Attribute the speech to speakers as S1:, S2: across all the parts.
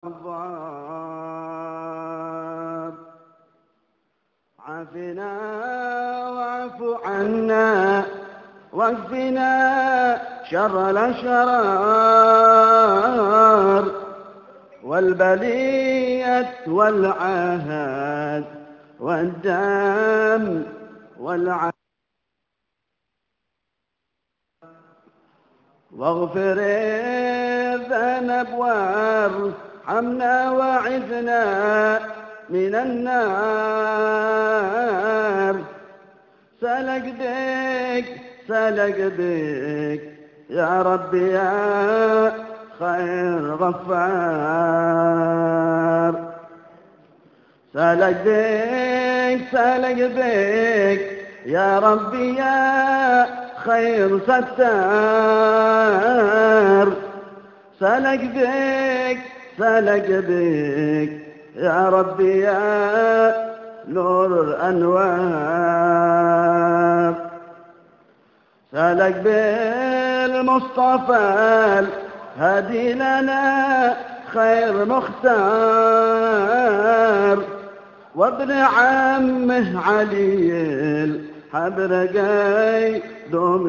S1: الضار. عافنا واعف عنا واكفنا شر الأشرار والبلية والعهد والدم والعهد، واغفر الذنب وارحمنا وعذنا من النار. سلك بك يا ربي يا خير غفار. سلك بك يا ربي يا خير ستار. سلك بك يا ربي يا نور الأنوار. سلك بالمصطفى الهدي لنا خير مختار، وابن عمه علي الحبر قيدوم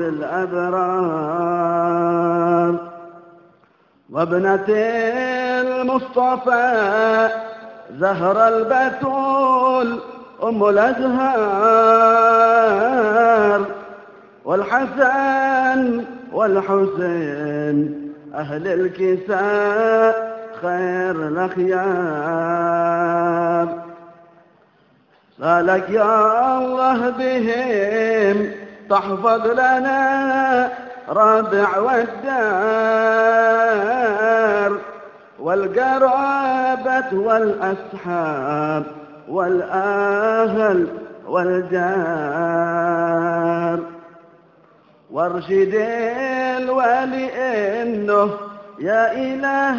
S1: الأبرار، وابنة المصطفى زهر البتول أم الأزهار، والحسن والحسين أهل الكساء خير الأخيار. سالك يا الله بهم تحفظ لنا ربع والدار، والقرابة والأصحاب والأهل والجار. وارشد الوالي إنه يا إله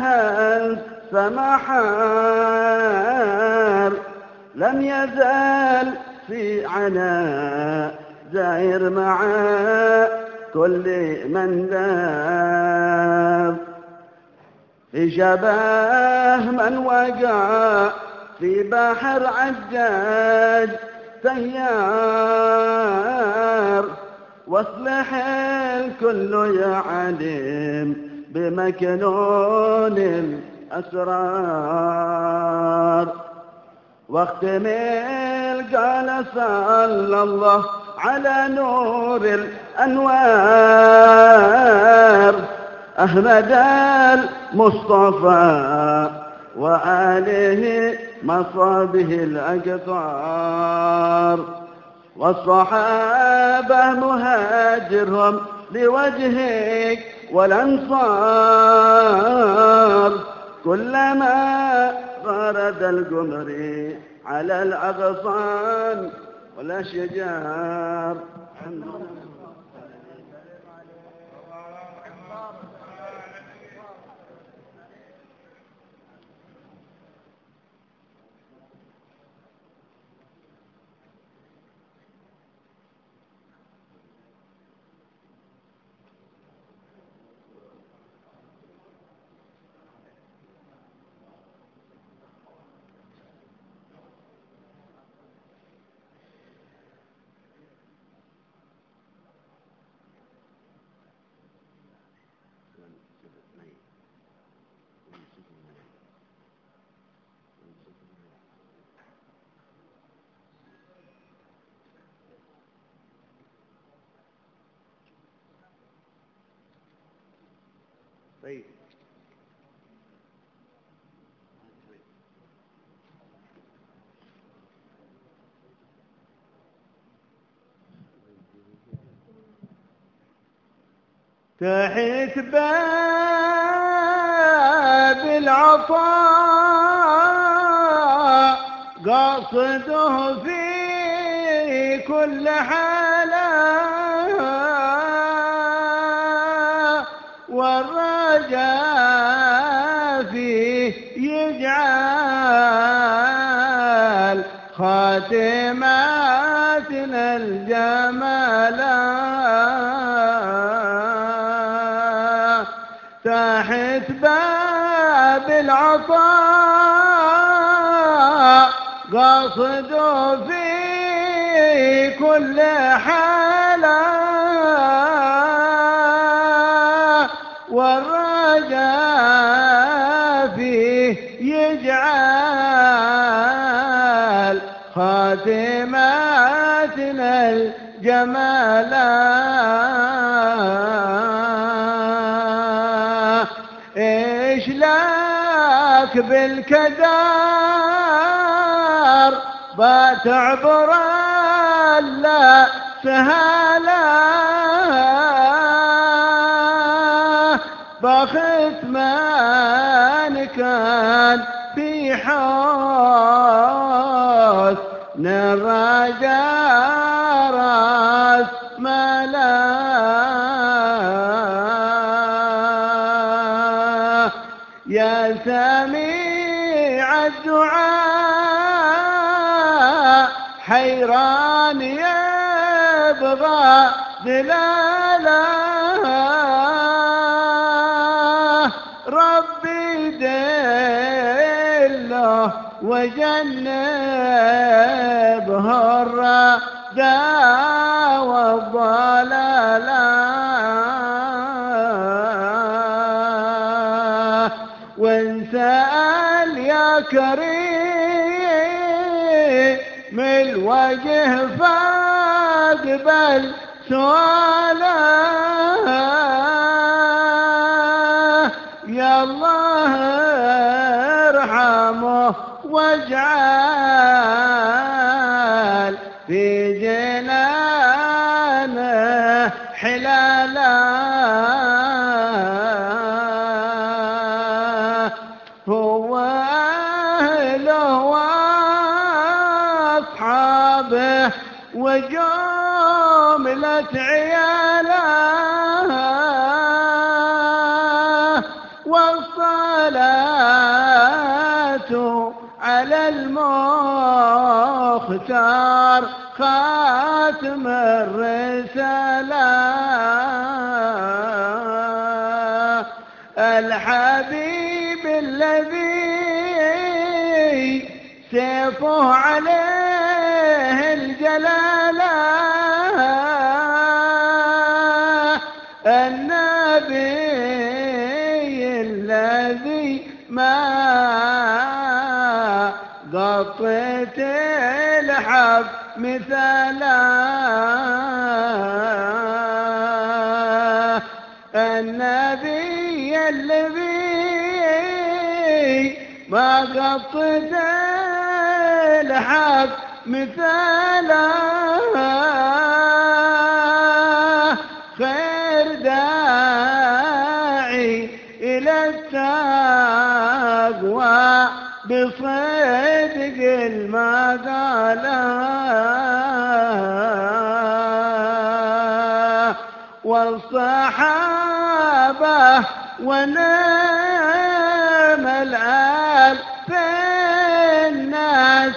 S1: السمحار لم يزال في عناء زائر مع كل من دار. في شبه من وقع في بحر عجاج سيار، واصلح الكل يعلم بمكنون الأسرار. واختم قال صلى الله على نور الأنوار أحمد المصطفى وآله مصابه الأقطار، والصحابة مهاجرهم لوجهك والأنصار، كلما غرد القمر على الأغصان والأشجار. طيب تحت باب العطاء قاصده في كل حالة، والرجاء فيه يجعل خاتماتنا الجمالا. تحت باب العطاء الله قصده في كل حالة والرجاء فيه يجعل خاتماتنا الجمال. إيش لك بالكدار بتعبر لا سهالة بخت من كان في حسن الرجاء راس ملا. يا سميع الدعاء حيران يبغى دلاله ربي دله وجنبه الردى والضلاله. وانسأل يا كريم الوجه فاقبل سؤاله يا الله ارحمه واجعل في جنانه حلالا. هو أهله وأصحابه وجملة عياله والصلاة على المختار خاتم الرسالة الحبيب الذي سيفه عليه الجلالة النبي الذي ما غطيت الحب مثاله النبي الذي ما غطيت الحب مثاله خير داعي إلى التقوى بصدق المقالة والصحابة ونعم الآل في الناس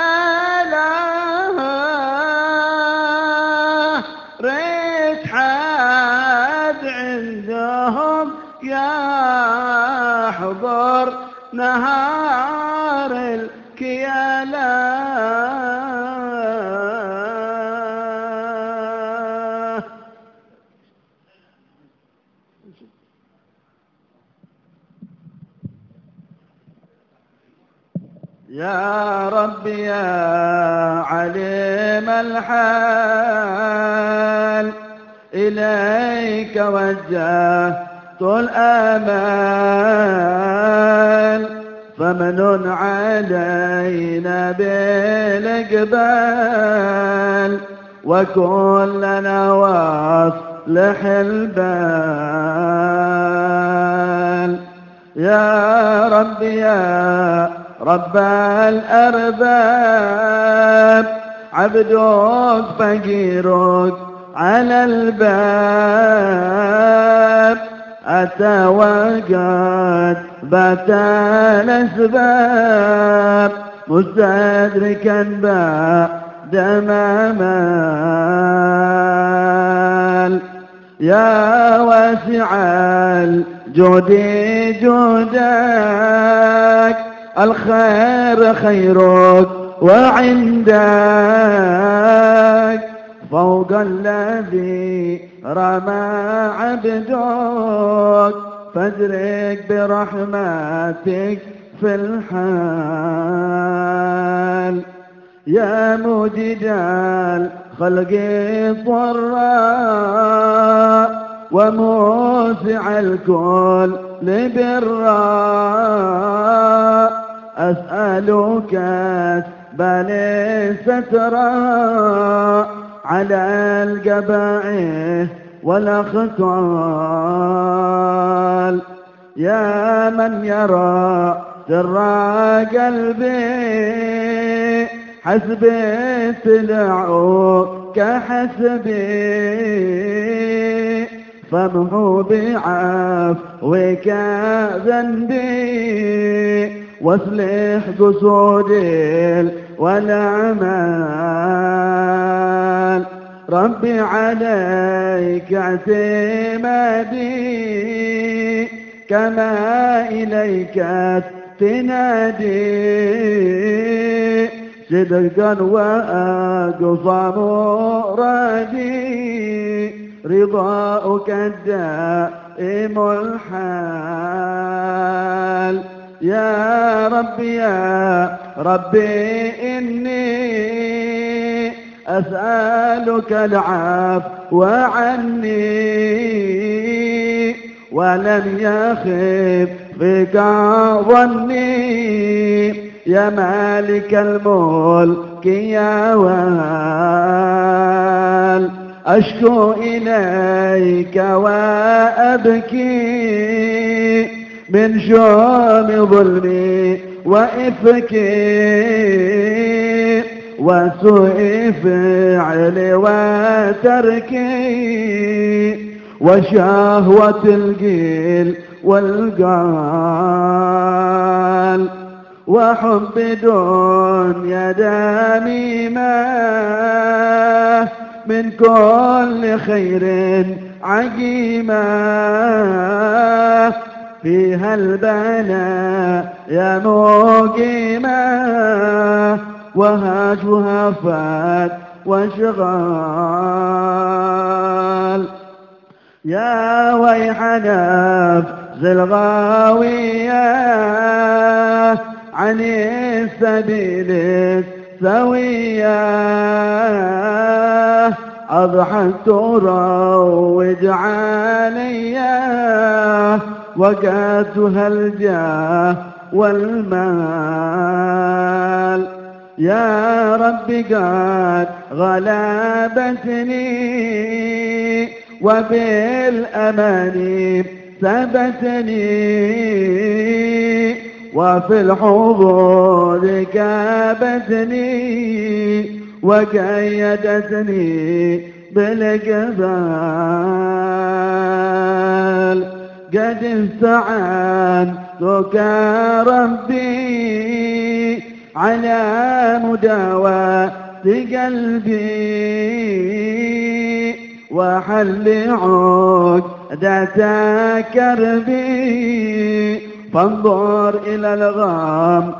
S1: آله ريت حد عندهم يحضر نهار الكيالة يا ربي يا عليم الحال إليك وجهت الآمال فمن علينا بالإقبال وكلنا واصلح البال. يا ربي يا رب الأرباب عبدك فقيرك على الباب أتى وقد بات الأسباب مستدركا بعد ما مال. يا واسع الجود جودك، الخير خيرك وعندك فوق الذي رمى عبدك، فادرك برحمتك في الحال. يا موجد الخلق ضراء، وموسع الكل براء، أسألك اسبل سترا على القبائح والأخطال. يا من يرى سر قلبي، حسبي اطلاعك حسبي، فامحو بعفوك ذنبي، واصلح قصودي والأعمال. ربي عليك اعتمادي، كما إليك تنادي، صدقا وأقصى مرادي، رضاؤك الدائم الحال. يا ربي إني أسألك العفو عني، ولن يخف بك ظني، يا مالك الملك يا وهال. أشكو إليك وأبكي من شؤم ظلمي وإفكي، وسوء فعلي وتركي، وشهوة القيل والقال، وحب دنيا دميمة، من كل خير عقيمة، فيها البلاء يا مقيمة، وهاجها فات واشغال. يا ويح نفس الغاوية عن السبيل السوية، أضحت تروج عليا، وقاتها الجاه والمال. يا رب قد غلبتني، وبالأماني ثبتني، وفي الحظوظ كابتني، وقيدتني بالقبال. قد استعنتك ربي على مداواة قلبي، وحل عقدة كربي، فانظر إلى الغام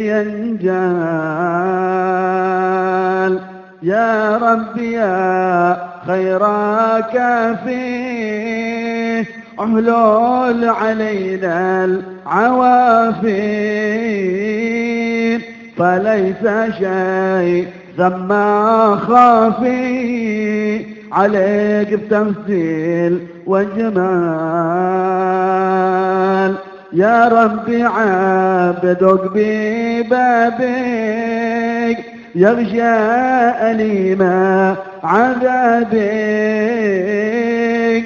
S1: ينجال. يا ربي يا خير كافي، احلل علينا العوافي، فليس شيء ثم خافي، عليك بتمثيل وجمال. يا ربي عبدك ببابك، يغشى أليما عذابك،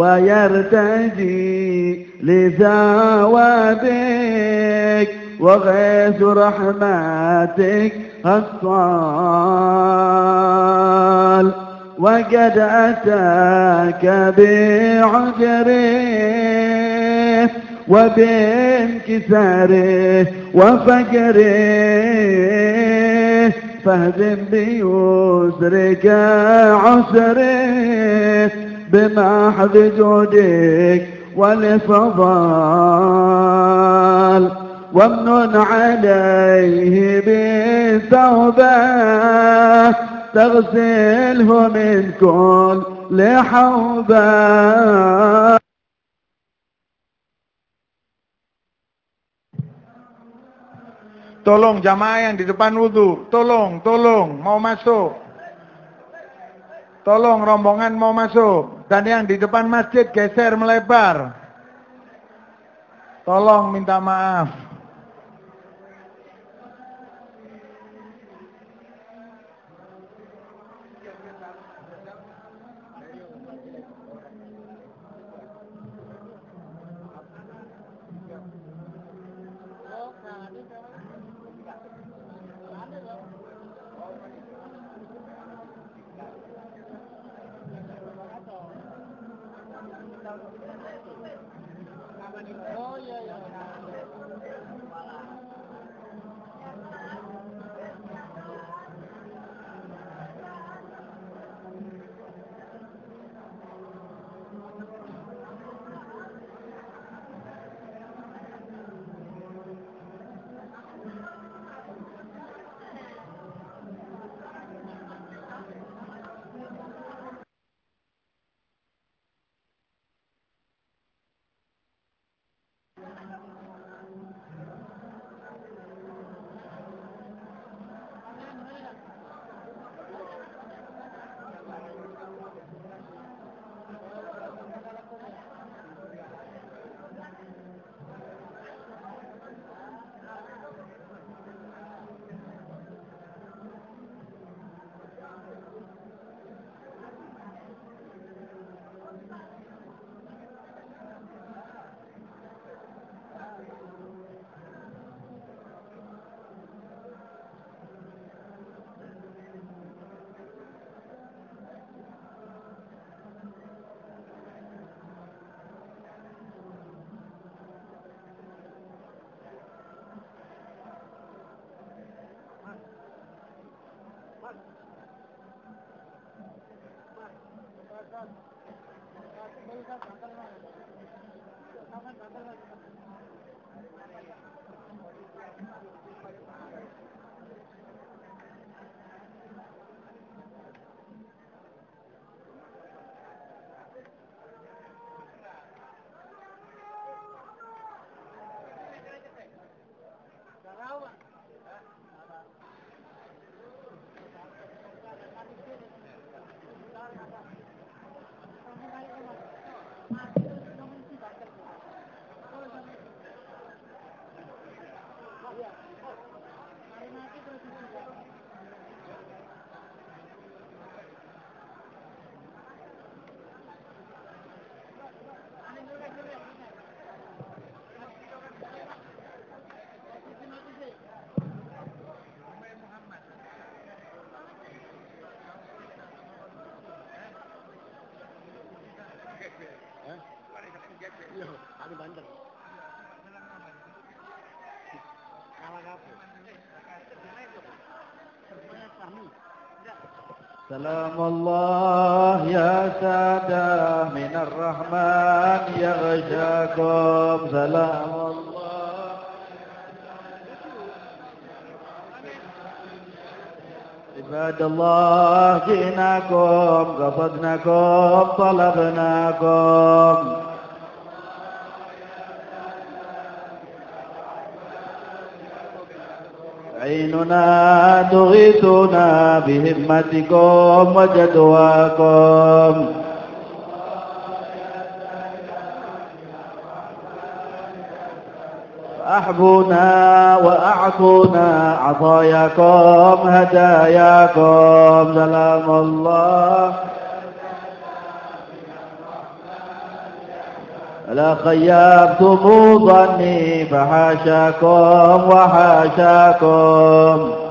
S1: ويرتجي لثوابك، وغيث رحمتك الصال. وقد أتاك بعذره، وبانكساره وفقره، فاهزم بيسرك عسره، بمحض جودك والفضال وامنن عليه بالتوبة تغسله من كل حوبة.
S2: Tolong jamaah yang di depan wudhu, tolong mau masuk. Tolong rombongan mau masuk. Dan yang di depan masjid geser melebar. Tolong minta maaf.
S1: سلام الله يا سادة من الرحمن يغشاكم سلام الله عباد الله جئناكم قصدناكم طلبناكم عيننا تغيثنا بهمتكم وجدواكم أحبونا وأعطونا عطاياكم هداياكم سلام الله لا خيبتم ظني فحاشاكم وحاشاكم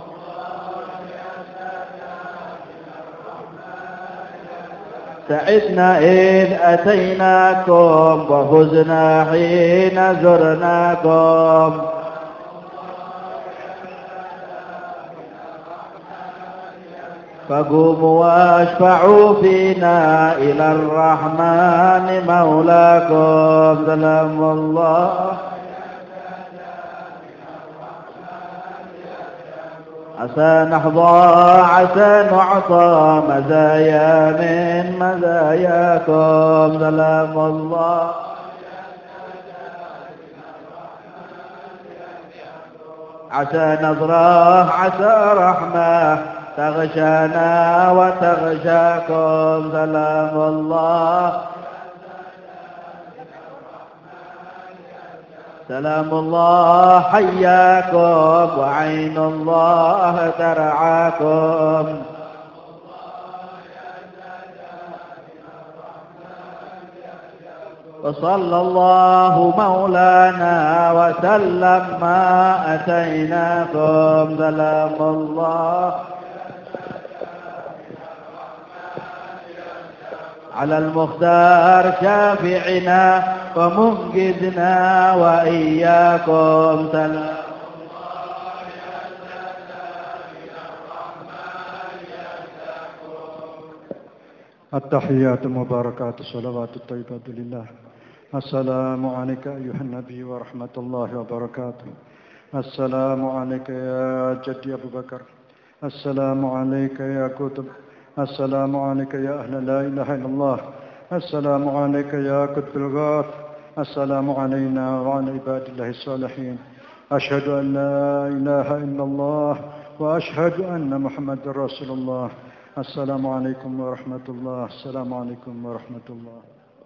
S1: سعدنا إذ أتيناكم وفزنا حين زرناكم فقوموا واشفعوا فينا إلى الرحمن مولاكم سلام الله عسى نحظى عسى نعطى مزايا من مزاياكم سلام الله عسى نظرة عسى رحمة تغشانا وتغشاكم سلام الله سلام الله حياكم وعين الله ترعاكم وصلى الله مولانا وسلم ما أتيناكم سلام الله على المختار شافعنا ومنقذنا وإياكم سلام
S3: التحيات المباركات الصلوات الطيبات لله. السلام عليك أيها النبي ورحمة الله وبركاته. السلام عليك يا جدي أبو بكر. السلام عليك يا كتب. السلام عليك يا أهل لا إله إلا الله. السلام عليك يا كتب الغاث. السلام علينا وعلى عباد الله الصالحين. أشهد أن لا إله إلا الله وأشهد أن محمد رسول الله. السلام عليكم ورحمة الله. السلام عليكم ورحمة الله.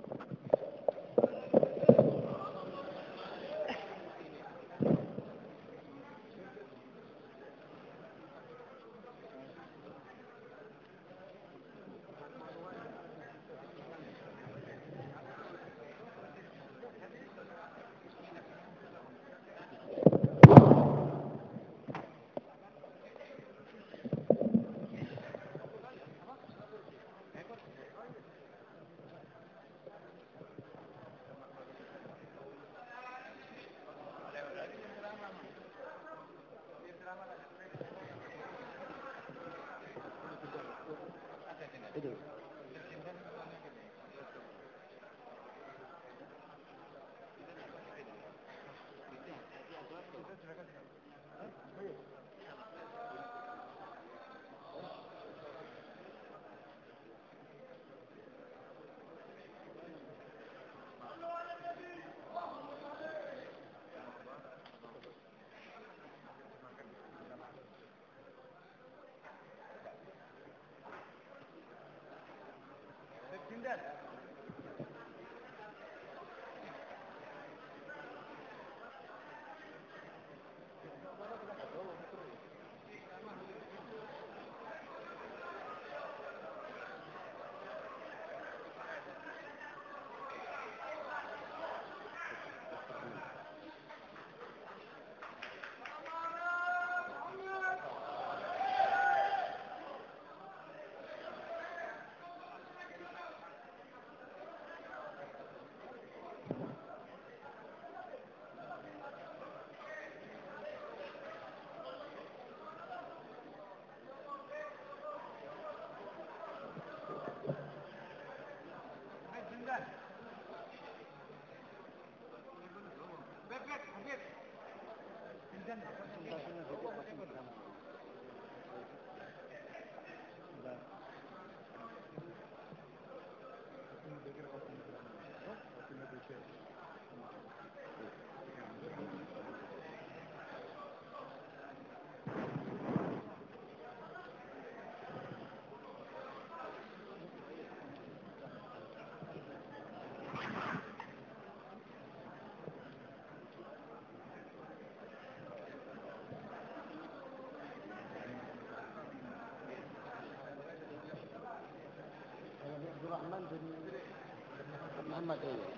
S4: محمد ايه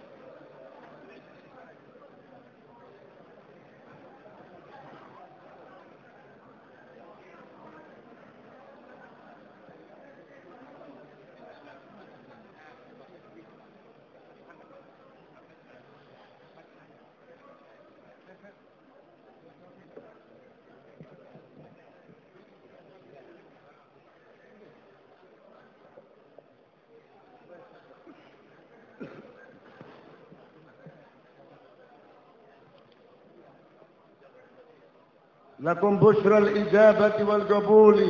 S5: لكم بشرى الإجابة والقبول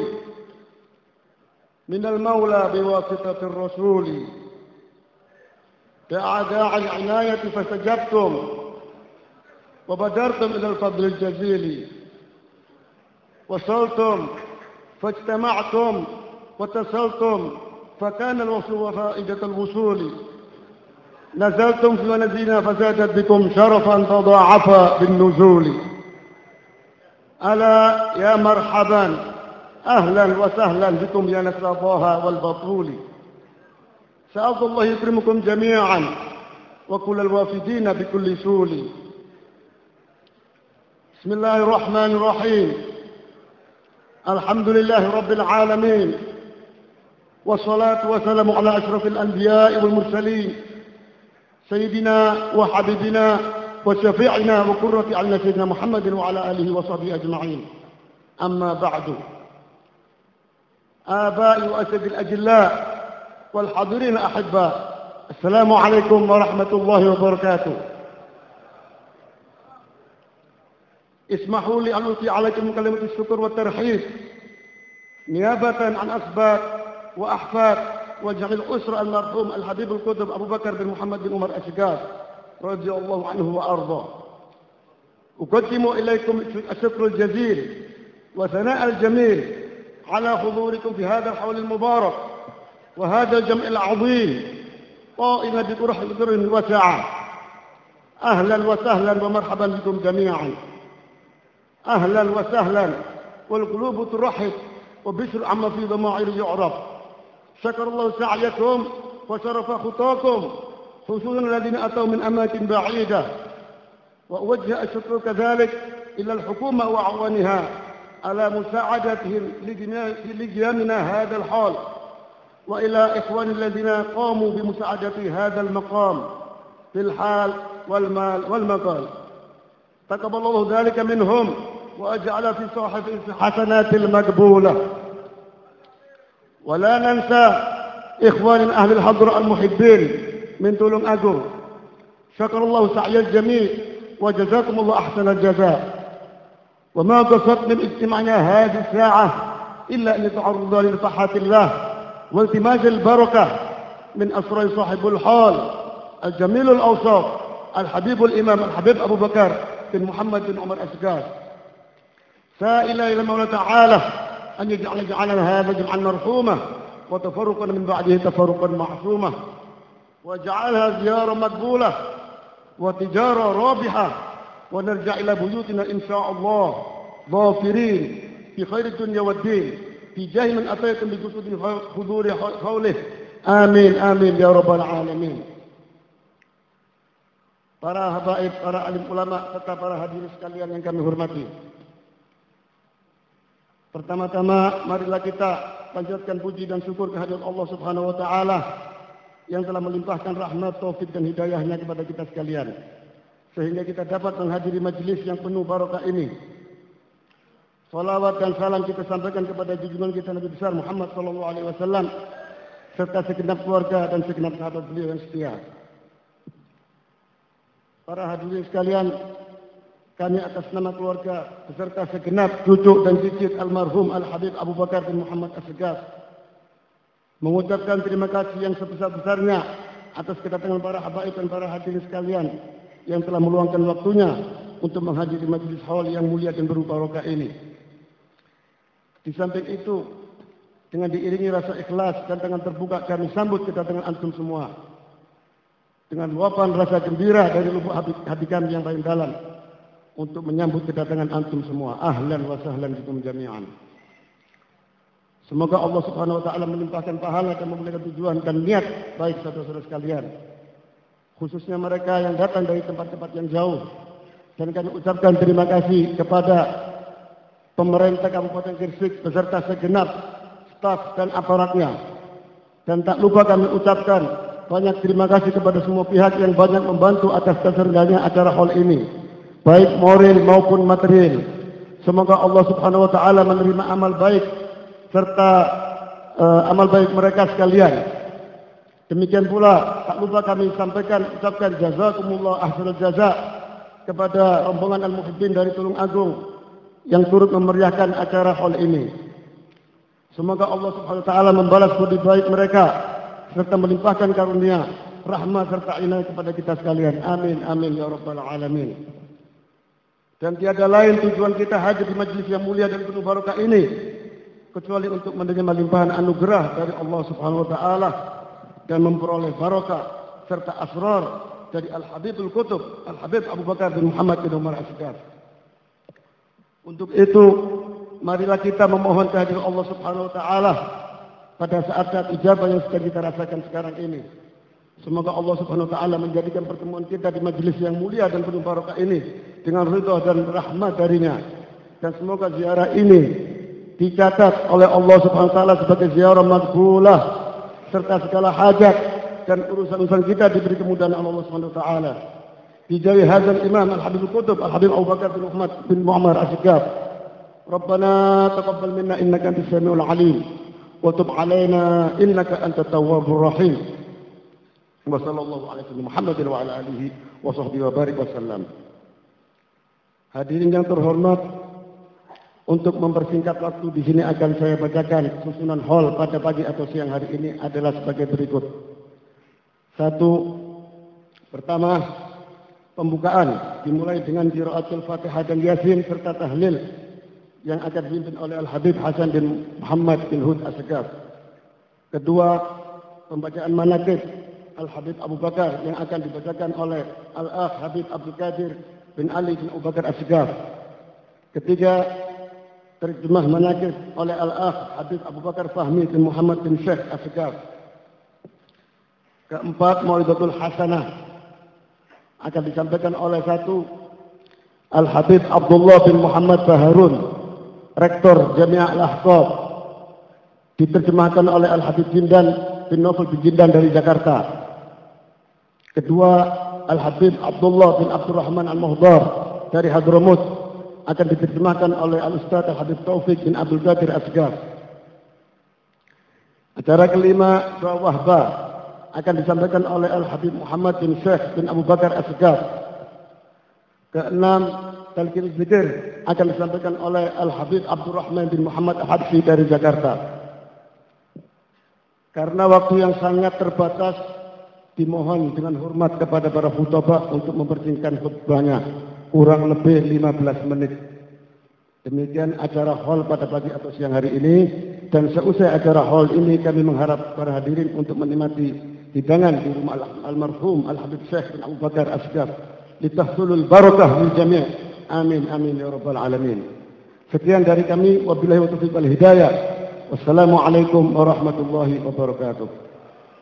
S5: من المولى بواسطة الرسول بأعداء العناية فاستجبتم وبدرتم إلى الفضل الجزيل وصلتم فاجتمعتم واتصلتم فكان الوصول وفائدة الوصول نزلتم في ونزلنا فزادت بكم شرفا تضاعفا بالنزول ألا يا مرحبا أهلا وسهلا بكم يا نسل طه والبطول سألت الله يكرمكم جميعا وكل الوافدين بكل سول بسم الله الرحمن الرحيم الحمد لله رب العالمين والصلاة والسلام على أشرف الأنبياء والمرسلين سيدنا وحبيبنا وشفيعنا وقرة أعيننا سيدنا محمد وعلى آله وصحبه أجمعين أما بعد آبائي وأسد الأجلاء والحاضرين الأحباء السلام عليكم ورحمة الله وبركاته اسمحوا لي أن ألقي عليكم كلمة الشكر والترحيب نيابة عن أسباب وأحفاد وجميع الأسرة المرحوم الحبيب القدم أبو بكر بن محمد بن عمر أشقاف رضي الله عنه وأرضاه أقدم إليكم الشكر الجزيل وثناء الجميل على حضوركم في هذا الحول المبارك وهذا الجمع العظيم قائما بقرح وسعة أهلا وسهلا ومرحبا بكم جميعا أهلا وسهلا والقلوب ترحب وبشر عما في ضمائر يعرف شكر الله سعيكم وشرف خطاكم خصوصا الذين أتوا من أماكن بعيدة وأوجه الشكر كذلك إلى الحكومة وأعوانها على مساعدتهم لقيامنا هذا الحال وإلى إخوان الذين قاموا بمساعدة هذا المقام في الحال والمال والمقال تقبل الله ذلك منهم وأجعل في صاحب حسنات المقبولة ولا ننسى إخوان أهل الحضر المحبين من تولون أجر شكر الله سعي الجميع وجزاكم الله أحسن الجزاء وما قصدت من اجتماعنا هذه الساعة إلا أن يتعرض لطاعة الله والتماس البركة من أسرار صاحب الحال الجميل الأوصاف الحبيب الإمام الحبيب أبو بكر بن محمد بن عمر أشقاف سائلا إلى المولى تعالى أن يجعلنا هذا جمعا مرحومة وتفرقا من بعده تفرقا معصومة وجعلها زيارة مقبولة وتجارة رابحة ونرجع إلى بيوتنا إن شاء الله ظافرين في خير الدنيا والدين في جاه من أتيتم بجسد حضور حوله آمين آمين يا رب العالمين. Para habaib, para alim ulama, serta para hadirin sekalian yang kami hormati. Pertama-tama, marilah kita panjatkan puji dan syukur kehadirat Allah Subhanahu wa Ta'ala yang telah melimpahkan rahmat, taufik dan hidayahnya kepada kita sekalian, sehingga kita dapat menghadiri majelis yang penuh barakah ini. Salawat dan salam kita sampaikan kepada junjungan kita Nabi besar Muhammad sallallahu alaihi wasallam serta segenap keluarga dan segenap sahabat beliau yang setia. Para hadirin sekalian, kami atas nama keluarga beserta segenap cucu dan cicit almarhum Al-Habib Abu Bakar bin Muhammad Ashqaf mengucapkan terima kasih yang sebesar-besarnya atas kedatangan para habaib dan para hadirin sekalian yang telah meluangkan waktunya untuk menghadiri majelis haul yang mulia dan berbarokah ini. Di samping itu, dengan diiringi rasa ikhlas dan dengan terbuka kami sambut kedatangan antum semua dengan luapan rasa gembira dari lubuk hati kami yang paling dalam untuk menyambut kedatangan antum semua. Ahlan wa sahlan bikum jami'an. Semoga Allah Subhanahu wa Ta'ala melimpahkan pahala dan memuliakan tujuan dan niat baik saudara-saudara sekalian, khususnya mereka yang datang dari tempat-tempat yang jauh. Dan kami ucapkan terima kasih kepada pemerintah Kabupaten Gresik beserta segenap staf dan aparatnya. Dan tak lupa kami ucapkan banyak terima kasih kepada semua pihak yang banyak membantu atas terselenggaranya acara haul ini, baik moral maupun material. Semoga Allah Subhanahu wa Ta'ala menerima amal baik serta amal baik mereka sekalian. Demikian pula tak lupa kami ucapkan jazakumullah ahsanul jaza kepada rombongan al-muhibbin dari Tulung Agung yang turut memeriahkan acara haul ini. Semoga Allah Subhanahu wa taala membalas budi baik mereka serta melimpahkan karunia, rahmat serta inayah kepada kita sekalian. Amin amin ya rabbal alamin. Dan tiada lain tujuan kita hadir di majlis yang mulia dan penuh barokah ini kecuali untuk menerima limpahan anugerah dari Allah Subhanahu wa taala dan memperoleh barokah serta asrar dari Al-Habibul Qutub Al-Habib Abu Bakar bin Muhammad bin Umar As-Sagaf. Untuk itu, marilah kita memohon kehadiran Allah Subhanahu wa taala pada saat-saat ijabah yang sedang kita rasakan sekarang ini. Semoga Allah Subhanahu wa taala menjadikan pertemuan kita di majelis yang mulia dan penuh barokah ini dengan ridha dan rahmat darinya. Dan semoga ziarah ini dicatat oleh Allah Subhanahu wa taala sebagai ziarah maqbulah serta segala hajat dan urusan-urusan kita diberi kemudahan Allah Subhanahu wa taala. Dijauhi hadzal Imam Al-Habib Al-Qutub Al-Habib Abu Bakar bin Muhammad bin Muammar As-Sagaf. Rabbana taqabbal minna innaka antas samiul alim wa tub alaina innaka antat tawwabur rahim. Wa sallallahu alaihi Muhammad wa ala alihi wa sahbihi wa barik wasallam. Hadirin yang terhormat, untuk mempersingkat waktu di sini akan saya bacakan susunan haul pada pagi atau siang hari ini adalah sebagai berikut. 1. Pertama, pembukaan dimulai dengan qiraatul Fatihah dan Yasin serta tahlil yang akan dipimpin oleh Al-Habib Hasan bin Muhammad bin Hud As-Sagaf. Kedua, pembacaan manaqib Al-Habib Abu Bakar yang akan dibacakan oleh Al-Akh Habib Abdul Qadir bin Ali bin Abu Bakar As-Sagaf. Ketiga, terjemah manaqib oleh Al-Akh Habib Abu Bakar Fahmi bin Muhammad bin Syekh As-Sagaf. Keempat, Mau'izatul Hasanah akan disampaikan oleh 1 Al-Habib Abdullah bin Muhammad Baharun, Rektor Jami'ah Al-Ahqaf, diterjemahkan oleh Al-Habib Jindan bin Novel bin Jindan dari Jakarta. Kedua, Al-Habib Abdullah bin Abdurrahman Al-Muhdar dari Hadramut akan diterjemahkan oleh Al-Ustaz Al-Habib Taufik bin Abdul Qadir As-Sagaf. Acara kelima, Doa Wahbah, akan disampaikan oleh Al-Habib Muhammad bin Syekh bin Abu Bakar As-Sagaf. Keenam, Talqin Zikir akan disampaikan oleh Al-Habib Abdurrahman bin Muhammad Al-Habsyi dari Jakarta. Karena waktu yang sangat terbatas, dimohon dengan hormat kepada para khutbah untuk mempersingkat khutbahnya kurang lebih 15 menit. Demikian acara haul pada pagi atau siang hari ini, dan seusai acara haul ini kami mengharap para hadirin untuk menikmati hidangan di rumah almarhum Al-Habib Syekh bin Abu Bakar As-Sagaf litahsulul barakah lil jami'. Amin amin ya rabbal alamin. Sekian dari kami, wabillahi taufiq wal hidayah. Wassalamualaikum warahmatullahi wabarakatuh.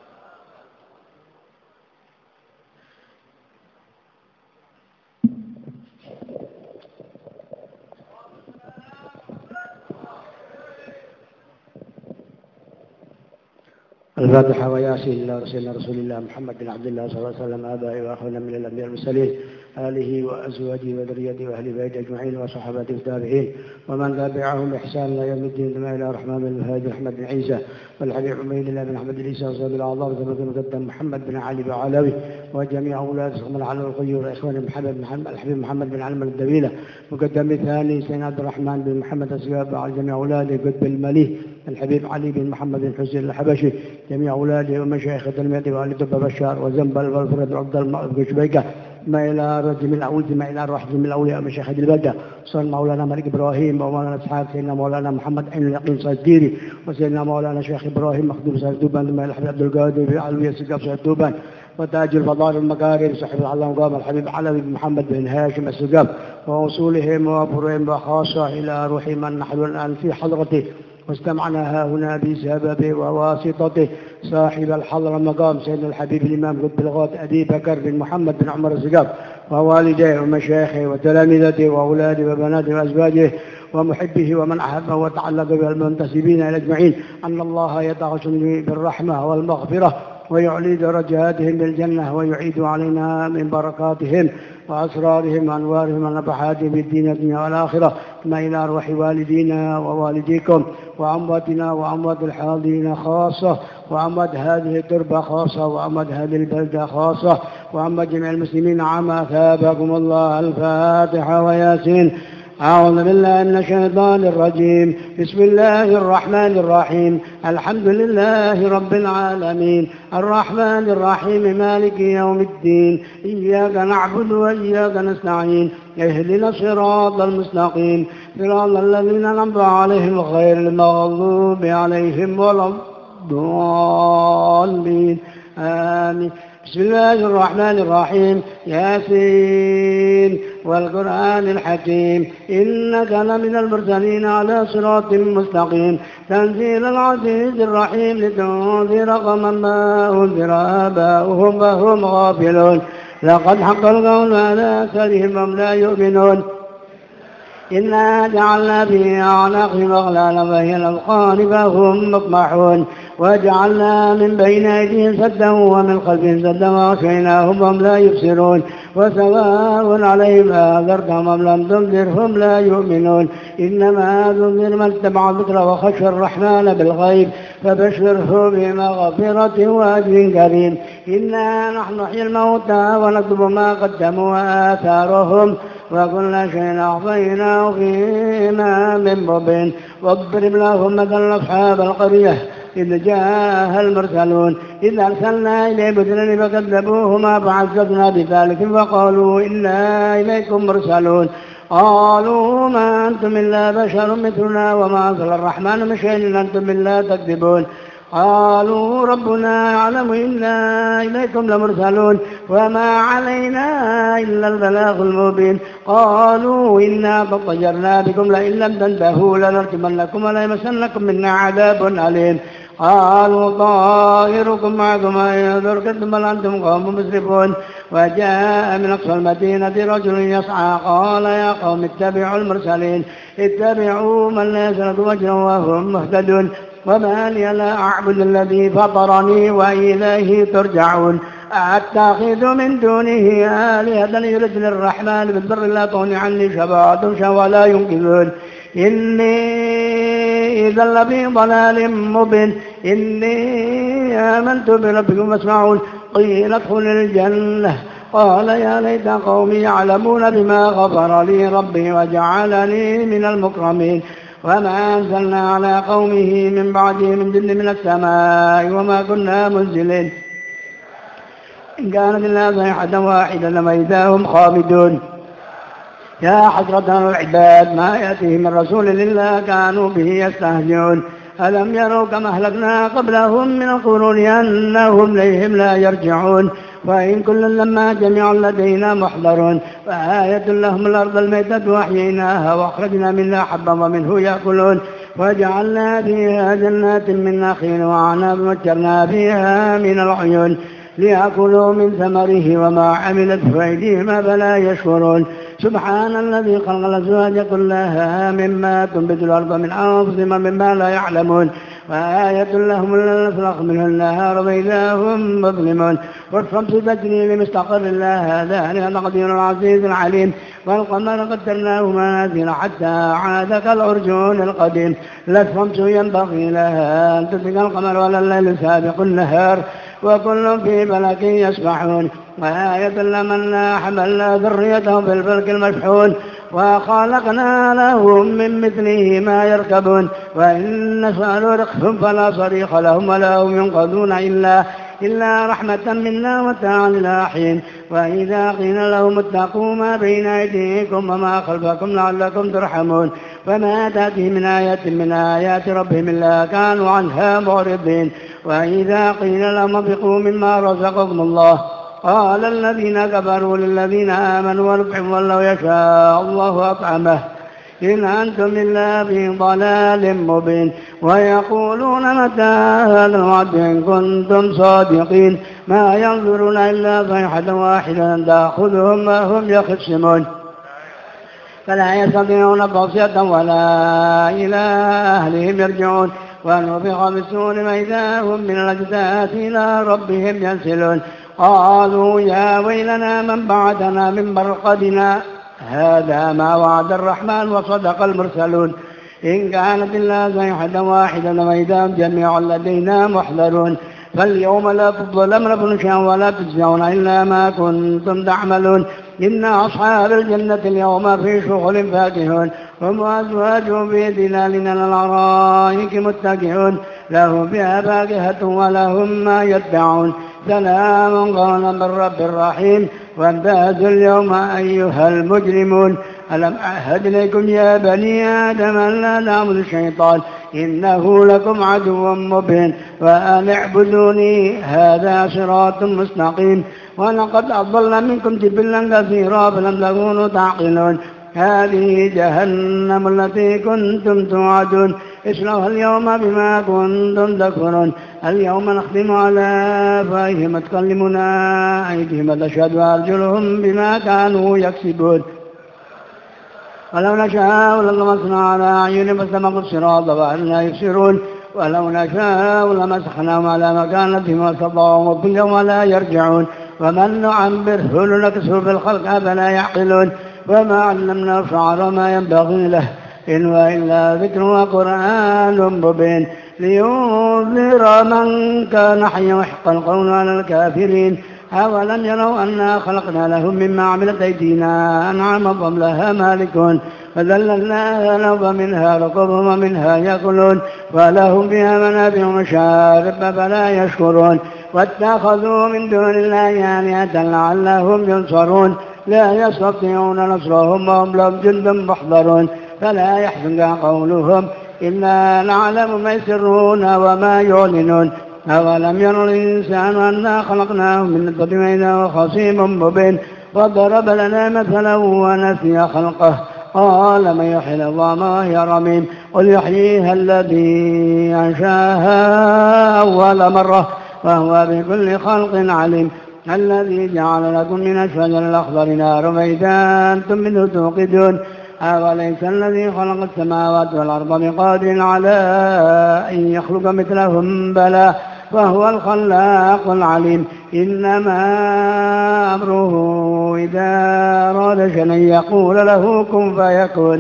S6: الفاتحة وياسين إلى رسول الله محمد بن عبد الله صلى الله عليه وسلم آبائي وأخونا من الأنبياء المرسلين آله وأزواجه وذريته وأهل بيته أجمعين وصحابته التابعين ومن تبعهم بإحسان إلى يوم الدين كما إلى الرحمن بن الهادي محمد بن عيسى والحبيب عبيد الله بن أحمد بن عيسى وصحبه الأعظام المقدم محمد بن علي بن علوي وجميع أولاد من على الغيور إخوان الحبيب محمد بن علم الدبيلة مقدم ثاني سيدنا عبد الرحمن بن محمد السياب على جميع أولاده قطب المليه الحبيب علي بن محمد بن حسين الحبشي جميع أولاده ومشايخ تلميذه وآل دب بشار وزنبل والفرد عبد الشبيكة ما إلى رجل الأول ما إلى روح من الأولياء ومشايخ البلدة صلى مولانا ملك إبراهيم ومولانا إسحاق سيدنا مولانا محمد عين اليقين صديري وسيدنا مولانا شيخ إبراهيم مخدوم صاحب دوبان ثم الحبيب عبد القادر بعلوية سقاف صاحب دوبان وتاج الفضائل المكارم صاحب العلام قام الحبيب علوي بن محمد بن هاشم السقاف ووصولهم وفرهم وخاصة إلى روح من نحن الآن في حضرته واستمعنا ها هنا بسببه وواسطته صاحب الحضرة مقام سيدنا الحبيب الإمام قطب الغوث أبي بكر بن محمد بن عمر السقاف ووالديه ومشايخه وتلامذته وأولاده وبناته وأزواجه ومحبه ومن أحبه وتعلق بالمنتسبين إلى أجمعين أن الله يتغشم بالرحمة والمغفرة ويعلي درجاتهم بالجنة ويعيد علينا من بركاتهم وأسرارهم وأنوارهم ونفحاتهم في الدين والدنيا والآخرة كما إلى أرواح والدينا ووالديكم وأمواتنا وأموات الحاضرين خاصة وأموات هذه التربة خاصة وأموات هذه البلدة خاصة وأموات جميع المسلمين عما ثابكم الله. الفاتحة وياسين. أعوذ بالله من الشيطان الرجيم. بسم الله الرحمن الرحيم. الحمد لله رب العالمين الرحمن الرحيم مالك يوم الدين. إياك نعبد وإياك نستعين. اهدنا الصراط المستقيم صراط الذين أنعمت عليهم غير المغضوب عليهم ولا الضالين. آمين. بسم الله الرحمن الرحيم. ياسين والقرآن الحكيم إنك لمن المرسلين على صراط مستقيم تنزيل العزيز الرحيم لتنذر قوما ما أنذر آباؤهم وهم غافلون لقد حق القول على أكثرهم وهم لا يؤمنون إنا جعلنا في أعناقهم أغلالا وهي الأذقان فهم مطمحون وجعلنا من بين أيديهم سدا ومن خلفهم سدا وأغشيناهم وهم لا يبصرون وسواء عليهم أنذرتهم أم لم تنذرهم لا يؤمنون إنما تنذر من اتبع الذكر وخشى الرحمن بالغيب فبشره بمغفرة وأجر كريم. إنا نحن نحيي الموتى ونكتب ما قدموا وآثارهم وكل شيء أحصيناه في إمام مبين. واضرب لهم مثل أصحاب القرية إذ جاءها المرسلون إذ أرسلنا إليهم اثنين فكذبوهما فعززنا بذلك وقالوا إنا إليكم مرسلون قالوا ما أنتم إلا بشر مثلنا وما أنزل الرحمن من شيء إن أنتم إلا تكذبون قالوا ربنا يعلم إنا إليكم لمرسلون وما علينا إلا البلاغ المبين. قالوا إنا تطيرنا بكم لئن لم تنتهوا لنرجمنكم وليمسنكم منا عذاب أليم. قالوا طائركم معكم أيذركم بل أنتم قوم مسرفون. وجاء من أقصى المدينة رجل يسعى قال يا قوم اتبعوا المرسلين اتبعوا من لا يسلك وجهه وهم مهتدون وما لي لا أعبد الذي فطرني وإليه ترجعون أتخذ من دونه آلهة يردني الرحمن بالبر لا تغني عني شفاعتهم ولا ينقذون إني إذا لفي ضلال مبين. إني آمنت بربكم فاسمعون قيل ادخل الجنة قال يا ليت قومي يعلمون بما غفر لي ربي وجعلني من المكرمين. وما أنزلنا على قومه من بعده من جند من السماء وما كنا منزلين إن كانت إلا صيحة واحدة لما إذا هم خامدون. يا حسرة العباد ما يأتيه من رسول إلا كانوا به يستهزئون. ألم يروا كما أهلكنا قبلهم من القرون أنهم إليهم لا يرجعون وإن كل لما جميع لدينا محضرون. فآية لهم الأرض الميتة وأحييناها وأخرجنا منها حبا ومنه يأكلون وجعلنا فيها جنات من نخيل وأعناب وجعلنا فيها من العيون ليأكلوا من ثمره وما عملت أيديهم أفلا يشكرون. سبحان الذي خلق الأزواج كلها مما تنبت الأرض من أنفسهم مما لا يعلمون. وآية لهم الفلق منه النهار فإذا هم مظلمون. والشمس تجري لمستقر لها ذلك تقدير العزيز العليم. والقمر قدرناه منازل حتى عاد كالعرجون القديم. لا الشمس ينبغي لها أن تدرك القمر ولا الليل سابق النهار وكل في فلك يسبحون. وآية لمن حملنا ذريتهم في الفلك المشحون وخلقنا لهم من مثله ما يركبون وإن نشأ نغرقهم فلا صريخ لهم ولا هم ينقذون إلا رحمة منا ومتاعا إلى حين. وإذا قيل لهم اتقوا ما بين أيديكم وما خلفكم لعلكم ترحمون. وما تأتي من آية من آيات ربهم إلا كانوا عنها معرضين. وإذا قيل لهم انفقوا مما رزقكم الله قال الذين كفروا للذين آمنوا ونفعوا والله يشاء الله أطعمه إن أنتم إلا في ضلال مبين. ويقولون متى هذا الوعد إن كنتم صادقين ما ينظرون إلا صيحة واحدة تأخذهم وهم يخصمون فلا يستطيعون توصية ولا إلى أهلهم يرجعون. ونفخ في الصور فإذا هم من الأجداث إلى ربهم ينسلون. قالوا يا ويلنا من بعثنا من مرقدنا هذا ما وعد الرحمن وصدق المرسلون إن كانت إلا صيحة واحدة وإذا هم جميع لدينا محضرون. فاليوم لا تظلمون نفس شيئا ولا تجزون إلا ما كنتم تعملون. إن أصحاب الجنة اليوم في شغل فاكهون هم وأزواجهم في ظلال على الأرائك متكئون لهم فيها فاكهة ولهم ما يدعون سلام قولا من رب رحيم وامتازوا اليوم أيها المجرمون ألم أعهد إليكم يا بني آدم أن لا تعبدوا الشيطان إنه لكم عدو مبين وأن اعبدوني هذا صراط مستقيم ولقد أضل منكم جبلا كثيرا فلم تكونوا تعقلون هذه جهنم التي كنتم توعدون اصلوها اليوم بما كنتم تكفرون اليوم نختم على أفواههم وتكلمنا أيديهم وتشهد أرجلهم بما كانوا يكسبون ولو نشاء لطمسنا على أعينهم فاستبقوا الصراط فهل لا يبصرون ولو نشاء لمسخناهم على مكانتهم واستطاعوا مضيا ولا يرجعون ومن نعمره نكسه في الخلق أفلا يعقلون وما علمنا الشعر وما ينبغي له إن هو إلا ذكر وقرآن مبين لينذر من كان حيا ويحق القول على الكافرين أولم يروا أنا خلقنا لهم مما عملت أيدينا أنعاما فهم لها مالكون فذللناها لهم فمنها ركوبهم ومنها يأكلون ولهم فيها منافع ومشارب فلا يشكرون واتخذوا من دون الله آلهة لعلهم ينصرون لا يستطيعون نصرهم وهم لهم جند محضرون فلا يحزنك قولهم إنا نعلم ما يسرون وما يعلنون أولم ير الإنسان أنا خلقناه من نطفة إذا هو خصيم مبين وضرب لنا مثلا ونسي خلقه قال من يحيي العظام وهي رميم قل يحييها الذي أنشاها أول مرة وهو بكل خلق عليم الذي جعل لكم من الشجر الأخضر نارا فإذا أنتم منه توقدون أوليس الذي خلق السماوات والأرض بقادر على أن يخلق مثلهم بلى وهو الخلاق العليم إنما أمره إذا أراد شيئا يقول له كن فيكون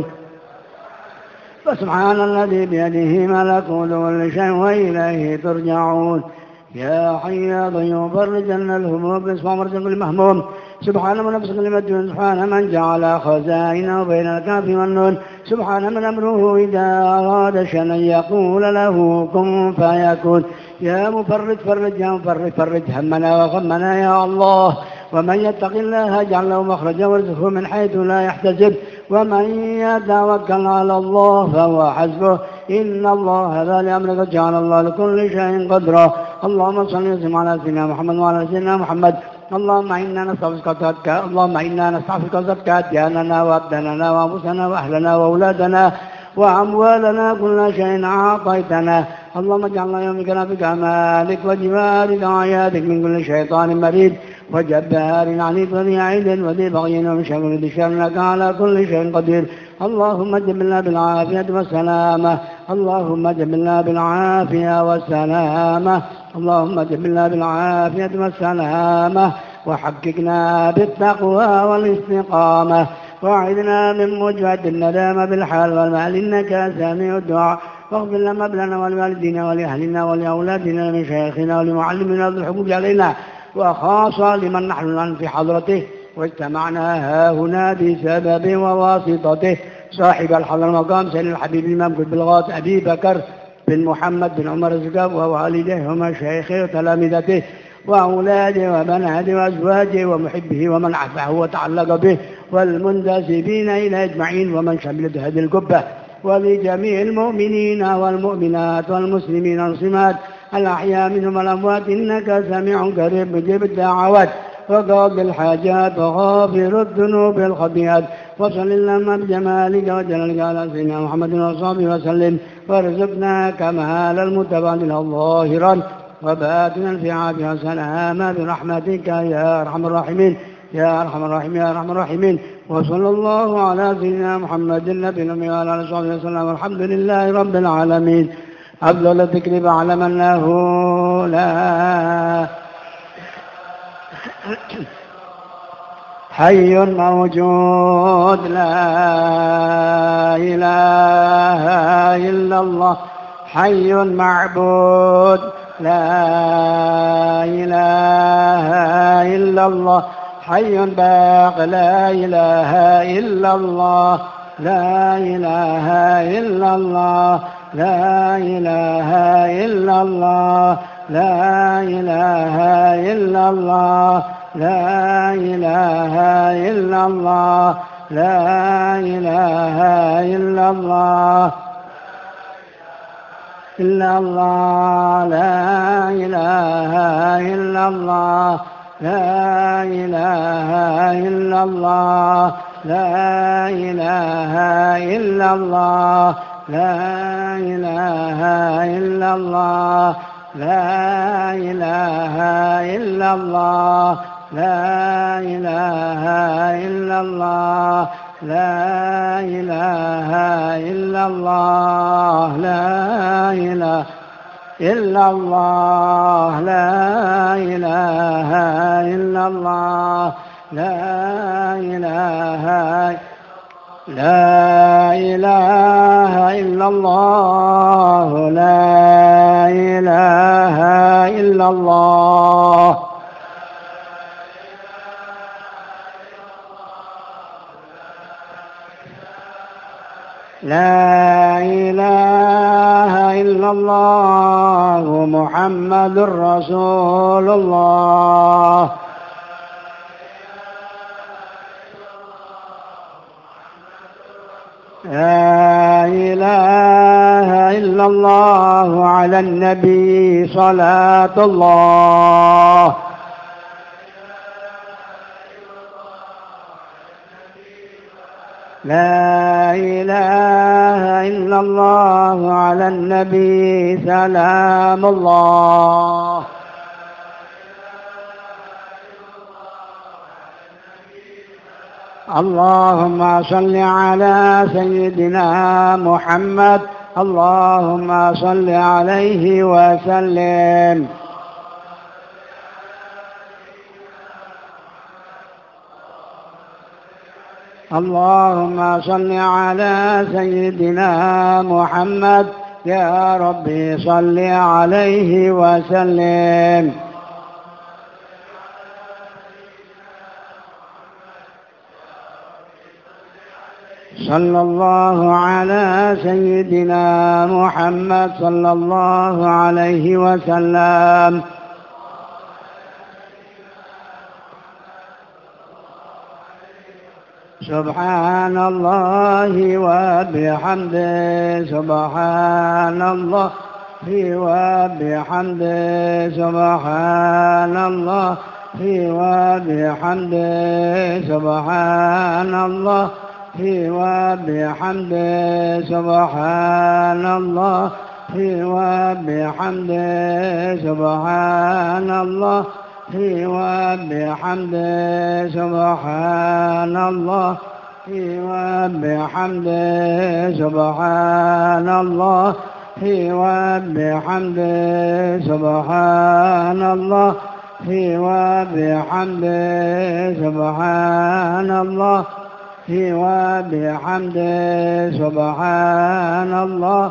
S6: فسبحان الذي بيده ملكوت كل شيء وإليه ترجعون يا حي يا قيوم فرج عنا الهموم باسم مرج كل مهموم سبحان من نفس كلمة سبحان من جعل خزائنه بين الكاف والنون سبحان من أمره إذا أراد شيئا يقول له كن فيكون يا مفرج فرج يا مفرج فرج همنا وغمنا يا الله ومن يتق الله يجعل له مخرجا ويرزقه من حيث لا يحتسب ومن يتوكل على الله فهو حسبه إن الله ذا أمر قد جعل الله لكل شيء قدرا اللهم صل وسلم على سيدنا محمد وعلى سيدنا محمد اللهم إنا نستغفرك وزكاة دياننا وأبداننا وأنفسنا وأهلنا وأولادنا وأموالنا كل شيء أعطيتنا اللهم اجعلنا يومك في كمالك وجمالك وعيادك من كل شيطان مريد وجبار عنيد وذي عيد وذي بغي ومن شر ذي شر إنك على كل شيء قدير اللهم جبلنا بالعافية والسلامة اللهم جبلنا بالعافية والسلامة اللهم جبلنا بالعافية والسلامة وحققنا بالتقوى والاستقامة وأعذنا من مجهد الندامة بالحال والمال إنك سامع الدعاء واغفر لنا قبلنا ولوالدينا ولأهلنا ولأولادنا ولمشايخنا ولمعلمنا بالحقوق علينا وخاصة لمن نحن الآن في حضرته واجتمعنا هنا بسبب وواسطته صاحب الحضر المقام سيد الحبيب الإمام قطب الغوث أبي بكر بن محمد بن عمر الزكاب ووالديه ومشايخه وتلامذته وأولاده وبناته وأزواجه ومحبه ومن عفاه وتعلق به والمنتسبين إلى أجمعين ومن شملت هذه القبة ولجميع المؤمنين والمؤمنات والمسلمين والمسلمات الأحياء منهم الأموات إنك سميع قريب مجيب الدعوات وقاضي الحاجات وغافر الذنوب الخطيئات وصل اللهم بجمالك وجلالك على سيدنا محمد وصحبه وسلم وارزقنا كمال المتبادل ظاهرا وباطنا في عافية وسلامة برحمتك يا أرحم الراحمين يا أرحم الراحمين يا أرحم الراحمين وصلى الله على سيدنا محمد النبي الأمي وعلى آله وصحبه وسلم والحمد لله رب العالمين. أفضل الذكر بعلم أنه لا حي موجود لا إله إلا الله حي معبود لا إله إلا الله حي باق لا إله إلا الله لا إله إلا الله لا إله إلا الله لا إله إلا الله لا إله إلا الله لا إله إلا الله إلا الله لا إله إلا الله لا إله إلا الله لا إله إلا الله لا إله إلا الله لا إله إلا الله لا إله إلا الله لا إله إلا الله لا إله إلا الله لا إله إلا الله لا إله لا إله إلا الله لا إله إلا الله لا إله إلا الله محمد رسول الله لا إله إلا الله على النبي صلاة الله لا إله إلا الله على النبي سلام الله اللهم صل على سيدنا محمد اللهم صل عليه وسلم اللهم صل على سيدنا محمد يا ربي صل عليه وسلم صلى الله على سيدنا محمد صلى الله عليه وسلم سبحان الله وبحمده سبحان الله وبحمده سبحان الله وبحمده سبحان الله وبحمده سبحان الله وبحمده سبحان الله وبحمده سبحان الله وبحمده سبحان الله وبحمده سبحان الله وبحمده سبحان الله وبحمده سبحان الله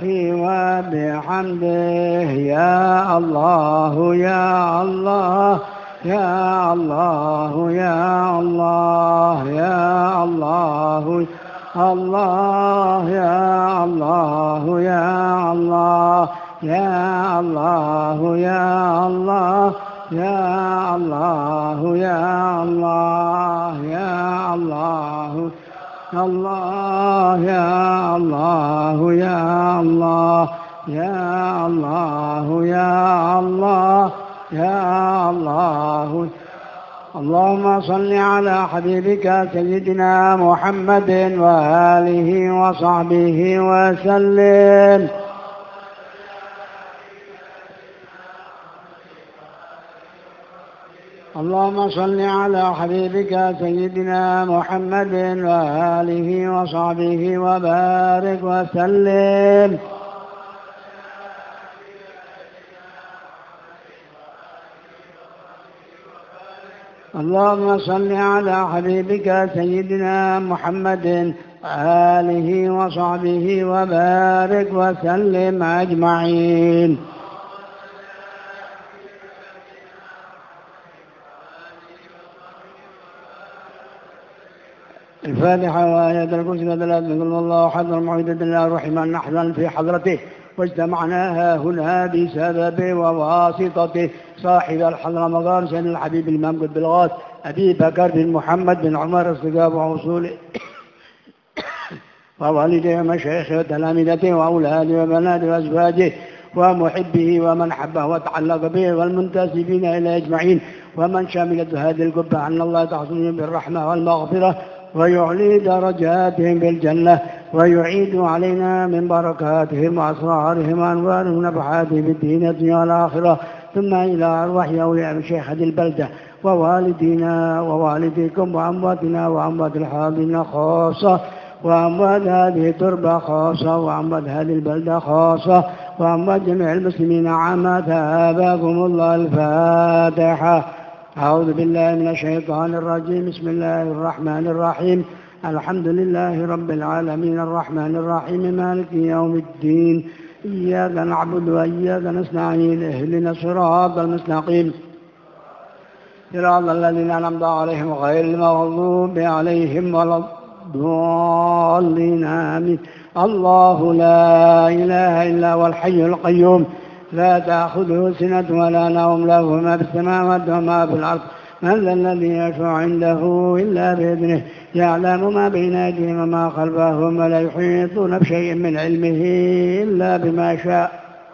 S6: وبحمده يا الله يا الله يا الله يا الله يا الله الله يا الله يا الله يا الله يا الله يا الله يا الله يا الله الله يا الله يا الله يا الله يا الله يا الله اللهم صل على حبيبك سيدنا محمد وآله وصحبه وسلم اللهم صل على حبيبك سيدنا محمد وآله وصحبه وبارك وسلم اللهم صل على حبيبك سيدنا محمد وآله وصحبه وبارك وسلم أجمعين الفاتحة وآية الكرسي وثلاث قل الله أحد المعيدة لله الرحمن نحن في حضرته واجتمعنا هنا بسبب وواسطته صاحب الحضرة مقام سيدنا الحبيب الإمام قطب الغوث أبي بكر بن محمد بن عمر الصقاب وأصوله ووالده ومشايخه وتلامذته وأولاده وبناته وأزواجه ومحبه ومن حبه وتعلق به والمنتسبين إلى أجمعين ومن شملت هذه القبة أن الله تحصلهم بالرحمة والمغفرة ويعلي درجاتهم بالجنة ويعيد علينا من بركاتهم وأسرارهم وأنوارهم ونفحاتهم في الدين والآخرة ثم إلى أرواح أولياء شيخ هذه البلدة ووالدينا ووالديكم وأمواتنا وأموات الحاضرين خاصة وأموات هذه التربة خاصة وأموات هذه البلدة خاصة وأموات جميع المسلمين عامة أباكم الله. الفاتحة. أعوذ بالله من الشيطان الرجيم. بسم الله الرحمن الرحيم. الحمد لله رب العالمين الرحمن الرحيم مالك يوم الدين إياك نعبد وإياك نستعين اهدنا الصراط المستقيم صراط الذين أنعمت عليهم غير المغضوب عليهم ولا الضالين آمين. الله لا إله إلا هو الحي القيوم لا تأخذه سنة ولا نوم له ما في السماوات وما في الأرض من ذا الذي يشفع عنده إلا بإذنه يعلم ما بين أيديهم وما خلفهم ولا يحيطون بشيء من علمه إلا بما شاء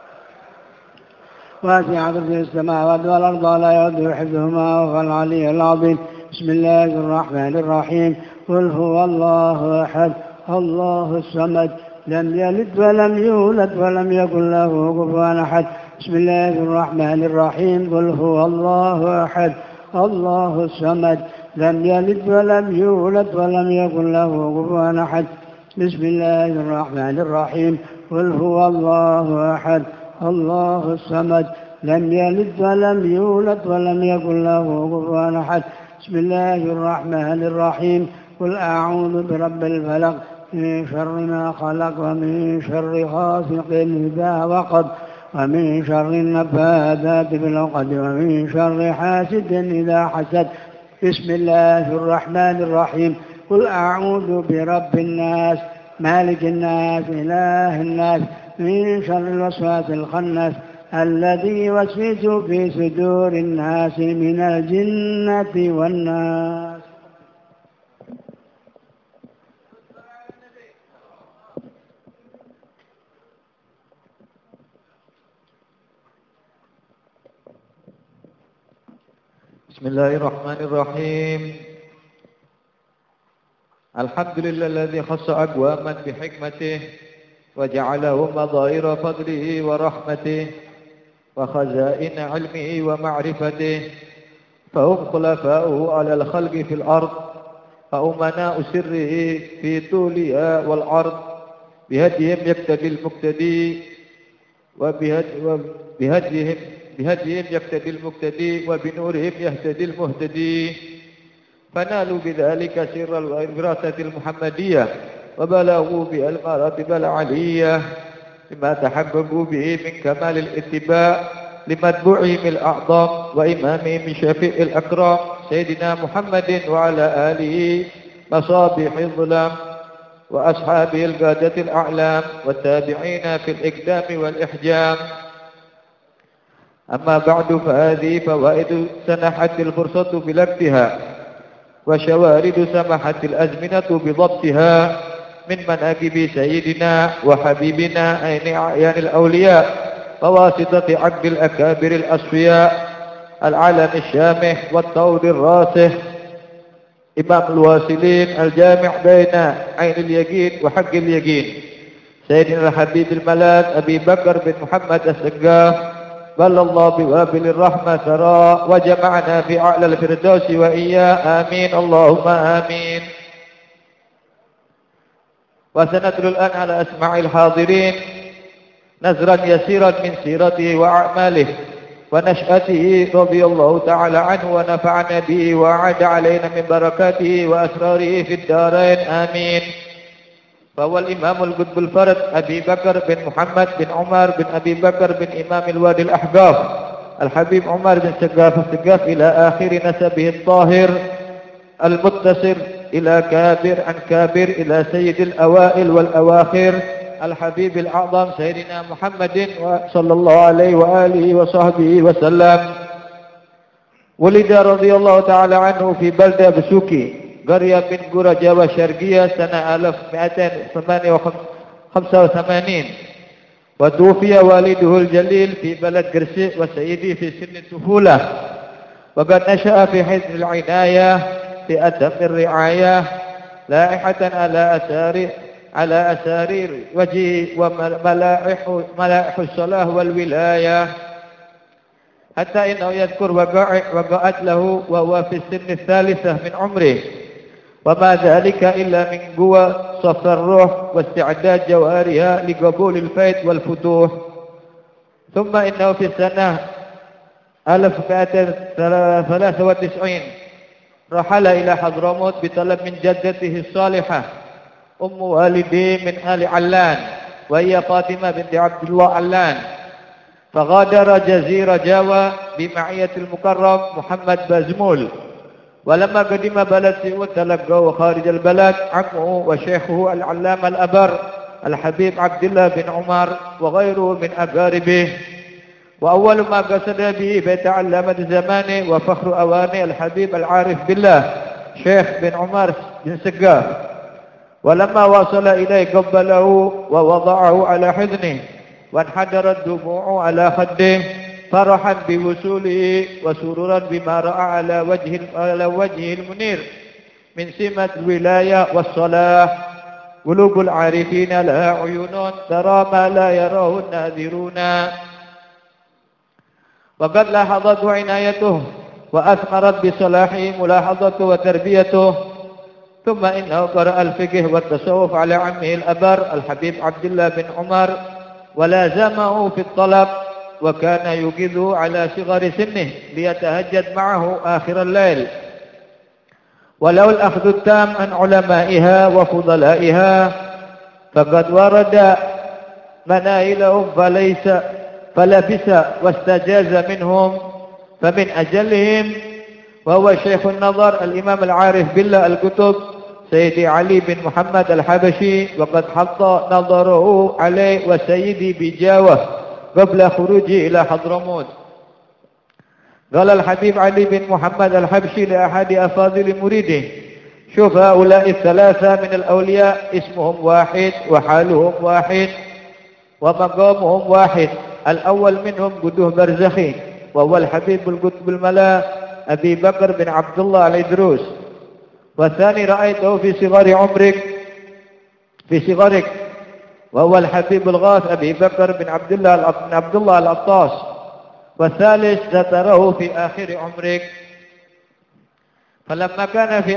S6: واسع كرسيه السماوات والأرض لا يؤوده حفظهما وهو العلي العظيم. بسم الله الرحمن الرحيم. قل هو الله أحد الله الصمد لم يلد ولم يولد ولم يكن له كفوا أحد. بسم الله الرحمن الرحيم. قل هو الله أحد الله الصمد لم يلد ولم يولد ولم يكن له كفوا أحد. بسم الله الرحمن الرحيم. قل هو الله أحد الله الصمد لم يلد ولم يولد ولم يكن له كفوا أحد. بسم الله الرحمن الرحيم. قل أعوذ برب الفلق من شر ما خلق ومن شر غاسق إذا وقب ومن شر النفاثات في العقد ومن شر حاسد إذا حسد. بسم الله الرحمن الرحيم. قل أعوذ برب الناس مالك الناس إله الناس من شر الوسواس الخناس الذي يوسوس في صدور الناس من الجنة والناس.
S7: بسم الله الرحمن الرحيم. الحمد لله الذي خص أقواما بحكمته وجعلهم مظاهر فضله ورحمته وخزائن علمه ومعرفته فهم خلفاؤه على الخلق في الأرض فأمناء سره في طولها والعرض بهديهم يقتدي المقتدي بهديهم يقتدي المقتدي وبنورهم يهتدي المهتدي فنالوا بذلك سر الوراثة المحمدية وبلغوا بها المراتب العلية لما تحققوا به من كمال الاتباع لمتبوعهم الأعظم وإمامهم شفيع الأكرام سيدنا محمد وعلى آله مصابيح الظلام وأصحابه القادة الأعلام والتابعين في الإقدام والإحجام. أما بعد فهذه فوائد سنحت الفرصة بلبتها وشوارد سمحت الأزمنة بضبطها من مناقب سيدنا وحبيبنا أين أعيان الأولياء بواسطة عبد الأكابر الأصفياء العلم الشامح والطول الراسخ إمام الواصلين الجامع بين عين اليقين وحق اليقين سيدنا الحبيب الملاذ أبي بكر بن محمد السقاف بل الله بوابل الرحمة ثرى وجمعنا في أعلى الفردوس وإياه آمين اللهم آمين. وسنتلو الآن على أسماع الحاضرين نزرا يسيرا من سيرته وأعماله ونشأته رضي الله تعالى عنه ونفعنا به وأعاد علينا من بركاته وأسراره في الدارين آمين. فهو الإمام القطب الفرد أبي بكر بن محمد بن عمر بن أبي بكر بن إمام الوادي الأحقاف الحبيب عمر بن سقاف السقاف إلى آخر نسبه الطاهر المتصل إلى كابر عن كابر إلى سيد الأوائل والأواخر الحبيب الأعظم سيدنا محمد صلى الله عليه وآله وصحبه وسلم. ولد رضي الله تعالى عنه في بلدة بسوكي قرية من قرى جاوة الشرقية سنة 1285، وتوفي والده الجليل في بلد قرسي وسيدي في سن الطفولة. وقد نشأ في حزب العناية في أتم الرعاية لاحة على أسارير وجهه وملائح الصلاة والولاية، حتى إنه يذكر وقعت له وهو في السن الثالثة من عمره، وما ذلك إلا من قوى صف الروح واستعداد جوارها لقبول الفيض والفتوح. ثم إنه في السنة 1293 رحل إلى حضرموت بطلب من جدته الصالحة أم والديه من آل علان، وهي فاطمة بنت عبد الله علان، فغادر جزيرة جاوة بمعية المكرم محمد بازمول. ولما قدم بلد سيئوت تلقوه خارج البلد عمه وشيخه العلامة الأبر الحبيب عبد الله بن عمر وغيره من أقاربه. وأول ما قصد به بيت علامة زمانه وفخر أواني الحبيب العارف بالله شيخ بن عمر بن سقاف. ولما وصل إليه قبله ووضعه على حضنه وانحدرت دموعه على خده فرحا بوصوله وسرورا بما رأى على وجهه المنير من سمة الولاية والصلاح. قلوب العارفين لها عيون ترى ما لا يراه الناذرون. وقد لاحظته عنايته وأثمرت بصلاحه ملاحظته وتربيته. ثم إنه قرأ الفقه والتصوف على عمه الأبر الحبيب عبد الله بن عمر ولازمه في الطلب، وكان يوقظه على صغر سنه ليتهجد معه آخر الليل. ولو الأخذ التام عن علمائها وفضلائها فقد ورد مناهلهم فلبس واستجاز منهم، فمن أجلهم وهو شيخ النظر الإمام العارف بالله الكتب سيدي علي بن محمد الحبشي، وقد حط نظره عليه وسيدي بجاوة قبل خروجه إلى حضرموت. قال الحبيب علي بن محمد الحبشي لأحد أفاضل مريده: شوف هؤلاء الثلاثة من الأولياء اسمهم واحد وحالهم واحد ومقامهم واحد. الأول منهم قدوه برزخي وهو الحبيب القطب الملا أبي بكر بن عبد الله العدروس، والثاني رأيته في صغرك وهو الحبيب الغاث أبي بكر بن عبد الله العطاس، والثالث ستره في آخر عمرك. فلما كان في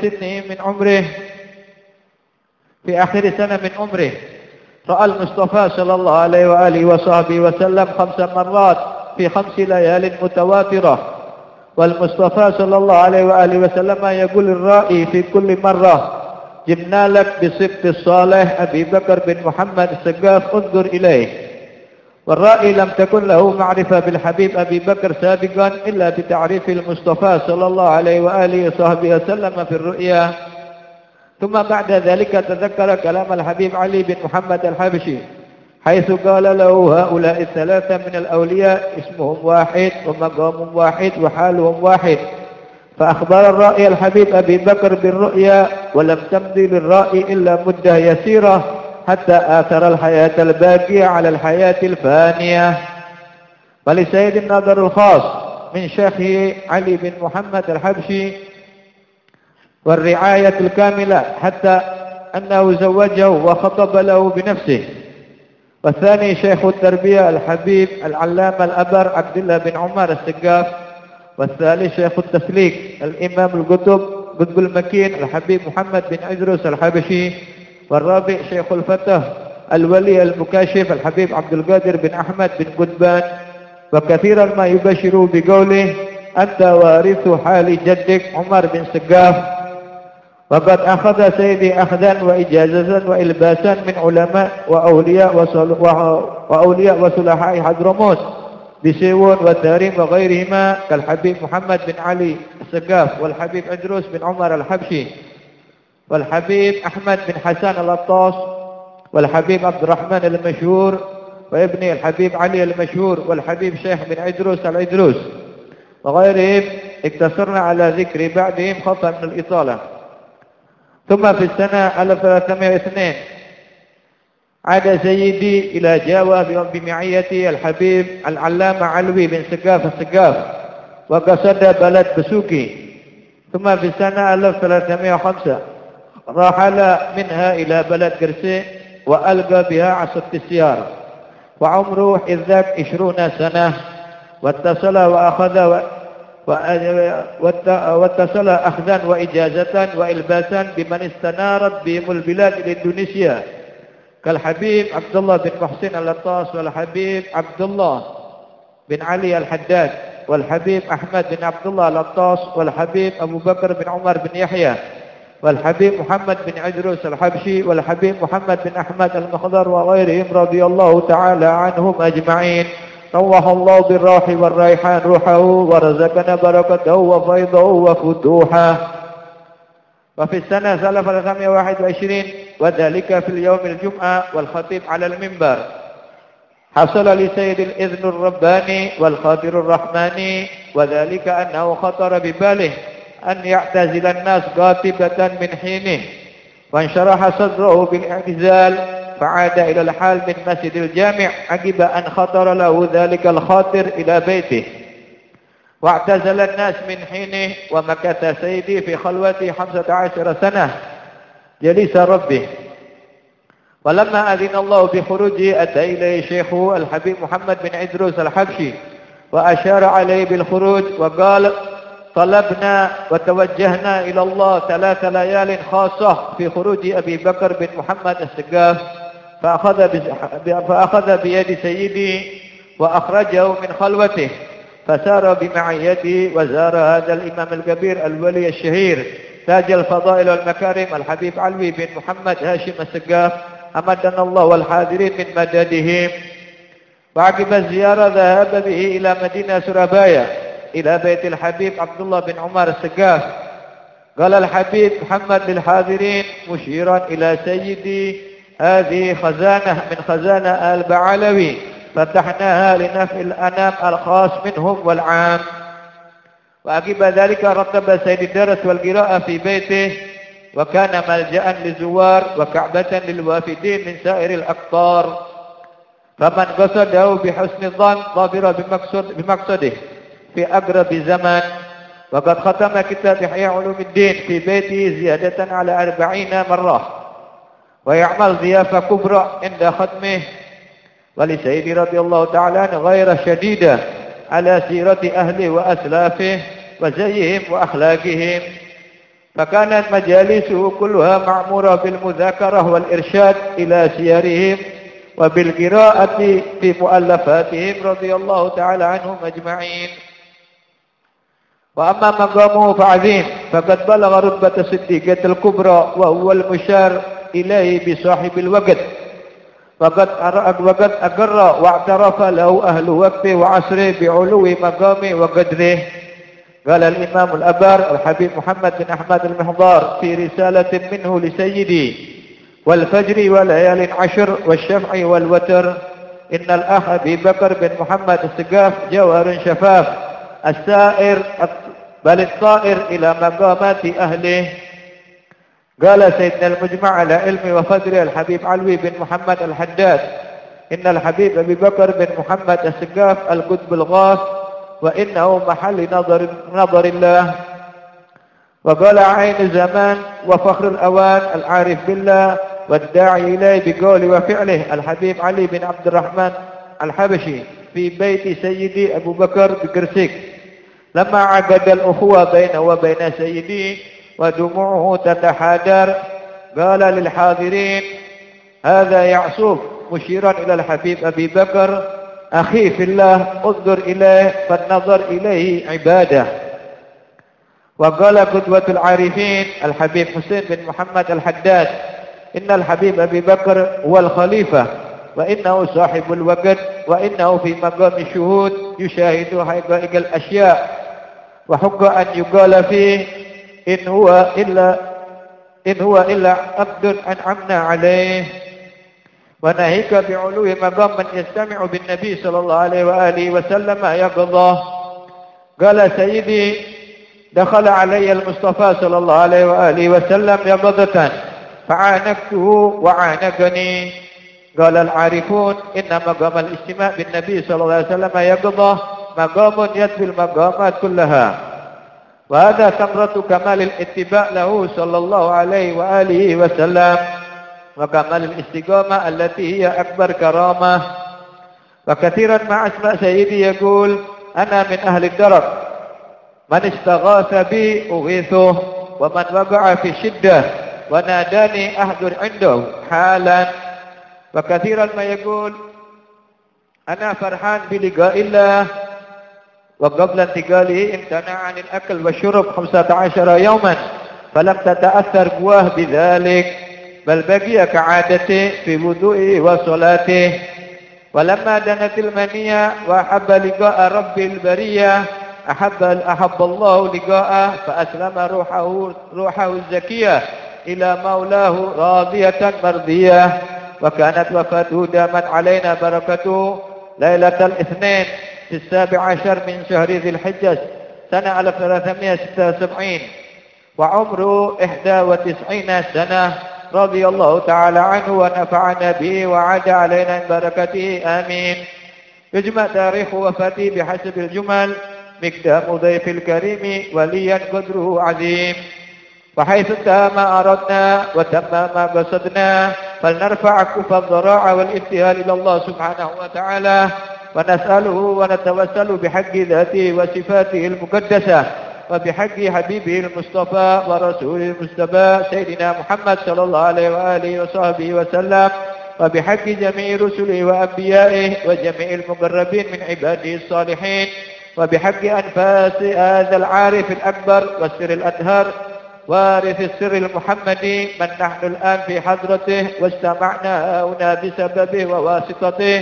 S7: آخر سنة من عمره رأى المصطفى صلى الله عليه وآله وصحبه وسلم 5 مرات في 5 ليال متواترة. والمصطفى صلى الله عليه وآله وسلم يقول الرائي في كل مرة: جبنا لك بصفة الصالح أبي بكر بن محمد السقاف، انظر إليه. والرائي لم تكن له معرفة بالحبيب أبي بكر سابقا إلا بتعريف المصطفى صلى الله عليه وآله وصحبه وسلم في الرؤيا. ثم بعد ذلك تذكر كلام الحبيب علي بن محمد الحبشي حيث قال له: هؤلاء الثلاثة من الأولياء اسمهم واحد ومقامهم واحد وحالهم واحد. فأخبر الرائي الحبيب أبي بكر بالرؤيا، ولم تمضي للرائي إلا مدة يسيرة حتى آثر الحياة الباقية على الحياة الفانية. ولسيد النظر الخاص من شيخه علي بن محمد الحبشي والرعاية الكاملة حتى أنه زوجه وخطب له بنفسه. والثاني شيخ التربية الحبيب العلامة الأبر عبد الله بن عمر السقاف. والثالث شيخ التسليك الإمام القطب قطب المكين الحبيب محمد بن عدروس الحبشي. والرابع شيخ الفتح الولي المكاشف الحبيب عبد القادر بن أحمد بن قطبان. وكثيرا ما يبشر بقوله: أنت وارث حال جدك عمر بن سقاف. وقد أخذ سيدي أخذا وإجازة وإلباسا من علماء وأولياء وصلحاء حضرموت بسيون وتاريم وغيرهما كالحبيب محمد بن علي السقاف والحبيب عدروس بن عمر الحبشي. والحبيب أحمد بن حسان الأطاس، والحبيب عبد الرحمن المشهور، وابني الحبيب علي المشهور، والحبيب شيخ بن عدروس العدروس وغيرهم. اقتصرنا على ذكر بعدهم خطأ من الإطالة. ثم في السنة 1302 عاد سيدي إلى جاوة بمعية الحبيب العلامة علوي بن سقاف السقاف، وقصد بلد بسوكي. ثم في السنة 1305 رحل منها إلى بلد قرسي، وألقى بها عصا السيارة، وعمره إذ ذاك 20 سنة. واتصل واتصل أخذا وإجازة وإلباسا بمن استنارت بهم البلاد الإندونيسية، كالحبيب عبد الله بن محسن الأطاس، والحبيب عبد الله بن علي الحداد، والحبيب أحمد بن عبد الله الأطاس، والحبيب أبو بكر بن عمر بن يحيى، والحبيب محمد بن عدروس الحبشي، والحبيب محمد بن أحمد المخضر، وغيرهم رضي الله تعالى عنهم أجمعين. روح الله بالروح والريحان روحه، ورزقنا بركته وفيضه وفتوحه. وفي السنة 1321 وذلك في اليوم الجمعة والخطيب على المنبر، حصل لسيد الإذن الرباني والخاطر الرحماني، وذلك أنه خطر بباله أن يعتزل الناس قاطبة من حينه، وانشرح صدره بالاعتزال، فعاد إلى الحال من مسجد الجامع عقب أن خطر له ذلك الخاطر إلى بيته، واعتزل الناس من حينه. ومكث سيدي في خلوته 15 سنة جليس ربه. ولما أذن الله بخروجه أتى إليه شيخه الحبيب محمد بن عدروس الحبشي، وأشار عليه بالخروج وقال: طلبنا وتوجهنا إلى الله 3 ليال خاصة في خروج أبي بكر بن محمد السقاف، فأخذ بيد سيدي وأخرجه من خلوته، فسار بمعيته وزار هذا الإمام الكبير الولي الشهير تاج الفضائل والمكارم الحبيب علوي بن محمد هاشم السقاف، أمدنا الله والحاضرين من مددهم. وعقب الزيارة ذهب به إلى مدينة سورابايا إلى بيت الحبيب عبد الله بن عمر السقاف. قال الحبيب محمد للحاضرين مشيرا إلى سيدي: هذه خزانة من خزانة آل بعلوي فتحناها لنفع الأنام الخاص منهم والعام. وعقب ذلك رتب سيد الدرس والقراءة في بيته، وكان ملجأ للزوار وكعبة للوافدين من سائر الأقطار، فمن قصده بحسن الظن ظافر بمقصده في أقرب زمان. وقد ختم كتاب إحياء علوم الدين في بيته زيادة على 40 مرة، ويعمل ضيافة كبرى عند ختمه. ولسيدي رضي الله تعالى عنه غير شديدة على سيرة أهله وأسلافه وزيهم وأخلاقهم، فكانت مجالسه كلها معمورة بالمذاكرة والإرشاد إلى سيرهم وبالقراءة في مؤلفاتهم رضي الله تعالى عنهم أجمعين. وأما مقامه فعظيم، فقد بلغ رتبة الصديقية الكبرى، وهو المشار إليه بصاحب الوقت، وقد أقر واعترف له أهل وقته وعصره بعلو مقامه وقدره. قال الإمام الأبار الحبيب محمد بن أحمد المحضار في رسالة منه لسيدي: والفجر وليال 10 والشفع والوتر، إن الأخ أبي بكر بن محمد السقاف جوهر شفاف السائر بل الطائر إلى مقامات أهله. قال سيدنا المجمع على علم وفضل الحبيب علوي بن محمد الحداد: إن الحبيب أبي بكر بن محمد السقاف القطب الغاث، وإنه محل نظر الله. وقال عين الزمان وفخر الأوان العارف بالله والداعي إليه بقوله وفعله الحبيب علي بن عبد الرحمن الحبشي في بيت سيدي أبو بكر بكرسيك، لما عقد الأخوة بينه وبين سيدي ودموعه تتحادر، قال للحاضرين: هذا يعصوب، مشيرا إلى الحبيب أبي بكر: أخي في الله، انظر إليه، فالنظر إليه عبادة. وقال قدوة العارفين الحبيب حسين بن محمد الحداد: إن الحبيب أبي بكر هو الخليفة، وإنه صاحب الوقت، وإنه في مقام الشهود يشاهد حقائق الأشياء، وحق أن يقال فيه إن هو إلا إن هو إلا عبد أنعمنا عليه وناهيك بعلو مقام من يستمع بالنبي صلى الله عليه وآله وسلم يقظه. قال سيدي دخل علي المصطفى صلى الله عليه وآله وسلم يقظة فعانكته وعانكني. قال العارفون إن مقام الاجتماع بالنبي صلى الله عليه وسلم يقظة مقام يدفي المقامات كلها، وهذا ثمرة كمال الاتباع له صلى الله عليه وآله وسلم وكمال الاستقامة التي هي أكبر كرامة. وكثيرا ما أسمع سيدي يقول أنا من أهل الدرب، من استغاث بي أغيثه، ومن وقع في شدة وناداني أحضر عنده حالا. وكثيرا ما يقول أنا فرحان بلقاء الله، وقبل انتقاله امتنع عن الأكل والشرب 15 يوما فلم تتأثر قواه بذلك، بل بقي كعادته في وضوئه وصلاته. ولما دنت المنية وأحب لقاء رب البرية أحب الله لقاءه فأسلم روحه الزكية إلى مولاه راضية مرضية. وكانت وفاته دامت علينا بركته ليلة الاثنين في 17 من شهر ذي الحجة سنة 1376 وعمره 91 سنة، رضي الله تعالى عنه ونفعنا به وعاد علينا من بركته آمين. يجمع تاريخ وفاته بحسب الجمل مقدام ضيف الكريم وليا قدره عظيم، وحيث انتهى ما أردنا وتم ما قصدنا فلنرفع كف الضراع والابتهال إلى الله سبحانه وتعالى ونسأله ونتوسل بحق ذاته وصفاته المقدسة وبحق حبيبه المصطفى ورسوله المجتبى سيدنا محمد صلى الله عليه وآله وصحبه وسلم وبحق جميع رسله وأنبيائه وجميع المقربين من عباده الصالحين وبحق أنفاس هذا العارف الأكبر والسر الأطهر وارث السر المحمدي من نحن الآن في حضرته واجتمعنا هنا بسببه وواسطته،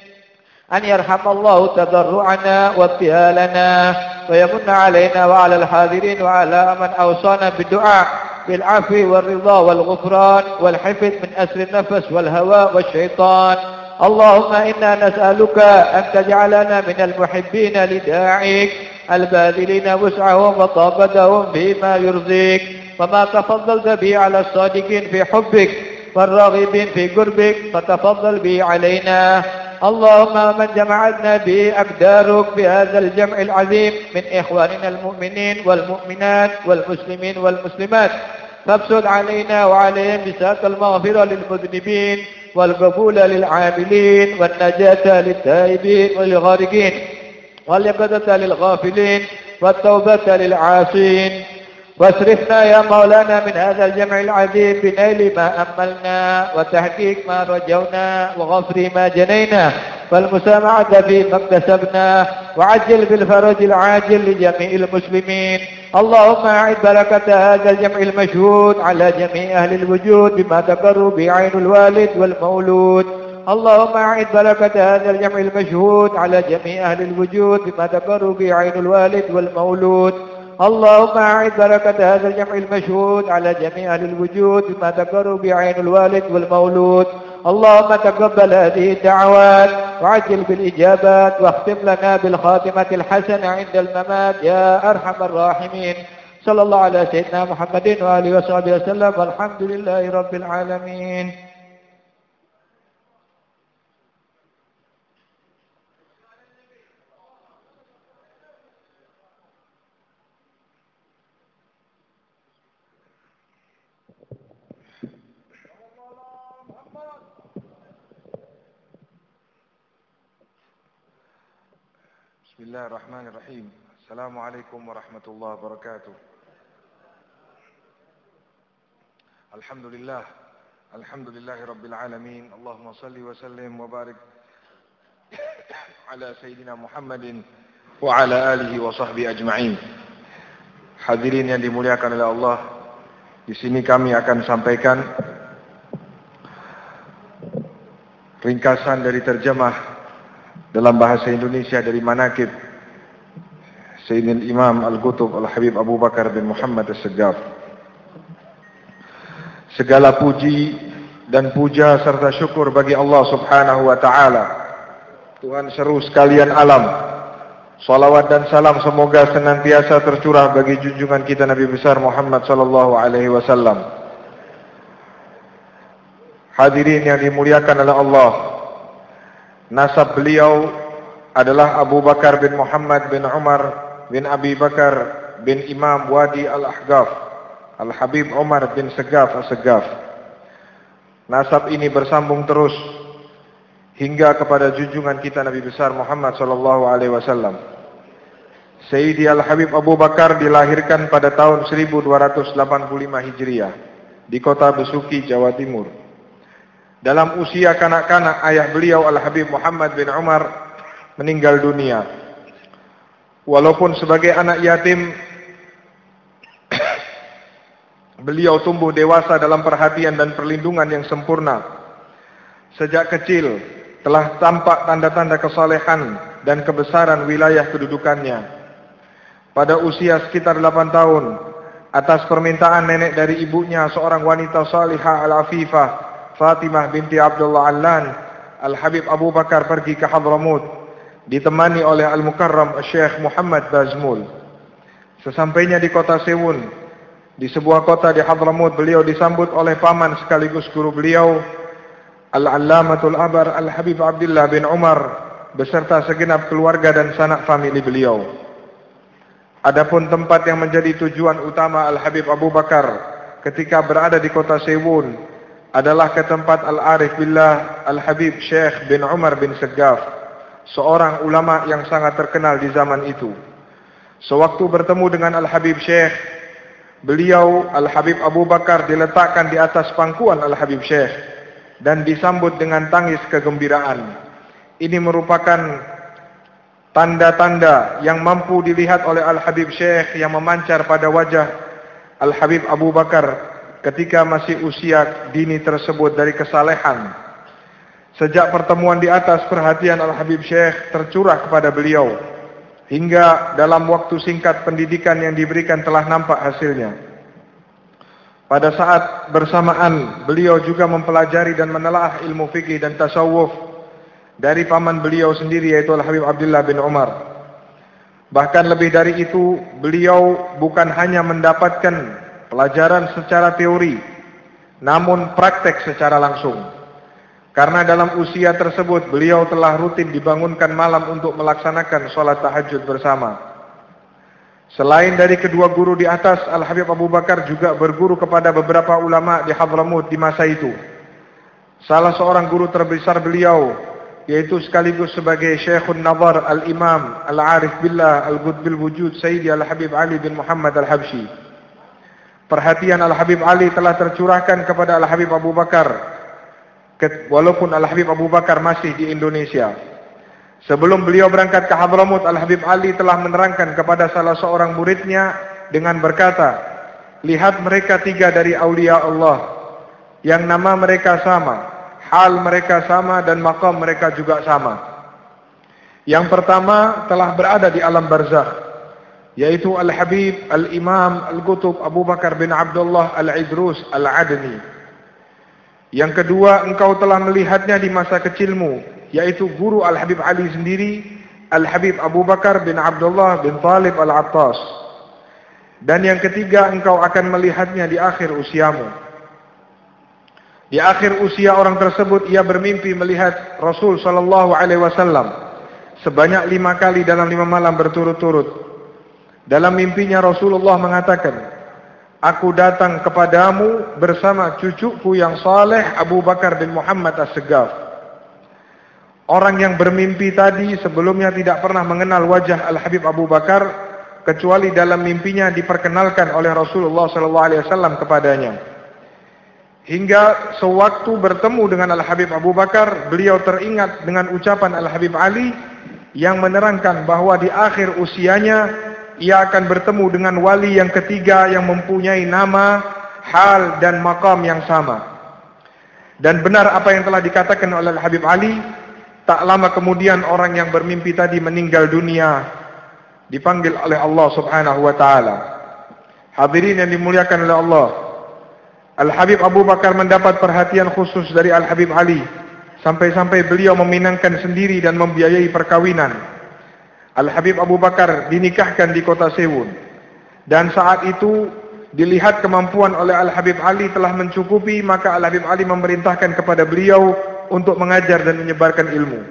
S7: أن يرحم الله تضرعنا وابتهالنا ويمن علينا وعلى الحاضرين وعلى من أوصانا بالدعاء بالعفو والرضا والغفران والحفظ من أسر النفس والهوى والشيطان. اللهم إنا نسألك أن تجعلنا من المحبين لداعيك الباذلين وسعهم وطاقتهم فيما يرضيك، وما تفضلت به على الصادقين في حبك والراغبين في قربك فتفضل به علينا. اللهم من جمعتنا به أقدارك بهذا الجمع العظيم من إخواننا المؤمنين والمؤمنات والمسلمين والمسلمات فابسط علينا وعليهم بساط المغفرة للمذنبين والقبول للعاملين والنجاة للتائبين والغارقين واليقظة للغافلين والتوبة للعاصين. واصرفنا يا مولانا من هذا الجمع العظيم بنيل ما أملنا وتحقيق ما رجونا وغفر ما جنينا والمسامعة فيما اكتسبنا وعجل بالفرج العاجل لجميع المسلمين. اللهم أعد بركة هذا الجمع المشهود على جميع أهل الوجود بما تقر به عين الوالد والمولود. اللهم أعد بركة هذا الجمع المشهود على جميع أهل الوجود بما تقر به عين الوالد والمولود. اللهم أعد بركة هذا الجمع المشهود على جميع أهل الوجود بما تقر به عين الوالد والمولود. اللهم تقبل هذه الدعوات وعجل بالإجابات واختم لنا بالخاتمة الحسنة عند الممات يا أرحم الراحمين. صلى الله على سيدنا محمد وآله وصحبه وسلم والحمد لله رب العالمين.
S8: بسم الله الرحمن الرحيم. السلام عليكم ورحمة الله وبركاته. الحمد لله رب العالمين. اللهم صل وسلم وبارك على سيدنا Muhammadin wa ala alihi wa sahbihi ajma'in. Hadirin yang dimuliakan oleh Allah, di sini kami akan sampaikan ringkasan dari terjemah dalam bahasa Indonesia dari manaqib Sayyidina Imam Al-Qutub Al-Habib Abu Bakar bin Muhammad As-Segaf. Segala puji dan puja serta syukur bagi Allah Subhanahu wa taala, Tuhan seru sekalian alam. Salawat dan salam semoga senantiasa tercurah bagi junjungan kita Nabi besar Muhammad sallallahu alaihi wasallam. Hadirin yang dimuliakan oleh Allah, nasab beliau adalah Abu Bakar bin Muhammad bin Umar bin Abi Bakar bin Imam Wadi Al-Ahqaf Al-Habib Umar bin Segaf As-Segaf. Nasab ini bersambung terus hingga kepada junjungan kita Nabi besar Muhammad sallallahu alaihi wasallam. Sayyidi Al-Habib Abu Bakar dilahirkan pada tahun 1285 Hijriah di kota Besuki, Jawa Timur. Dalam usia kanak-kanak, ayah beliau Al-Habib Muhammad bin Umar meninggal dunia. Walaupun sebagai anak yatim, beliau tumbuh dewasa dalam perhatian dan perlindungan yang sempurna. Sejak kecil telah tampak tanda-tanda kesalehan dan kebesaran wilayah kedudukannya. Pada usia sekitar 8 tahun, atas permintaan nenek dari ibunya, seorang wanita salihah al-afifah, Fatimah binti Abdullah Allan, Al-Habib Abu Bakar pergi ke Hadramut, ditemani oleh Al-Mukarram Syekh Muhammad Bazmul. Sesampainya di kota Sewun, di sebuah kota di Hadramut, beliau disambut oleh paman sekaligus guru beliau, Al-Allamatul Abar Al-Habib Abdullah bin Umar, beserta segenap keluarga dan sanak famili beliau. Adapun tempat yang menjadi tujuan utama Al-Habib Abu Bakar ketika berada di kota Sewun adalah ke tempat Al-Arif Billah Al-Habib Syekh bin Umar bin Segaf, seorang ulama yang sangat terkenal di zaman itu. Sewaktu bertemu dengan Al-Habib Syekh, beliau Al-Habib Abu Bakar diletakkan di atas pangkuan Al-Habib Syekh dan disambut dengan tangis kegembiraan. Ini merupakan tanda-tanda yang mampu dilihat oleh Al-Habib Syekh yang memancar pada wajah Al-Habib Abu Bakar ketika masih usia dini tersebut dari kesalehan. Sejak pertemuan di atas, perhatian Al-Habib Syekh tercurah kepada beliau, hingga dalam waktu singkat pendidikan yang diberikan telah nampak hasilnya. Pada saat bersamaan, beliau juga mempelajari dan menelaah ilmu fikih dan tasawuf dari paman beliau sendiri, yaitu Al-Habib Abdullah bin Umar. Bahkan lebih dari itu, beliau bukan hanya mendapatkan pelajaran secara teori, namun praktek secara langsung. Karena dalam usia tersebut, beliau telah rutin dibangunkan malam untuk melaksanakan sholat tahajud bersama. Selain dari kedua guru di atas, Al-Habib Abu Bakar juga berguru kepada beberapa ulama di Hadramut di masa itu. Salah seorang guru terbesar beliau, yaitu sekaligus sebagai Syekhun Nazar Al-Imam Al-Arif Billah Al-Qutbil Wujud Sayyidi Al-Habib Ali bin Muhammad Al-Habsyi. Perhatian Al-Habib Ali telah tercurahkan kepada Al-Habib Abu Bakar, walaupun Al-Habib Abu Bakar masih di Indonesia. Sebelum beliau berangkat ke Hadramut, Al-Habib Ali telah menerangkan kepada salah seorang muridnya dengan berkata, "Lihat mereka 3 dari aulia Allah, yang nama mereka sama, hal mereka sama, dan maqam mereka juga sama. Yang pertama telah berada di alam barzakh, yaitu Al-Habib Al-Imam Al-Qutub Abu Bakar bin Abdullah Al-Idrus Al-Adni. Yang kedua, engkau telah melihatnya di masa kecilmu, yaitu guru Al-Habib Ali sendiri, Al-Habib Abu Bakar bin Abdullah bin Talib Al-Attas. Dan yang ketiga, engkau akan melihatnya di akhir usiamu. Di akhir usia orang tersebut, ia bermimpi melihat Rasul sallallahu alaihi wasallam sebanyak 5 kali dalam 5 malam berturut-turut. Dalam mimpinya Rasulullah mengatakan, aku datang kepadamu bersama cucuku yang saleh Abu Bakar bin Muhammad As-Segaf. Orang yang bermimpi tadi sebelumnya tidak pernah mengenal wajah Al-Habib Abu Bakar, kecuali dalam mimpinya diperkenalkan oleh Rasulullah SAW kepadanya. Hingga sewaktu bertemu dengan Al-Habib Abu Bakar, beliau teringat dengan ucapan Al-Habib Ali yang menerangkan bahwa di akhir usianya ia akan bertemu dengan wali yang ketiga yang mempunyai nama, hal, dan maqam yang sama. Dan benar apa yang telah dikatakan oleh Al-Habib Ali, tak lama kemudian orang yang bermimpi tadi meninggal dunia, dipanggil oleh Allah Subhanahu wa taala. Hadirin yang dimuliakan oleh Allah, Al-Habib Abu Bakar mendapat perhatian khusus dari Al-Habib Ali, sampai-sampai beliau meminangkan sendiri dan membiayai perkawinan. Al-Habib Abu Bakar dinikahkan di kota Sewun. Dan saat itu dilihat kemampuan oleh Al-Habib Ali telah mencukupi, maka Al-Habib Ali memerintahkan kepada beliau untuk mengajar dan menyebarkan ilmu.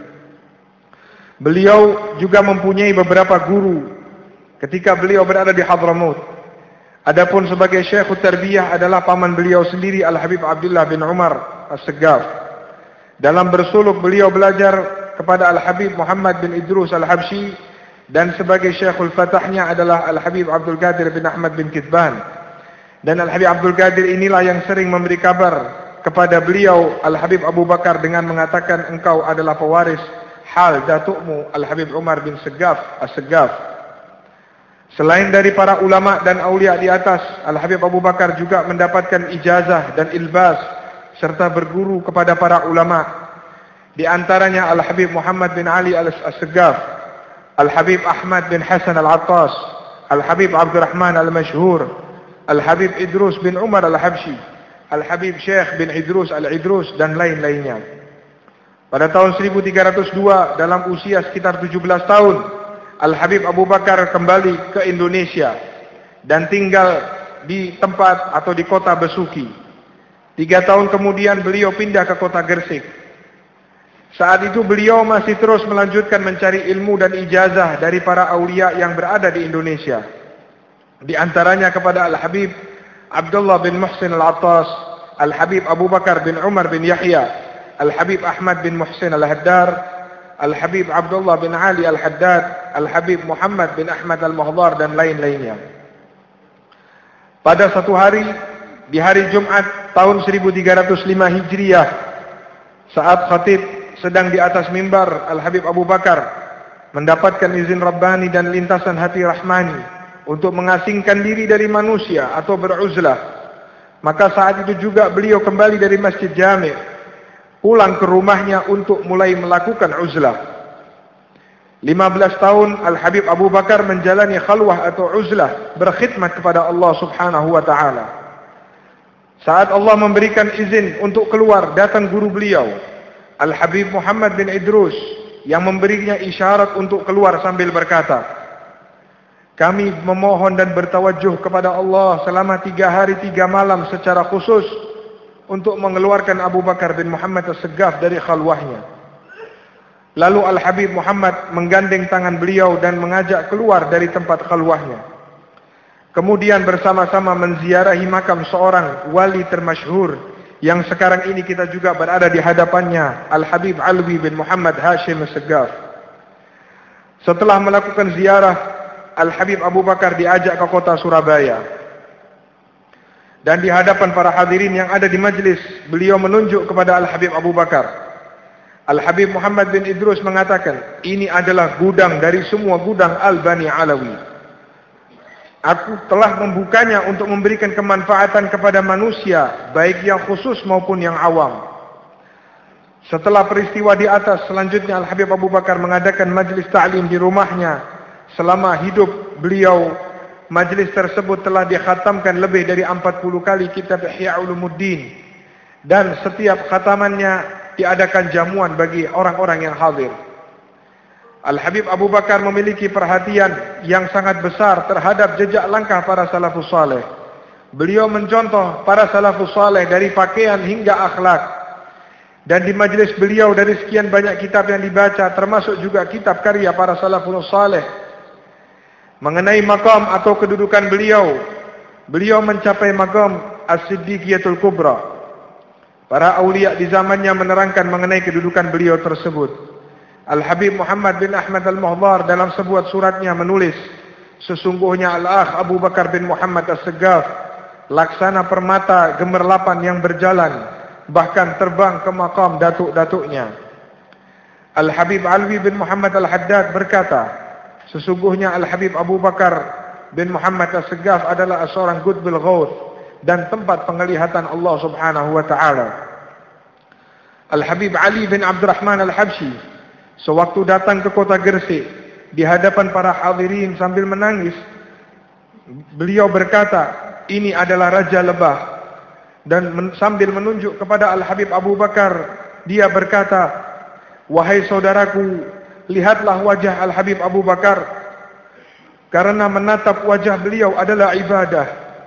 S8: Beliau juga mempunyai beberapa guru ketika beliau berada di Hadramaut. Adapun sebagai Syekhut Tarbiyah adalah paman beliau sendiri Al-Habib Abdullah bin Umar As-Segaf. Dalam bersuluk beliau belajar kepada Al-Habib Muhammad bin Idrus Al-Habsyi, dan sebagai Syekhul Fatahnya adalah Al-Habib Abdul Qadir bin Ahmad bin Kitban. Dan Al-Habib Abdul Qadir inilah yang sering memberi kabar kepada beliau Al-Habib Abu Bakar dengan mengatakan, engkau adalah pewaris hal datukmu Al-Habib Umar bin Segaf As-Segaf. Selain dari para ulama dan aulia di atas, Al-Habib Abu Bakar juga mendapatkan ijazah dan ilbas serta berguru kepada para ulama. Di antaranya Al-Habib Muhammad bin Ali As-Segaf, Al-Habib Ahmad bin Hasan Al-Attas, Al-Habib Abdurrahman Al-Mashhur, Al-Habib Idrus bin Umar Al-Habsyi, Al-Habib Syekh bin Idrus Al-Idrus, dan lain-lainnya. Pada tahun 1302, dalam usia sekitar 17 tahun, Al-Habib Abu Bakar kembali ke Indonesia dan tinggal di tempat atau di kota Besuki. 3 tahun kemudian beliau pindah ke kota Gresik. Saat itu beliau masih terus melanjutkan mencari ilmu dan ijazah dari para aulia yang berada di Indonesia. Di antaranya kepada Al-Habib Abdullah bin Muhsin Al-Attas, Al-Habib Abu Bakar bin Umar bin Yahya, Al-Habib Ahmad bin Muhsin Al-Haddar, Al-Habib Abdullah bin Ali Al-Haddad, Al-Habib Muhammad bin Ahmad Al-Muhdar, dan lain-lainnya. Pada satu hari, di hari Jumat tahun 1305 Hijriah, saat khatib sedang di atas mimbar, Al-Habib Abu Bakar mendapatkan izin Rabbani dan lintasan hati Rahmani untuk mengasingkan diri dari manusia atau beruzlah. Maka saat itu juga beliau kembali dari Masjid Jami', pulang ke rumahnya untuk mulai melakukan uzlah. 15 tahun Al-Habib Abu Bakar menjalani khalwah atau uzlah, berkhidmat kepada Allah Subhanahu wa ta'ala. Saat Allah memberikan izin untuk keluar, datang guru beliau, Al-Habib Muhammad bin Idrus, yang memberinya isyarat untuk keluar sambil berkata, kami memohon dan bertawajuh kepada Allah selama 3 hari 3 malam secara khusus untuk mengeluarkan Abu Bakar bin Muhammad As-Segaf dari khalwahnya. Lalu Al-Habib Muhammad menggandeng tangan beliau dan mengajak keluar dari tempat khalwahnya. Kemudian bersama-sama menziarahi makam seorang wali termasyhur yang sekarang ini kita juga berada di hadapannya, Al-Habib Alwi bin Muhammad Hashim As-Segaf. Setelah melakukan ziarah, Al-Habib Abu Bakar diajak ke kota Surabaya. Dan di hadapan para hadirin yang ada di majlis, beliau menunjuk kepada Al-Habib Abu Bakar. Al-Habib Muhammad bin Idrus mengatakan, ini adalah gudang dari semua gudang Al-Bani Alawi. Aku telah membukanya untuk memberikan kemanfaatan kepada manusia, baik yang khusus maupun yang awam. Setelah peristiwa di atas, selanjutnya Al-Habib Abu Bakar mengadakan majlis ta'lim di rumahnya. Selama hidup beliau, majlis tersebut telah dikhatamkan lebih dari 40 kali kitab Ihya Ulumuddin, dan setiap khatamannya diadakan jamuan bagi orang-orang yang hadir. Al-Habib Abu Bakar memiliki perhatian yang sangat besar terhadap jejak langkah para salafus saleh. Beliau mencontoh para salafus saleh dari pakaian hingga akhlak. Dan di majlis beliau dari sekian banyak kitab yang dibaca, termasuk juga kitab karya para salafus saleh mengenai makam atau kedudukan beliau. Beliau mencapai makam As-Siddiqiyatul Kubra. Para aulia di zamannya menerangkan mengenai kedudukan beliau tersebut. Al-Habib Muhammad bin Ahmad Al-Muhdar dalam sebuah suratnya menulis, sesungguhnya Al-Akh Abu Bakar bin Muhammad As-Segaf laksana permata gemerlapan yang berjalan, bahkan terbang ke makam datuk-datuknya. Al-Habib Alwi bin Muhammad Al-Haddad berkata, sesungguhnya Al-Habib Abu Bakar bin Muhammad As-Segaf adalah seorang Qutbul Ghawth dan tempat penglihatan Allah Subhanahu wa ta'ala. Al-Habib Ali bin Abdurrahman Al-Habsyi sewaktu datang ke kota Gresik, di hadapan para hadirin sambil menangis, beliau berkata, ini adalah Raja Lebah. dan sambil menunjuk kepada Al-Habib Abu Bakar, dia berkata, "Wahai saudaraku, lihatlah wajah Al-Habib Abu Bakar, karena menatap wajah beliau adalah ibadah."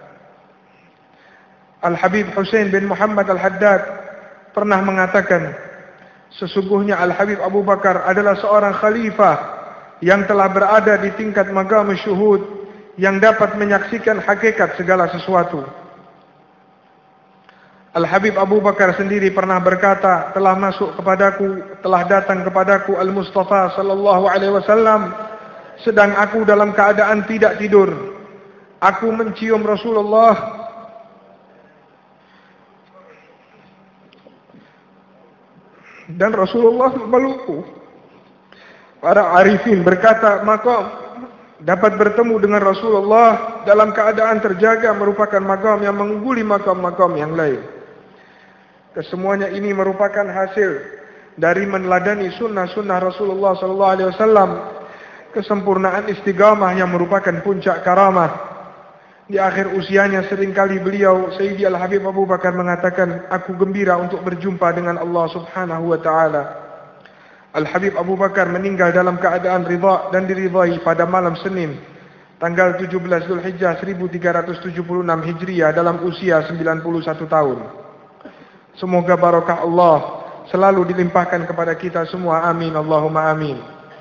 S8: Al-Habib Husain bin Muhammad Al-Haddad pernah mengatakan, sesungguhnya Al-Habib Abu Bakar adalah seorang khalifah yang telah berada di tingkat maqam syuhud, yang dapat menyaksikan hakikat segala sesuatu. Al-Habib Abu Bakar sendiri pernah berkata, telah datang kepadaku Al-Mustafa sallallahu alaihi wasallam sedang aku dalam keadaan tidak tidur. Aku mencium Rasulullah dan Rasulullah memelukku. Para arifin berkata, maka dapat bertemu dengan Rasulullah dalam keadaan terjaga merupakan makam yang mengungguli makam-makam yang lain. Kesemuanya ini merupakan hasil dari meneladani sunnah-sunnah Rasulullah SAW. Kesempurnaan istiqamah yang merupakan puncak karamah. Di akhir usianya seringkali beliau, Sayyidi Al-Habib Abu Bakar mengatakan, aku gembira untuk berjumpa dengan Allah Subhanahu wa Ta'ala. Al-Habib Abu Bakar meninggal dalam keadaan ridha dan diridhai pada malam Senin, tanggal 17 Zulhijjah 1376 Hijriah dalam usia 91 tahun. Semoga barakah Allah selalu dilimpahkan kepada kita semua. Amin, Allahumma amin.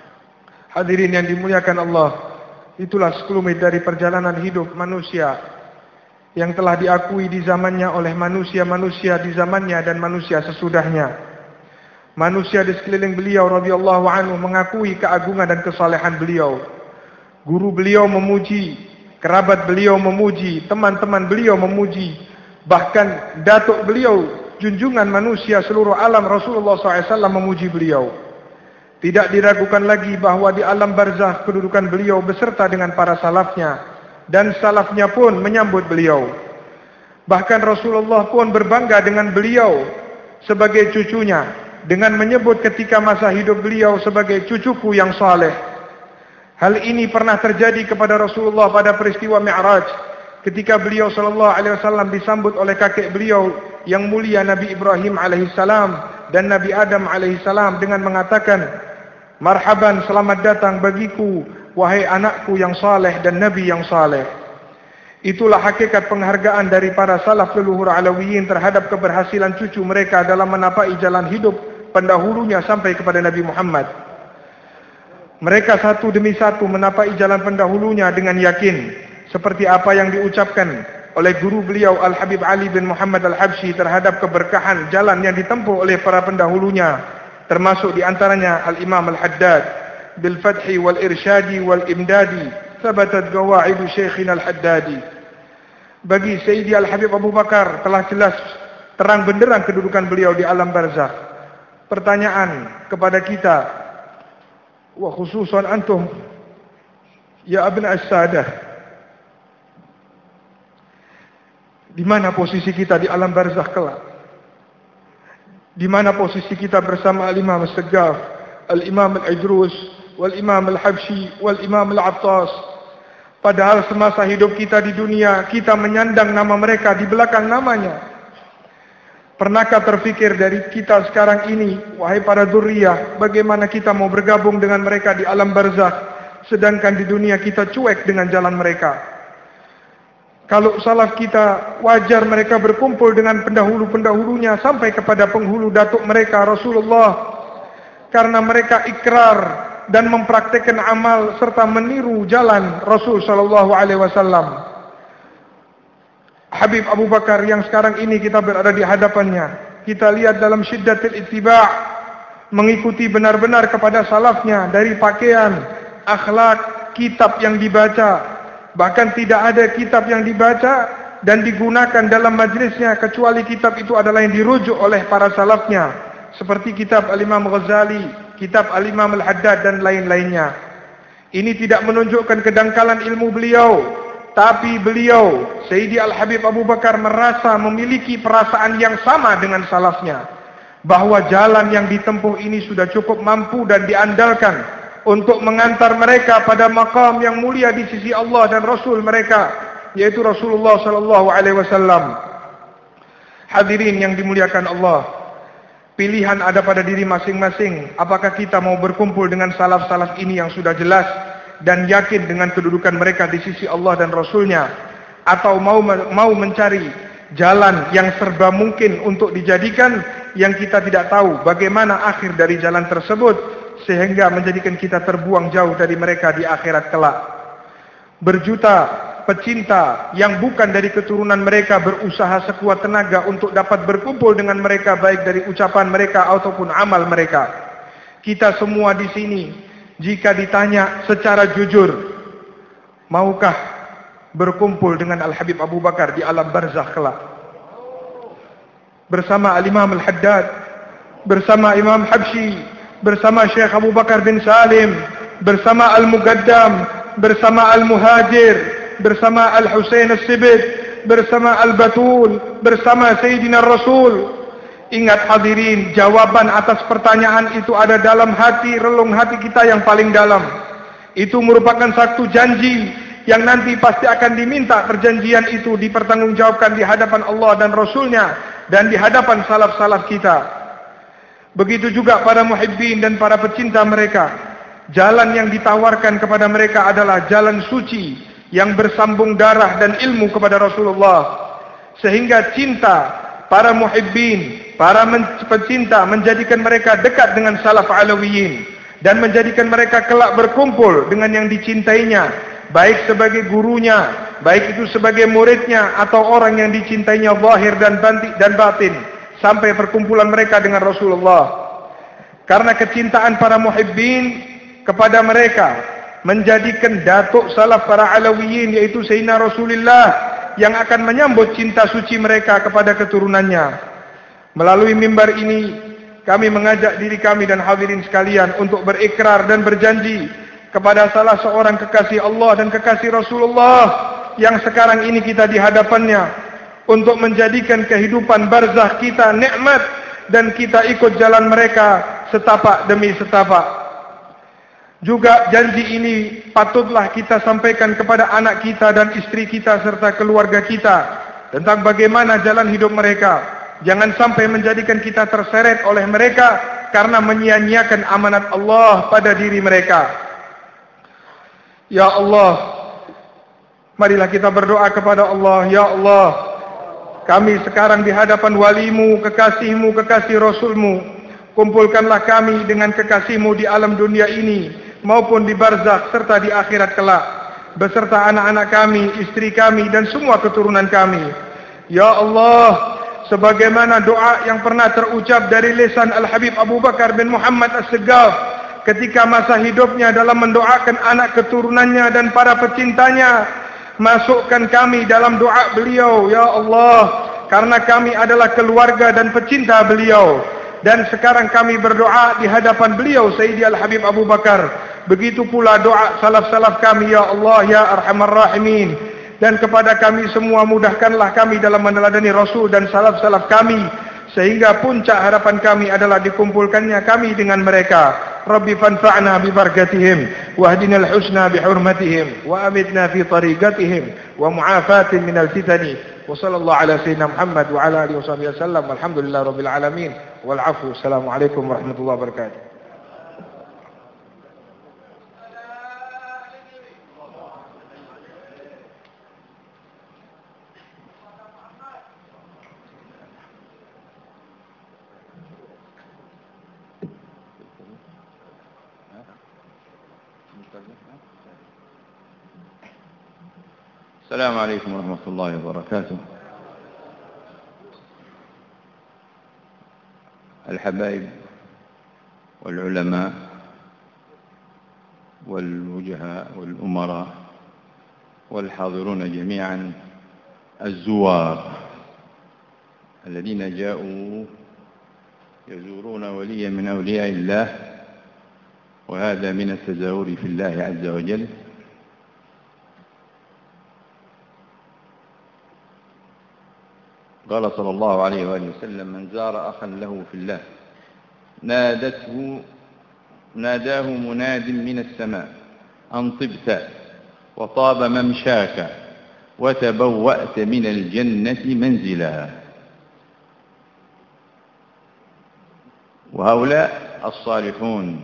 S8: Hadirin yang dimuliakan Allah, itulah sekelumit dari perjalanan hidup manusia yang telah diakui di zamannya oleh manusia-manusia di zamannya dan manusia sesudahnya. Manusia di sekeliling beliau radhiyallahu anhu mengakui keagungan dan kesalehan beliau. Guru beliau memuji, kerabat beliau memuji, teman-teman beliau memuji, bahkan datuk beliau, junjungan manusia seluruh alam Rasulullah SAW memuji beliau. Tidak diragukan lagi bahwa di alam barzakh kedudukan beliau beserta dengan para salafnya, dan salafnya pun menyambut beliau. Bahkan Rasulullah pun berbangga dengan beliau sebagai cucunya, dengan menyebut ketika masa hidup beliau sebagai cucuku yang saleh. Hal ini pernah terjadi kepada Rasulullah pada peristiwa Mi'raj, ketika beliau sallallahu alaihi wasallam disambut oleh kakek beliau yang mulia Nabi Ibrahim alaihissalam dan Nabi Adam alaihissalam dengan mengatakan, marhaban, selamat datang bagiku wahai anakku yang saleh dan Nabi yang saleh. Itulah hakikat penghargaan dari para salaf leluhur Alawiyin terhadap keberhasilan cucu mereka dalam menapai jalan hidup pendahulunya sampai kepada Nabi Muhammad. Mereka satu demi satu menapai jalan pendahulunya dengan yakin, seperti apa yang diucapkan oleh guru beliau Al-Habib Ali bin Muhammad Al-Habsyi terhadap keberkahan jalan yang ditempuh oleh para pendahulunya, termasuk diantaranya Al-Imam Al-Haddad, bil fathi wal irsyadi wal imdadi thabatat qawaidu Syekhina Al-Haddadi. Bagi Sayyidi Al-Habib Abu Bakar telah jelas terang benderang kedudukan beliau di alam barzakh. Pertanyaan kepada kita, wa khususan antum ya abna as-sadah, di mana posisi kita di alam barzakh kelak? Di mana posisi kita bersama Al-Imam As-Saggaf, Al-Imam Al-Idrus, Wal-Imam Al-Habsyi, Wal-Imam Al-Attas? Padahal semasa hidup kita di dunia, kita menyandang nama mereka di belakang namanya. Pernahkah terfikir dari kita sekarang ini, wahai para dzurriyyah, bagaimana kita mau bergabung dengan mereka di alam barzakh, sedangkan di dunia kita cuek dengan jalan mereka? Kalau salaf kita, wajar mereka berkumpul dengan pendahulu-pendahulunya sampai kepada penghulu datuk mereka Rasulullah, karena mereka ikrar dan mempraktikkan amal serta meniru jalan Rasul sallallahu alaihi wasallam. Habib Abu Bakar yang sekarang ini kita berada di hadapannya, kita lihat dalam syiddatul ittiba', mengikuti benar-benar kepada salafnya dari pakaian, akhlak, kitab yang dibaca. Bahkan tidak ada kitab yang dibaca dan digunakan dalam majlisnya kecuali kitab itu adalah yang dirujuk oleh para salafnya, seperti kitab Al-Imam Ghazali, kitab Al-Imam Al-Haddad dan lain-lainnya. Ini tidak menunjukkan kedangkalan ilmu beliau, tapi beliau, Sayyidi Al-Habib Abu Bakar, merasa memiliki perasaan yang sama dengan salafnya, bahwa jalan yang ditempuh ini sudah cukup mampu dan diandalkan untuk mengantar mereka pada maqam yang mulia di sisi Allah dan Rasul mereka, yaitu Rasulullah sallallahu alaihi wasallam. Hadirin yang dimuliakan Allah, pilihan ada pada diri masing-masing. Apakah kita mau berkumpul dengan salaf-salaf ini yang sudah jelas dan yakin dengan kedudukan mereka di sisi Allah dan Rasulnya, atau mau mencari jalan yang serba mungkin untuk dijadikan, yang kita tidak tahu bagaimana akhir dari jalan tersebut, sehingga menjadikan kita terbuang jauh dari mereka di akhirat kelak. Berjuta pecinta yang bukan dari keturunan mereka berusaha sekuat tenaga untuk dapat berkumpul dengan mereka, baik dari ucapan mereka ataupun amal mereka. Kita semua di sini, jika ditanya secara jujur, maukah berkumpul dengan Al-Habib Abu Bakar di alam barzakh kelak? Bersama Al-Imam Al-Haddad, bersama Imam Habsyi, bersama Syekh Abu Bakar bin Salim, bersama Al-Muqaddam, bersama Al-Muhajir, bersama Al-Husain As-Sibit, bersama Al-Batul, bersama Sayyidina Rasul. Ingat hadirin, jawaban atas pertanyaan itu ada dalam hati, relung hati kita yang paling dalam. Itu merupakan satu janji yang nanti pasti akan diminta perjanjian itu dipertanggungjawabkan di hadapan Allah dan Rasulnya, dan di hadapan salaf-salaf kita. Begitu juga para muhibbin dan para pecinta mereka. Jalan yang ditawarkan kepada mereka adalah jalan suci yang bersambung darah dan ilmu kepada Rasulullah, sehingga cinta para muhibbin, para pecinta menjadikan mereka dekat dengan salaf alawiyin, dan menjadikan mereka kelak berkumpul dengan yang dicintainya, baik sebagai gurunya, baik itu sebagai muridnya, atau orang yang dicintainya zahir dan batin, sampai perkumpulan mereka dengan Rasulullah. Karena kecintaan para muhibbin kepada mereka menjadikan datuk salaf para alawiyin, yaitu Sayyidina Rasulullah, yang akan menyambut cinta suci mereka kepada keturunannya. Melalui mimbar ini, kami mengajak diri kami dan hadirin sekalian untuk berikrar dan berjanji kepada salah seorang kekasih Allah dan kekasih Rasulullah yang sekarang ini kita di hadapannya, untuk menjadikan kehidupan barzakh kita nikmat, dan kita ikut jalan mereka setapak demi setapak. Juga janji ini patutlah kita sampaikan kepada anak kita dan istri kita serta keluarga kita, tentang bagaimana jalan hidup mereka. Jangan sampai menjadikan kita terseret oleh mereka karena menyia-nyiakan amanat Allah pada diri mereka. Ya Allah, marilah kita berdoa kepada Allah. Ya Allah, kami sekarang di hadapan walimu, kekasihmu, kekasih Rasulmu. Kumpulkanlah kami dengan kekasihmu di alam dunia ini maupun di barzakh serta di akhirat kelak, beserta anak-anak kami, istri kami, dan semua keturunan kami. Ya Allah, sebagaimana doa yang pernah terucap dari lisan Al-Habib Abu Bakar bin Muhammad As-Segaf ketika masa hidupnya dalam mendoakan anak keturunannya dan para pecintanya, masukkan kami dalam doa beliau. Ya Allah, karena kami adalah keluarga dan pecinta beliau, dan sekarang kami berdoa di hadapan beliau Sayyidi Al-Habib Abu Bakar. Begitu pula doa salaf-salaf kami. Ya Allah, ya Arhamar Rahimin. Dan kepada kami semua, mudahkanlah kami dalam meneladani Rasul dan salaf-salaf kami, sehingga puncak harapan kami adalah dikumpulkannya kami dengan mereka. Rabbi fanfa'na bi barakatihim, wahdina al-husna bi hurmatihim, wa amitna fi tariqatihim, wa mu'afatin minal fitani. Wa sallallahu ala sayyidina Muhammad wa ala alihi wa sahbihi wasallam. Alhamdulillah rabbil alamin. Wal afu. Assalamualaikum warahmatullahi wabarakatuh.
S9: السلام عليكم ورحمة الله وبركاته. الحبايب والعلماء والوجهاء والأمراء والحاضرون جميعا، الزوار الذين جاءوا يزورون وليا من أولياء الله، وهذا من التزاور في الله عز وجل. قال صلى الله عليه وآله وسلم: من زار أخا له في الله ناداه مناد من السماء أن طبت وطاب ممشاك وتبوأت من الجنة منزلا. وهؤلاء الصالحون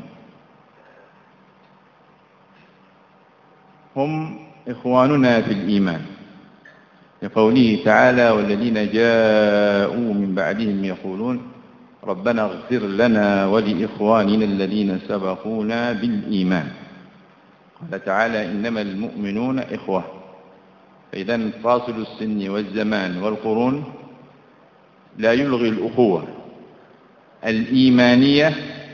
S9: هم إخواننا في الإيمان، لقوله تعالى: والذين جاءوا من بعدهم يقولون ربنا اغفر لنا ولإخواننا الذين سبقونا بالإيمان. قال تعالى: إنما المؤمنون إخوة. فإذا فاصل السن والزمان والقرون لا يلغي الأخوة الإيمانية،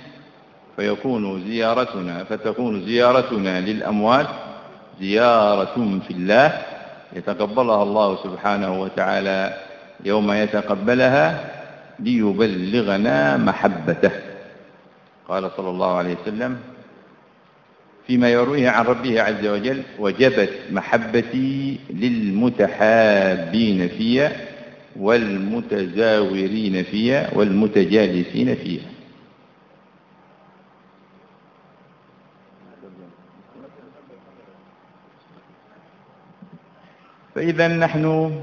S9: فتكون زيارتنا للأموات زيارة في الله يتقبلها الله سبحانه وتعالى يوم يتقبلها ليبلغنا محبته. قال صلى الله عليه وسلم فيما يرويه عن ربه عز وجل: وجبت محبتي للمتحابين فيها والمتزاورين فيها والمتجالسين فيها. فإذا نحن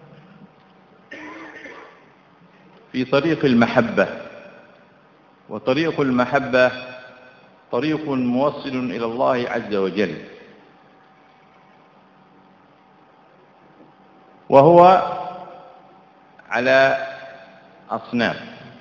S9: في طريق المحبة، وطريق المحبة طريق موصل إلى الله عز وجل، وهو على أصناف.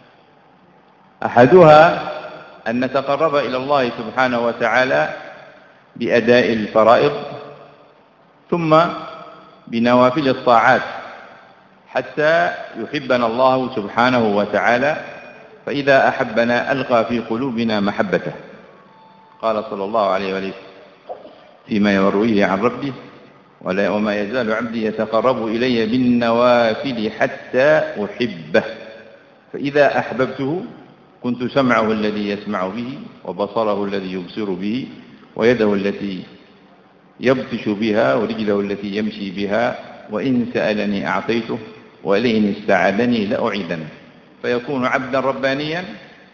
S9: أحدها أن نتقرب إلى الله سبحانه وتعالى بأداء الفرائض ثم بنوافل الطاعات حتى يحبنا الله سبحانه وتعالى، فإذا أحبنا ألقى في قلوبنا محبته. قال صلى الله عليه وسلم فيما يرويه عن ربه: وما يزال عبدي يتقرب إلي بالنوافل حتى أحبه، فإذا أحببته كنت سمعه الذي يسمع به، وبصره الذي يبصر به، ويده التي يبطش بها، ورجله التي يمشي بها، وإن سألني أعطيته، وإن استعاذني لأعيذنه. فيكون عبدا ربانيا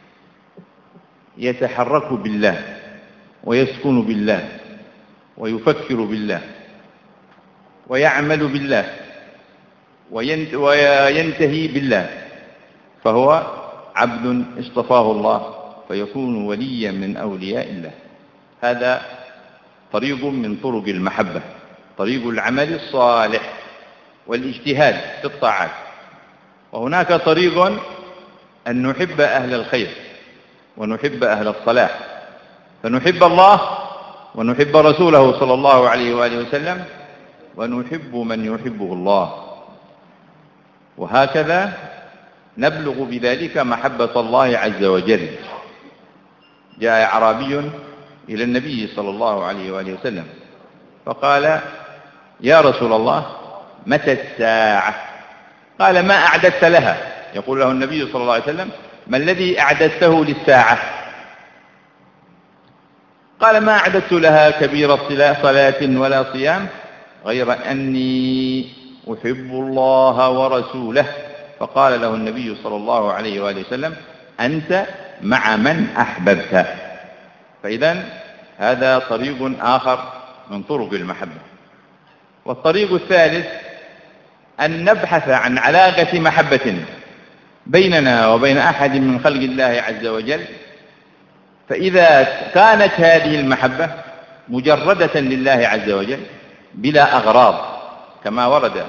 S9: يتحرك بالله ويسكن بالله ويفكر بالله ويعمل بالله وينتهي بالله، فهو عبد اصطفاه الله فيكون وليا من أولياء الله. هذا طريق من طرق المحبة، طريق العمل الصالح والاجتهاد في الطاعات. وهناك طريق أن نحب أهل الخير ونحب أهل الصلاح، فنحب الله ونحب رسوله صلى الله عليه وآله وسلم ونحب من يحبه الله، وهكذا نبلغ بذلك محبة الله عز وجل. جاء أعرابي إلى النبي صلى الله عليه وآله وسلم فقال: يا رسول الله متى الساعة؟ قال: ما أعددت لها؟ يقول له النبي صلى الله عليه وسلم: ما الذي أعددته للساعة؟ قال: ما أعددت لها كبير صلاة ولا صيام غير أني أحب الله ورسوله. فقال له النبي صلى الله عليه وآله وسلم: أنت مع من أحببت. فإذن هذا طريق آخر من طرق المحبة. والطريق الثالث أن نبحث عن علاقة محبة بيننا وبين أحد من خلق الله عز وجل، فإذا كانت هذه المحبة مجردة لله عز وجل بلا أغراض، كما ورد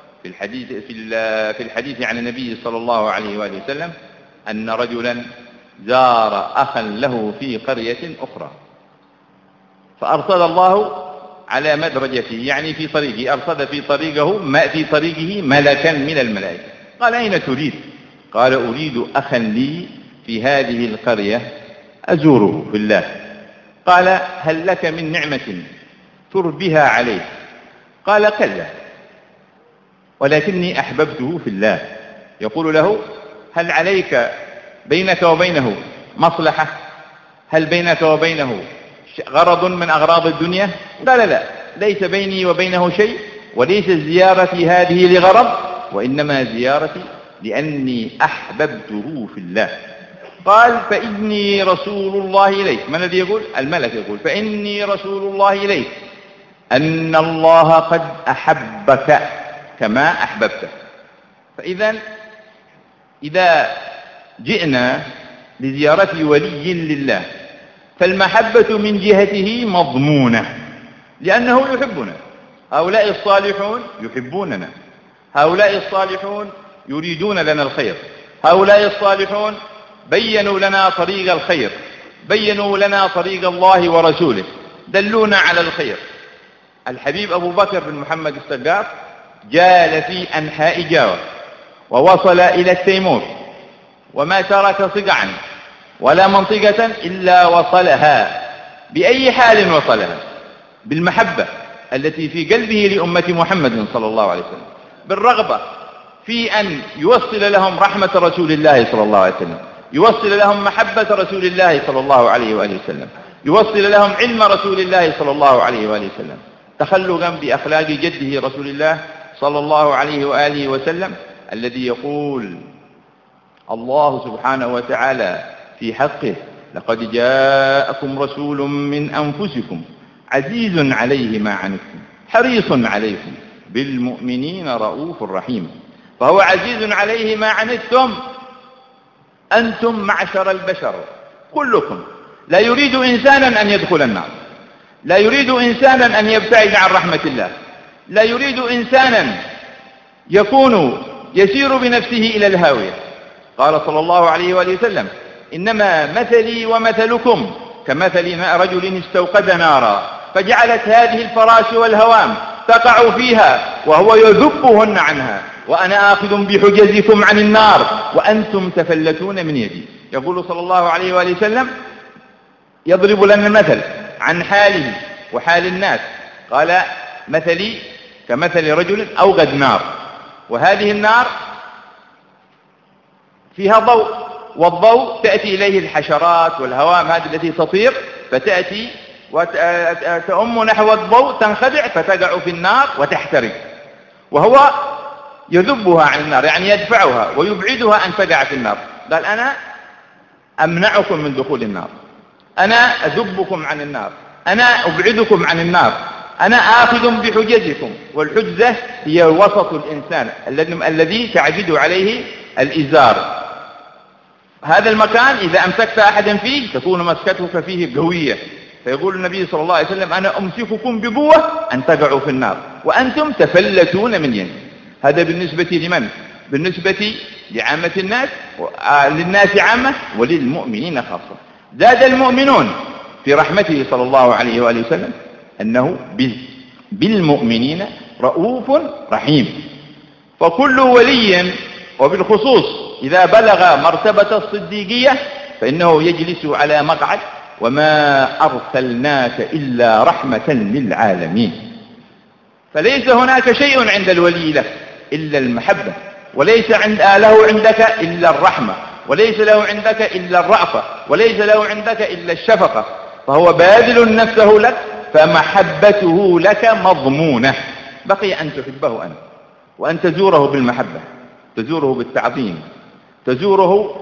S9: في الحديث عن النبي صلى الله عليه وآله وسلم أن رجلا زار أخا له في قرية أخرى، فأرسل الله على مدرجته، يعني في طريقه، أرسل في طريقه ملكا من الملائكة. قال: أين تريد؟ قال: أريد أخا لي في هذه القرية أزوره في الله. قال: هل لك من نعمة تربها عليه؟ قال: كلا، ولكني أحببته في الله. يقول له: هل عليك بينك وبينه مصلحة؟ هل بينك وبينه غرض من أغراض الدنيا؟ قال: لا، ليس بيني وبينه شيء، وليس زيارتي هذه لغرض، وإنما زيارتي لأني أحببته في الله. قال: فإني رسول الله إليك. من الذي يقول؟ الملك يقول: فإني رسول الله إليك أن الله قد أحبك كما أحببته. فإذا إذا جئنا لزيارة ولي لله، فالمحبة من جهته مضمونة لأنه يحبنا. هؤلاء الصالحون يحبوننا، هؤلاء الصالحون يريدون لنا الخير، هؤلاء الصالحون بيّنوا لنا طريق الخير، بيّنوا لنا طريق الله ورسوله، دلونا على الخير. الحبيب أبو بكر بن محمد السقاف جال في أنحاء جاوة ووصل إلى التيمور، وما ترك صقعا ولا منطقة إلا وصلها. بأي حال وصلها؟ بالمحبة التي في قلبه لأمة محمد صلى الله عليه وسلم، بالرغبة في أن يوصل لهم رحمة رسول الله صلى الله عليه وسلم، يوصل لهم محبة رسول الله صلى الله عليه وآله وسلم، يوصل لهم علم رسول الله صلى الله عليه وآله وسلم، تخلقا بأخلاق جده رسول الله صلى الله عليه وآله وسلم، الذي يقول الله سبحانه وتعالى في حقه: لقد جاءكم رسول من أنفسكم عزيز عليه ما عنتم حريص عليكم بالمؤمنين رؤوف رحيم. فهو عزيز عليه ما عنتم، أنتم معشر البشر كلكم، لا يريد إنسانا أن يدخل النار، لا يريد إنسانا أن يبتعد عن رحمة الله، لا يريد إنسانا يكون يسير بنفسه إلى الهاوية. قال صلى الله عليه وآله وسلم: إنما مثلي ومثلكم كمثل رجل استوقد نارا فجعلت هذه الفراش والهوام تقع فيها وهو يذبهن عنها، وأنا آخذ بحجزكم عن النار وأنتم تفلتون من يدي. يقول صلى الله عليه وآله وسلم، يضرب لنا المثل عن حاله وحال الناس، قال: مثلي كمثل رجل أوقد نار، وهذه النار فيها ضوء، والضوء تأتي إليه الحشرات والهوام هذه التي تطير، فتأتي وتأم نحو الضوء تنخدع فتقع في النار وتحترق، وهو يذبها عن النار، يعني يدفعها ويبعدها أن تقع في النار. قال: أنا أمنعكم من دخول النار، أنا أذبكم عن النار، أنا أبعدكم عن النار، أنا آخذ بحجزكم. والحجزة هي وسط الإنسان الذي تعجد عليه الإزار. هذا المكان إذا أمسكت أحدا فيه تكون مسكتك فيه قوية، فيقول النبي صلى الله عليه وسلم: أنا أمسككم بقوة أن تقعوا في النار وأنتم تفلتون من يدي. هذا بالنسبة لمن؟ بالنسبة لعامة الناس، للناس عامة وللمؤمنين خاصة. زاد المؤمنون في رحمته صلى الله عليه وآله وسلم أنه بالمؤمنين رؤوف رحيم. فكل ولي، وبالخصوص إذا بلغ مرتبة الصديقية، فإنه يجلس على مقعد وما أرسلناك إلا رحمة للعالمين. فليس هناك شيء عند الولي لك إلا المحبة، وليس له عندك إلا الرحمة، وليس له عندك إلا الرأفة، وليس له عندك إلا الشفقة. فهو باذل نفسه لك، فمحبته لك مضمونة. بقي أن تحبه أنت، وأن تزوره بالمحبة، تزوره بالتعظيم، تزوره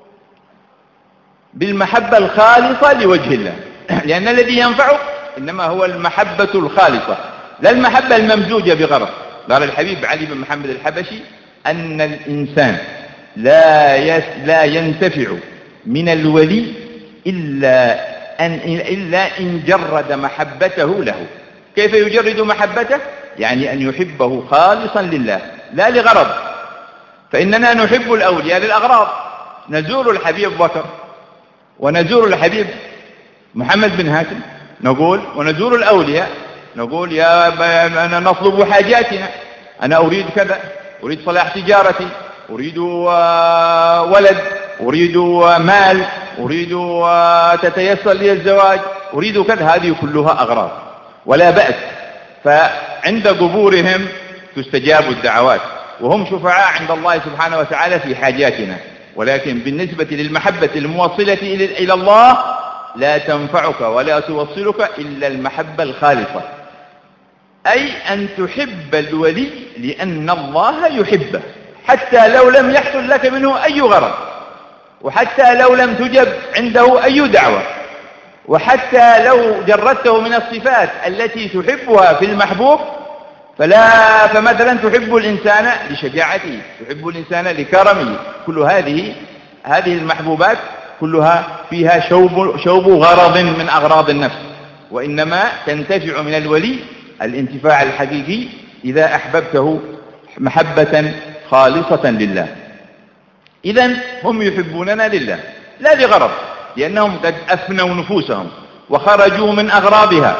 S9: بالمحبة الخالصة لوجه الله، لأن الذي ينفعك إنما هو المحبة الخالصة، لا المحبة الممزوجة بغرض. قال الحبيب علي بن محمد الحبشي أن الإنسان لا ينتفع من الولي إلا إن جرد محبته له. كيف يجرد محبته؟ يعني أن يحبه خالصا لله لا لغرض. فإننا نحب الأولياء للأغراض، نزور الحبيب بكر ونزور الحبيب محمد بن هاشم، نقول ونزور الأولياء، نقول أنا نطلب حاجاتنا، أنا أريد كذا، أريد صلاح تجارتي، أريد ولد، أريد مال، أريد تتيسر لي الزواج، أريد كذا. هذه كلها أغراض ولا بأس، فعند قبورهم تستجاب الدعوات، وهم شفعاء عند الله سبحانه وتعالى في حاجاتنا. ولكن بالنسبة للمحبة الموصلة إلى الله لا تنفعك ولا توصلك إلا المحبة الخالصة، أي أن تحب الولي لأن الله يحبه، حتى لو لم يحصل لك منه أي غرض، وحتى لو لم تجب عنده أي دعوة، وحتى لو جردته من الصفات التي تحبها في المحبوب. فمثلا تحب الإنسان لشجاعته، تحب الإنسان لكرمه، كل هذه المحبوبات كلها فيها شوب غرض من أغراض النفس، وإنما تنتفع من الولي الانتفاع الحقيقي إذا أحببته محبة خالصة لله. إذن هم يحبوننا لله لا لغرض، لأنهم قد أفنوا نفوسهم وخرجوا من أغراضها،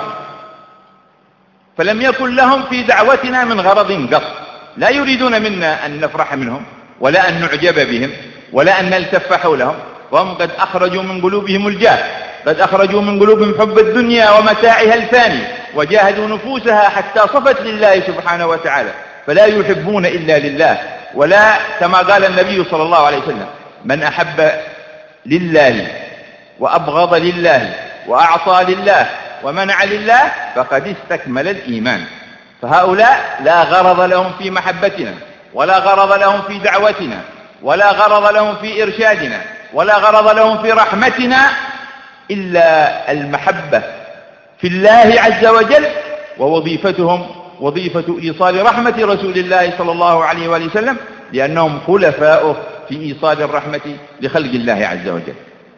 S9: فلم يكن لهم في دعوتنا من غرض قط. لا يريدون منا أن نفرح منهم ولا أن نعجب بهم ولا أن نلتف حولهم، وهم قد أخرجوا من قلوبهم الجاه، قد أخرجوا من قلوبهم حب الدنيا ومتاعها الفاني، وجاهدوا نفوسها حتى صفت لله سبحانه وتعالى، فلا يحبون إلا لله. ولا كما قال النبي صلى الله عليه وسلم: من أحب لله وأبغض لله وأعطى لله ومنع لله فقد استكمل الإيمان. فهؤلاء لا غرض لهم في محبتنا، ولا غرض لهم في دعوتنا، ولا غرض لهم في إرشادنا، ولا غرض لهم في رحمتنا إلا المحبة في الله عز وجل، ووظيفتهم وظيفة إيصال رحمة رسول الله صلى الله عليه وآله وسلم، لأنهم خلفاؤه في إيصال الرحمة لخلق الله عز وجل.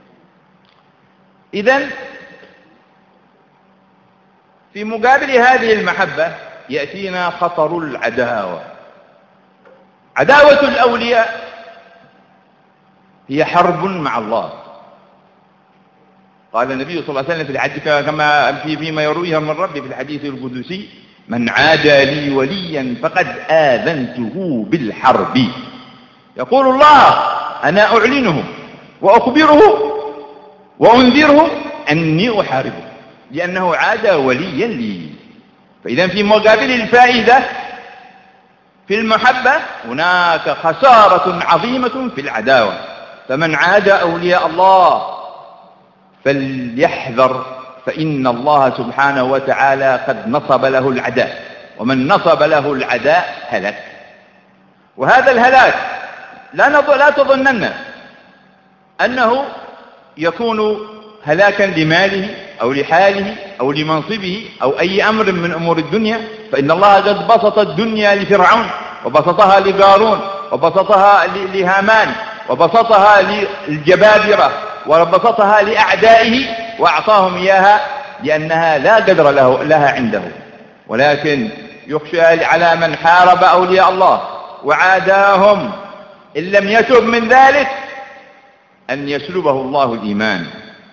S9: إذن في مقابل هذه المحبة يأتينا خطر العداوة. عداوة الأولياء هي حرب مع الله. قال النبي صلى الله عليه وسلم في الحديث كما فيما يرويه من ربي في الحديث القدسي: من عادى لي وليا فقد آذنته بالحرب. يقول الله: أنا أعلنه وأخبره وأنذره أني أحاربه، لأنه عادى وليا لي. فإذا في مقابل الفائدة في المحبة هناك خسارة عظيمة في العداوة. فمن عادى أولياء الله فليحذر، فإن الله سبحانه وتعالى قد نصب له العداء، ومن نصب له العداء هلك. وهذا الهلاك لا تظنن أنه يكون هلاكا لماله أو لحاله أو لمنصبه أو أي أمر من أمور الدنيا، فإن الله قد بسط الدنيا لفرعون، وبسطها لقارون، وبسطها لهامان، وبسطها للجبابرة، وبسطها لأعدائه، وأعطاهم إياها لأنها لا قدر لها عنده. ولكن يخشى على من حارب أولياء الله وعاداهم إن لم يتب من ذلك أن يسلبه الله الإيمان،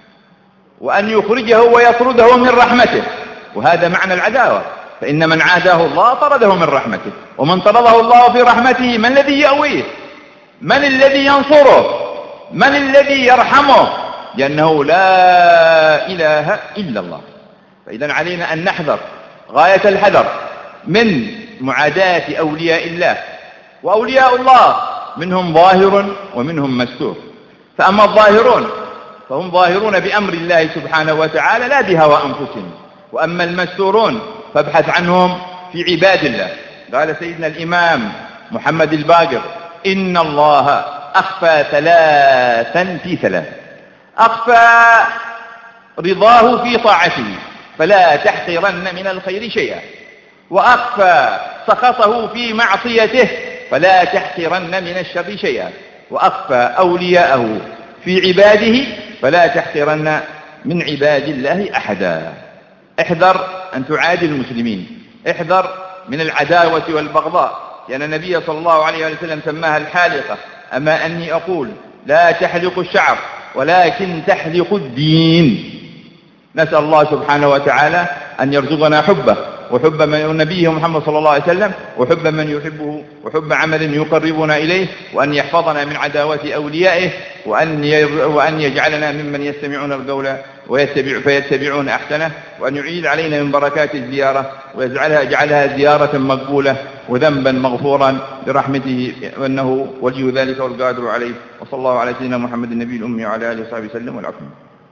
S9: وأن يخرجه ويطرده من رحمته. وهذا معنى العداوة. فإن من عاداه الله طرده من رحمته، ومن طرده الله في رحمته من الذي يأويه؟ من الذي ينصره؟ من الذي يرحمه؟ لأنه لا إله إلا الله. فإذا علينا أن نحذر غاية الحذر من معاداة أولياء الله. وأولياء الله منهم ظاهر ومنهم مستور. فأما الظاهرون فهم ظاهرون بأمر الله سبحانه وتعالى لا بهوى أنفسهم، وأما المستورون فابحث عنهم في عباد الله. قال سيدنا الإمام محمد الباقر: إن الله أخفى ثلاثا في ثلاث: أخفى رضاه في طاعته فلا تحقرن من الخير شيئا، وأخفى سخطه في معصيته فلا تحقرن من الشر شيئا، وأخفى أولياءه في عباده فلا تحقرن من عباد الله أحدا. احذر أن تعادي المسلمين، احذر من العداوة والبغضاء، لأن النبي صلى الله عليه وسلم سماها الحالقة. أما أني أقول لا تحلق الشعر ولكن تحلق الدين. نسأل الله سبحانه وتعالى أن يرزقنا حبه وحب من نبيه محمد صلى الله عليه وسلم، وحب من يحبه، وحب عمل يقربنا إليه، وأن يحفظنا من عداوة أوليائه، وأن يجعلنا ممن يستمعون القول فيتبعون أحسنه، وأن يعيد علينا من بركات الزيارة ويجعلها زيارة مقبولة وذنبا مغفورا برحمته، وأنه ولي ذلك والقادر عليه. وصلى الله على سيدنا محمد النبي الأمي وعلى آله وصحبه وسلم والعفو.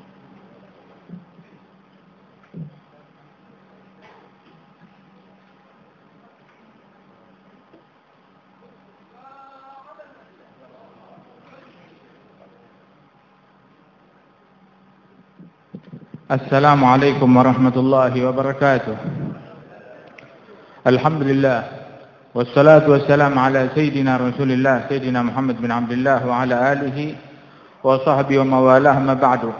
S10: السلام عليكم ورحمة الله وبركاته. الحمد لله والصلاة والسلام على سيدنا رسول الله سيدنا محمد بن عبد الله وعلى آله wa sahbihi wa mawalah ma ba'du.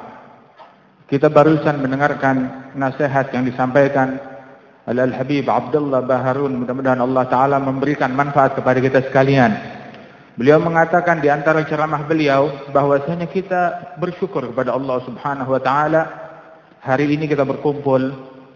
S10: Kita barusan mendengarkan nasihat yang disampaikan oleh Al-Habib Abdullah Baharun. Mudah-mudahan Allah Ta'ala memberikan manfaat kepada kita sekalian. Beliau mengatakan di antara ceramah beliau bahwasanya kita bersyukur kepada Allah Subhanahu wa Ta'ala. Hari ini kita berkumpul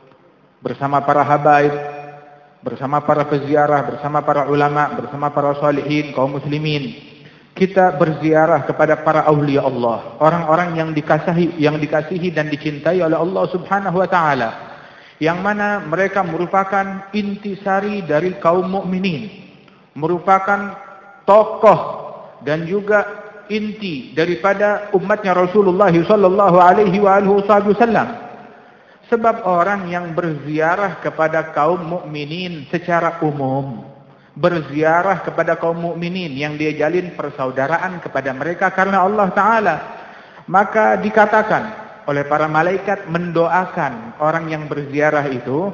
S10: bersama para habaib, bersama para peziarah, bersama para ulama, bersama para salihin, kaum muslimin. Kita berziarah kepada para aulia Allah, orang-orang yang dikasihi dan dicintai oleh Allah Subhanahu wa Ta'ala, yang mana mereka merupakan intisari dari kaum mukminin, merupakan tokoh dan juga inti daripada umatnya Rasulullah sallallahu alaihi wasallam. Sebab orang yang berziarah kepada kaum mukminin secara umum, berziarah kepada kaum mukminin yang dia jalin persaudaraan kepada mereka karena Allah Ta'ala, maka dikatakan oleh para malaikat mendoakan orang yang berziarah itu,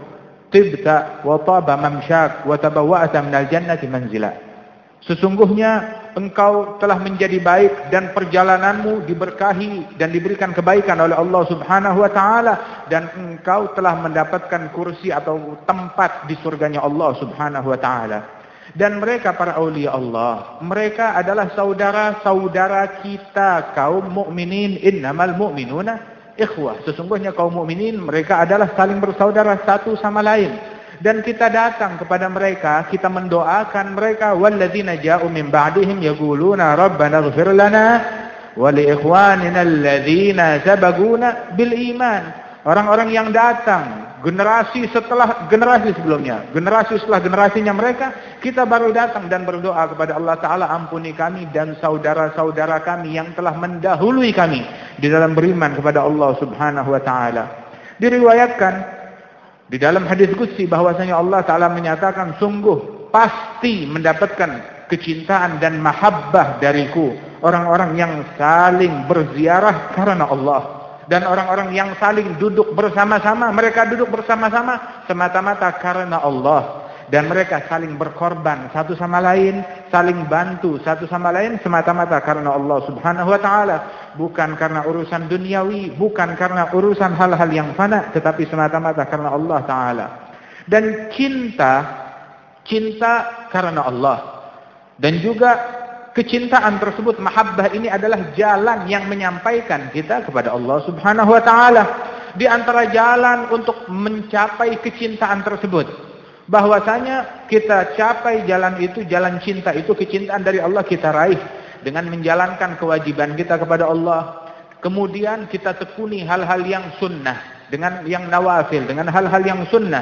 S10: tibta wa taba mamsyak wa tabawwa'ta minal jannati manzila. Sesungguhnya engkau telah menjadi baik dan perjalananmu diberkahi dan diberikan kebaikan oleh Allah Subhanahu wa Ta'ala, dan engkau telah mendapatkan kursi atau tempat di surganya Allah Subhanahu wa Ta'ala. Dan mereka para aulia Allah, mereka adalah saudara-saudara kita kaum mukminin. Innamal mu'minuna ikhwah. Sesungguhnya kaum mukminin mereka adalah saling bersaudara satu sama lain. Dan kita datang kepada mereka, kita mendoakan mereka. Walladzina ja'u min ba'dihim yaquluna rabbana ighfir lana wa li ikhwanina alladzina sabaquna bil iman. Orang-orang yang datang generasi setelah generasi sebelumnya, generasi setelah generasinya mereka, kita baru datang dan berdoa kepada Allah Ta'ala, ampuni kami dan saudara-saudara kami yang telah mendahului kami di dalam beriman kepada Allah Subhanahu wa Ta'ala. Diriwayatkan di dalam hadis qudsi bahwasanya Allah Ta'ala menyatakan, sungguh pasti mendapatkan kecintaan dan mahabbah dariku orang-orang yang saling berziarah karena Allah. Dan orang-orang yang saling duduk bersama-sama, mereka duduk bersama-sama semata-mata karena Allah. Dan mereka saling berkorban satu sama lain, saling bantu satu sama lain semata-mata karena Allah Subhanahu wa Ta'ala. Bukan karena urusan duniawi, bukan karena urusan hal-hal yang fana, tetapi semata-mata karena Allah Ta'ala. Dan cinta karena Allah. Dan juga kecintaan tersebut, mahabbah ini adalah jalan yang menyampaikan kita kepada Allah Subhanahu wa Ta'ala. Di antara jalan untuk mencapai kecintaan tersebut, bahwasanya kita capai jalan itu, jalan cinta itu, kecintaan dari Allah kita raih dengan menjalankan kewajiban kita kepada Allah. Kemudian kita tekuni hal-hal yang sunnah dengan yang nawafil, dengan hal-hal yang sunnah.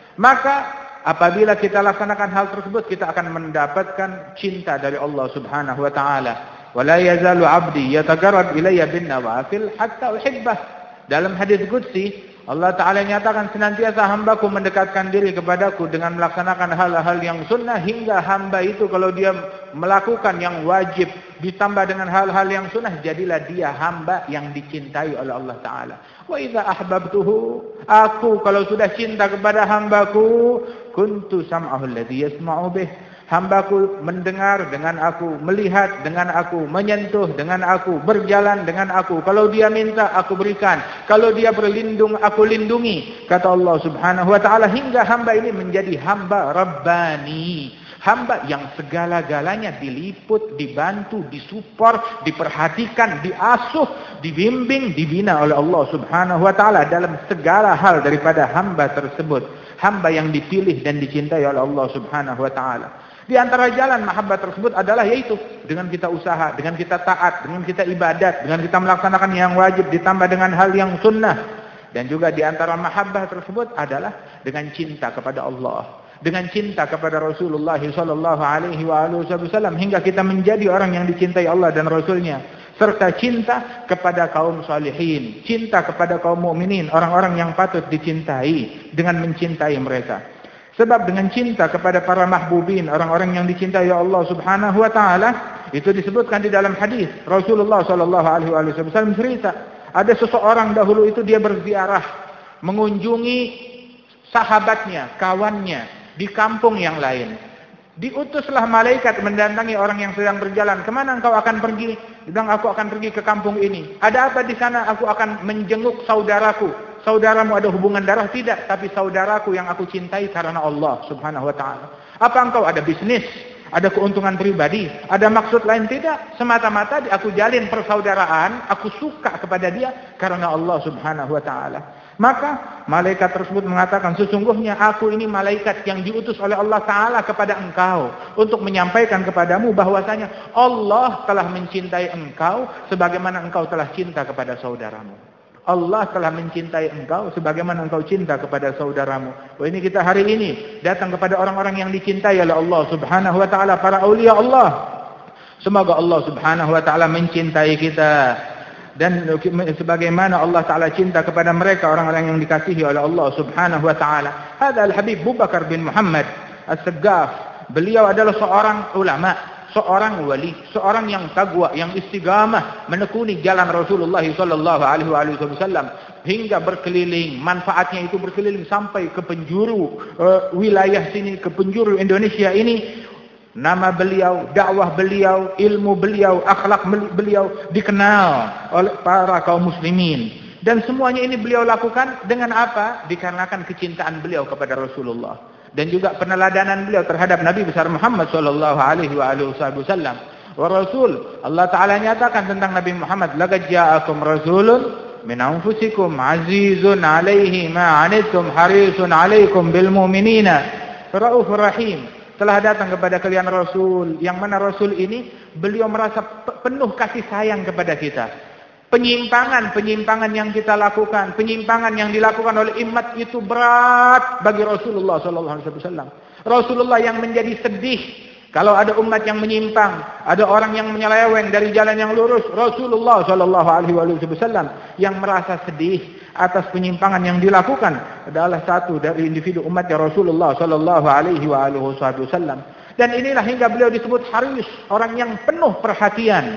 S10: Maka apabila kita laksanakan hal tersebut, kita akan mendapatkan cinta dari Allah Subhanahu wa Ta'ala. Wala yazalu 'abdi yataqarrab ilayya bin nawafil hatta uhibbah. Dalam hadis qudsi Allah Ta'ala nyatakan, senantiasa hambaku mendekatkan diri kepadaku dengan melaksanakan hal-hal yang sunnah, hingga hamba itu kalau dia melakukan yang wajib ditambah dengan hal-hal yang sunnah, jadilah dia hamba yang dicintai oleh Allah Ta'ala. Wa idza ahbabtuhu, aku kalau sudah cinta kepada hambaku, kuntu sam'ahu alladhi yasma'u bih. Hambaku mendengar dengan aku, melihat dengan aku, menyentuh dengan aku, berjalan dengan aku. Kalau dia minta, aku berikan. Kalau dia berlindung, aku lindungi. Kata Allah Subhanahu wa Ta'ala, hingga hamba ini menjadi hamba Rabbani. Hamba yang segala-galanya diliput, dibantu, disupport, diperhatikan, diasuh, dibimbing, dibina oleh Allah Subhanahu wa Ta'ala dalam segala hal daripada hamba tersebut. Hamba yang dipilih dan dicintai oleh Allah Subhanahu wa Ta'ala. Di antara jalan mahabbah tersebut adalah yaitu dengan kita usaha, dengan kita taat, dengan kita ibadat, dengan kita melaksanakan yang wajib ditambah dengan hal yang sunnah. Dan juga di antara mahabbah tersebut adalah dengan cinta kepada Allah, dengan cinta kepada Rasulullah sallallahu alaihi wasallam, hingga kita menjadi orang yang dicintai Allah dan Rasulnya, serta cinta kepada kaum salihin, cinta kepada kaum mukminin, orang-orang yang patut dicintai dengan mencintai mereka. Sebab dengan cinta kepada para mahbubin, orang-orang yang dicintai Allah Subhanahu wa Ta'ala, itu disebutkan di dalam hadis. Rasulullah sallallahu alaihi wasallam cerita, ada seseorang dahulu itu dia berziarah, mengunjungi sahabatnya, kawannya di kampung yang lain. Diutuslah malaikat mendatangi orang yang sedang berjalan. Kemana engkau akan pergi? Dia bilang, aku akan pergi ke kampung ini. Ada apa di sana? Aku akan menjenguk saudaraku. Saudaramu ada hubungan darah? Tidak, tapi saudaraku yang aku cintai karena Allah subhanahu wa ta'ala. Apa engkau ada bisnis? Ada keuntungan pribadi? Ada maksud lain? Tidak. Semata-mata aku jalin persaudaraan. Aku suka kepada dia karena Allah subhanahu wa ta'ala. Maka malaikat tersebut mengatakan, sesungguhnya aku ini malaikat yang diutus oleh Allah Ta'ala kepada engkau untuk menyampaikan kepadamu bahwasanya Allah telah mencintai engkau sebagaimana engkau telah cinta kepada saudaramu. Allah telah mencintai engkau sebagaimana engkau cinta kepada saudaramu. Oh, ini kita hari ini datang kepada orang-orang yang dicintai oleh Allah Subhanahu wa Ta'ala, para aulia Allah. Semoga Allah Subhanahu wa Ta'ala mencintai kita. Dan sebagaimana Allah Ta'ala cinta kepada mereka, orang-orang yang dikasihi oleh Allah Subhanahu wa Ta'ala. Hadha Al-Habib Abu Bakar bin Muhammad As-Saggaf. Beliau adalah seorang ulama, seorang wali, seorang yang taqwa, yang istiqamah menekuni jalan Rasulullah sallallahu alaihi wasallam hingga berkeliling. Manfaatnya itu berkeliling sampai ke penjuru wilayah sini, ke penjuru Indonesia ini. Nama beliau, dakwah beliau, ilmu beliau, akhlak beliau dikenal oleh para kaum muslimin. Dan semuanya ini beliau lakukan dengan apa? Dikarenakan kecintaan beliau kepada Rasulullah. Dan juga peneladanan beliau terhadap Nabi besar Muhammad sallallahu alaihi wasallam. Wa Rasul, Allah Ta'ala nyatakan tentang Nabi Muhammad, laqad ja'akum rasulun min anfusikum azizun alaihi ma anittum harisun alaikum bil mu'minina raufur rahim. Telah datang kepada kalian Rasul, yang mana Rasul ini beliau merasa penuh kasih sayang kepada kita. Penyimpangan yang kita lakukan, penyimpangan yang dilakukan oleh umat itu berat bagi Rasulullah sallallahu alaihi wasallam. Rasulullah yang menjadi sedih kalau ada umat yang menyimpang, ada orang yang menyeleweng dari jalan yang lurus. Rasulullah sallallahu alaihi wasallam yang merasa sedih atas penyimpangan yang dilakukan adalah satu dari individu umatnya Rasulullah sallallahu alaihi wasallam. Dan inilah hingga beliau disebut haris, orang yang penuh perhatian.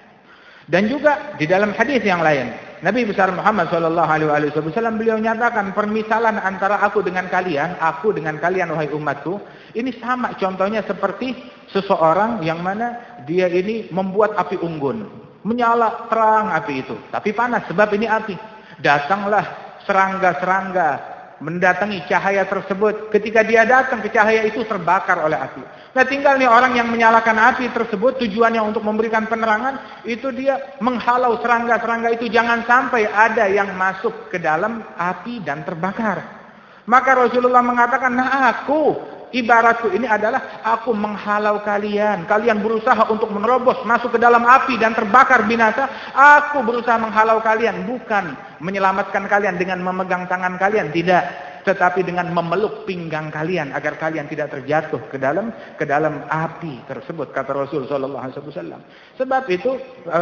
S10: Dan juga di dalam hadis yang lain, Nabi besar Muhammad sallallahu alaihi wasallam beliau nyatakan permisalan antara aku dengan kalian wahai umatku, ini sama contohnya seperti seseorang yang mana dia ini membuat api unggun, menyala terang api itu, tapi panas sebab ini api. Datanglah serangga-serangga mendatangi cahaya tersebut. Ketika dia datang ke cahaya itu terbakar oleh api. Nah, tinggal nih orang yang menyalakan api tersebut tujuannya untuk memberikan penerangan, itu dia menghalau serangga-serangga itu jangan sampai ada yang masuk ke dalam api dan terbakar. Maka Rasulullah mengatakan, nah ibaratku ini adalah aku menghalau kalian. Kalian berusaha untuk menerobos masuk ke dalam api dan terbakar binasa. Aku berusaha menghalau kalian, bukan menyelamatkan kalian dengan memegang tangan kalian, tidak, tetapi dengan memeluk pinggang kalian agar kalian tidak terjatuh ke dalam api tersebut, kata Rasul sallallahu alaihi wasallam. Sebab itu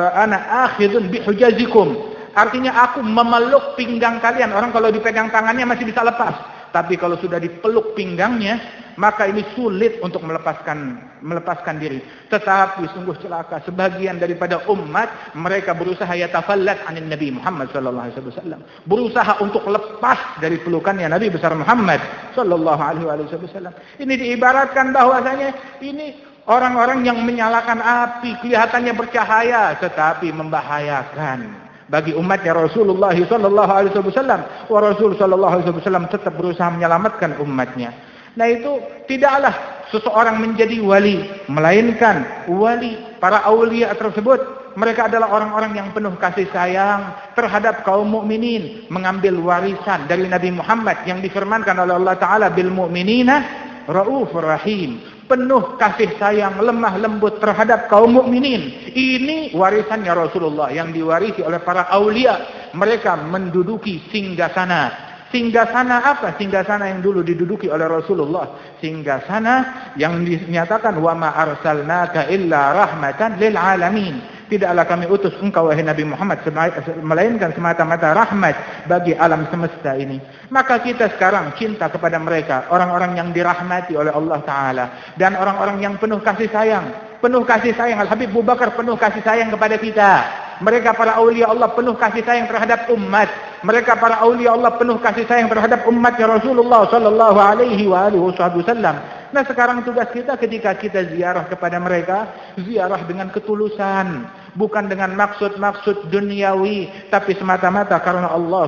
S10: ana akhidun bihujazikum, artinya aku memeluk pinggang kalian. Orang kalau dipegang tangannya masih bisa lepas, tapi kalau sudah dipeluk pinggangnya, maka ini sulit untuk melepaskan diri. Tetapi sungguh celaka sebagian daripada umat, mereka berusaha yatafallat anin Nabi Muhammad sallallahu alaihi wasallam, berusaha untuk lepas dari pelukannya Nabi besar Muhammad sallallahu alaihi wasallam. Ini diibaratkan bahwasanya ini orang-orang yang menyalakan api, kelihatannya bercahaya tetapi membahayakan bagi umatnya Rasulullah sallallahu alaihi wasallam. Wa Rasul sallallahu alaihi wasallam tetap berusaha menyelamatkan umatnya. Nah, itu tidaklah seseorang menjadi wali, melainkan wali para aulia tersebut mereka adalah orang-orang yang penuh kasih sayang terhadap kaum mukminin, mengambil warisan dari Nabi Muhammad yang difirmankan oleh Allah Ta'ala, bil mu'minina raufur rahim, penuh kasih sayang, lemah lembut terhadap kaum mukminin. Ini warisannya Rasulullah yang diwarisi oleh para aulia. Mereka menduduki singgasana. Singgasana apa? Singgasana yang dulu diduduki oleh Rasulullah. Singgasana yang dinyatakan wa ma arsalnaka illa rahmatan lil alamin. Tidaklah kami utus engkau wahai Nabi Muhammad melainkan semata-mata rahmat bagi alam semesta ini. Maka kita sekarang cinta kepada mereka, orang-orang yang dirahmati oleh Allah Ta'ala, dan orang-orang yang penuh kasih sayang. Penuh kasih sayang. Al-Habib Abu Bakar penuh kasih sayang kepada kita. Mereka para aulia Allah penuh kasih sayang terhadap umat. Mereka para aulia Allah penuh kasih sayang terhadap umatnya Rasulullah sallallahu alaihi wasallam. Nah sekarang tugas kita ketika kita ziarah kepada mereka, ziarah dengan ketulusan, bukan dengan maksud-maksud duniawi, tapi semata-mata karena Allah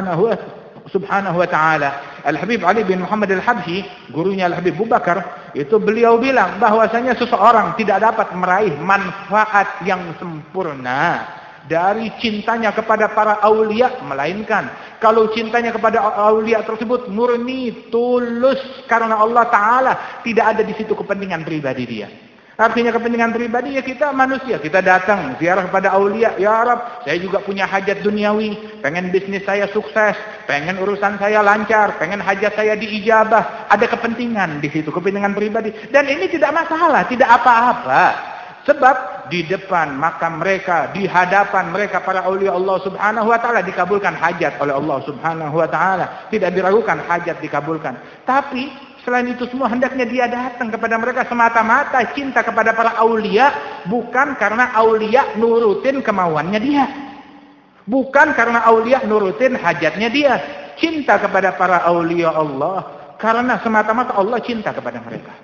S10: Subhanahu wa ta'ala. Al-Habib Ali bin Muhammad Al-Habsyi, gurunya Al-Habib Abu Bakar, itu beliau bilang bahwasanya seseorang tidak dapat meraih manfaat yang sempurna dari cintanya kepada para aulia, melainkan kalau cintanya kepada aulia tersebut murni, tulus karena Allah Ta'ala, tidak ada di situ kepentingan pribadi dia. Artinya kepentingan pribadi ya kita manusia, kita datang ziarah kepada aulia, ya Rabb, saya juga punya hajat duniawi, pengen bisnis saya sukses, pengen urusan saya lancar, pengen hajat saya diijabah, ada kepentingan di situ, kepentingan pribadi, dan ini tidak masalah, tidak apa-apa. Sebab di depan makam mereka, di hadapan mereka para aulia Allah Subhanahu wa ta'ala dikabulkan hajat oleh Allah Subhanahu wa ta'ala, tidak diragukan hajat dikabulkan. Tapi selain itu semua hendaknya dia datang kepada mereka semata-mata cinta kepada para aulia, bukan karena aulia nurutin kemauannya dia, bukan karena aulia nurutin hajatnya dia. Cinta kepada para aulia Allah karena semata-mata Allah cinta kepada mereka,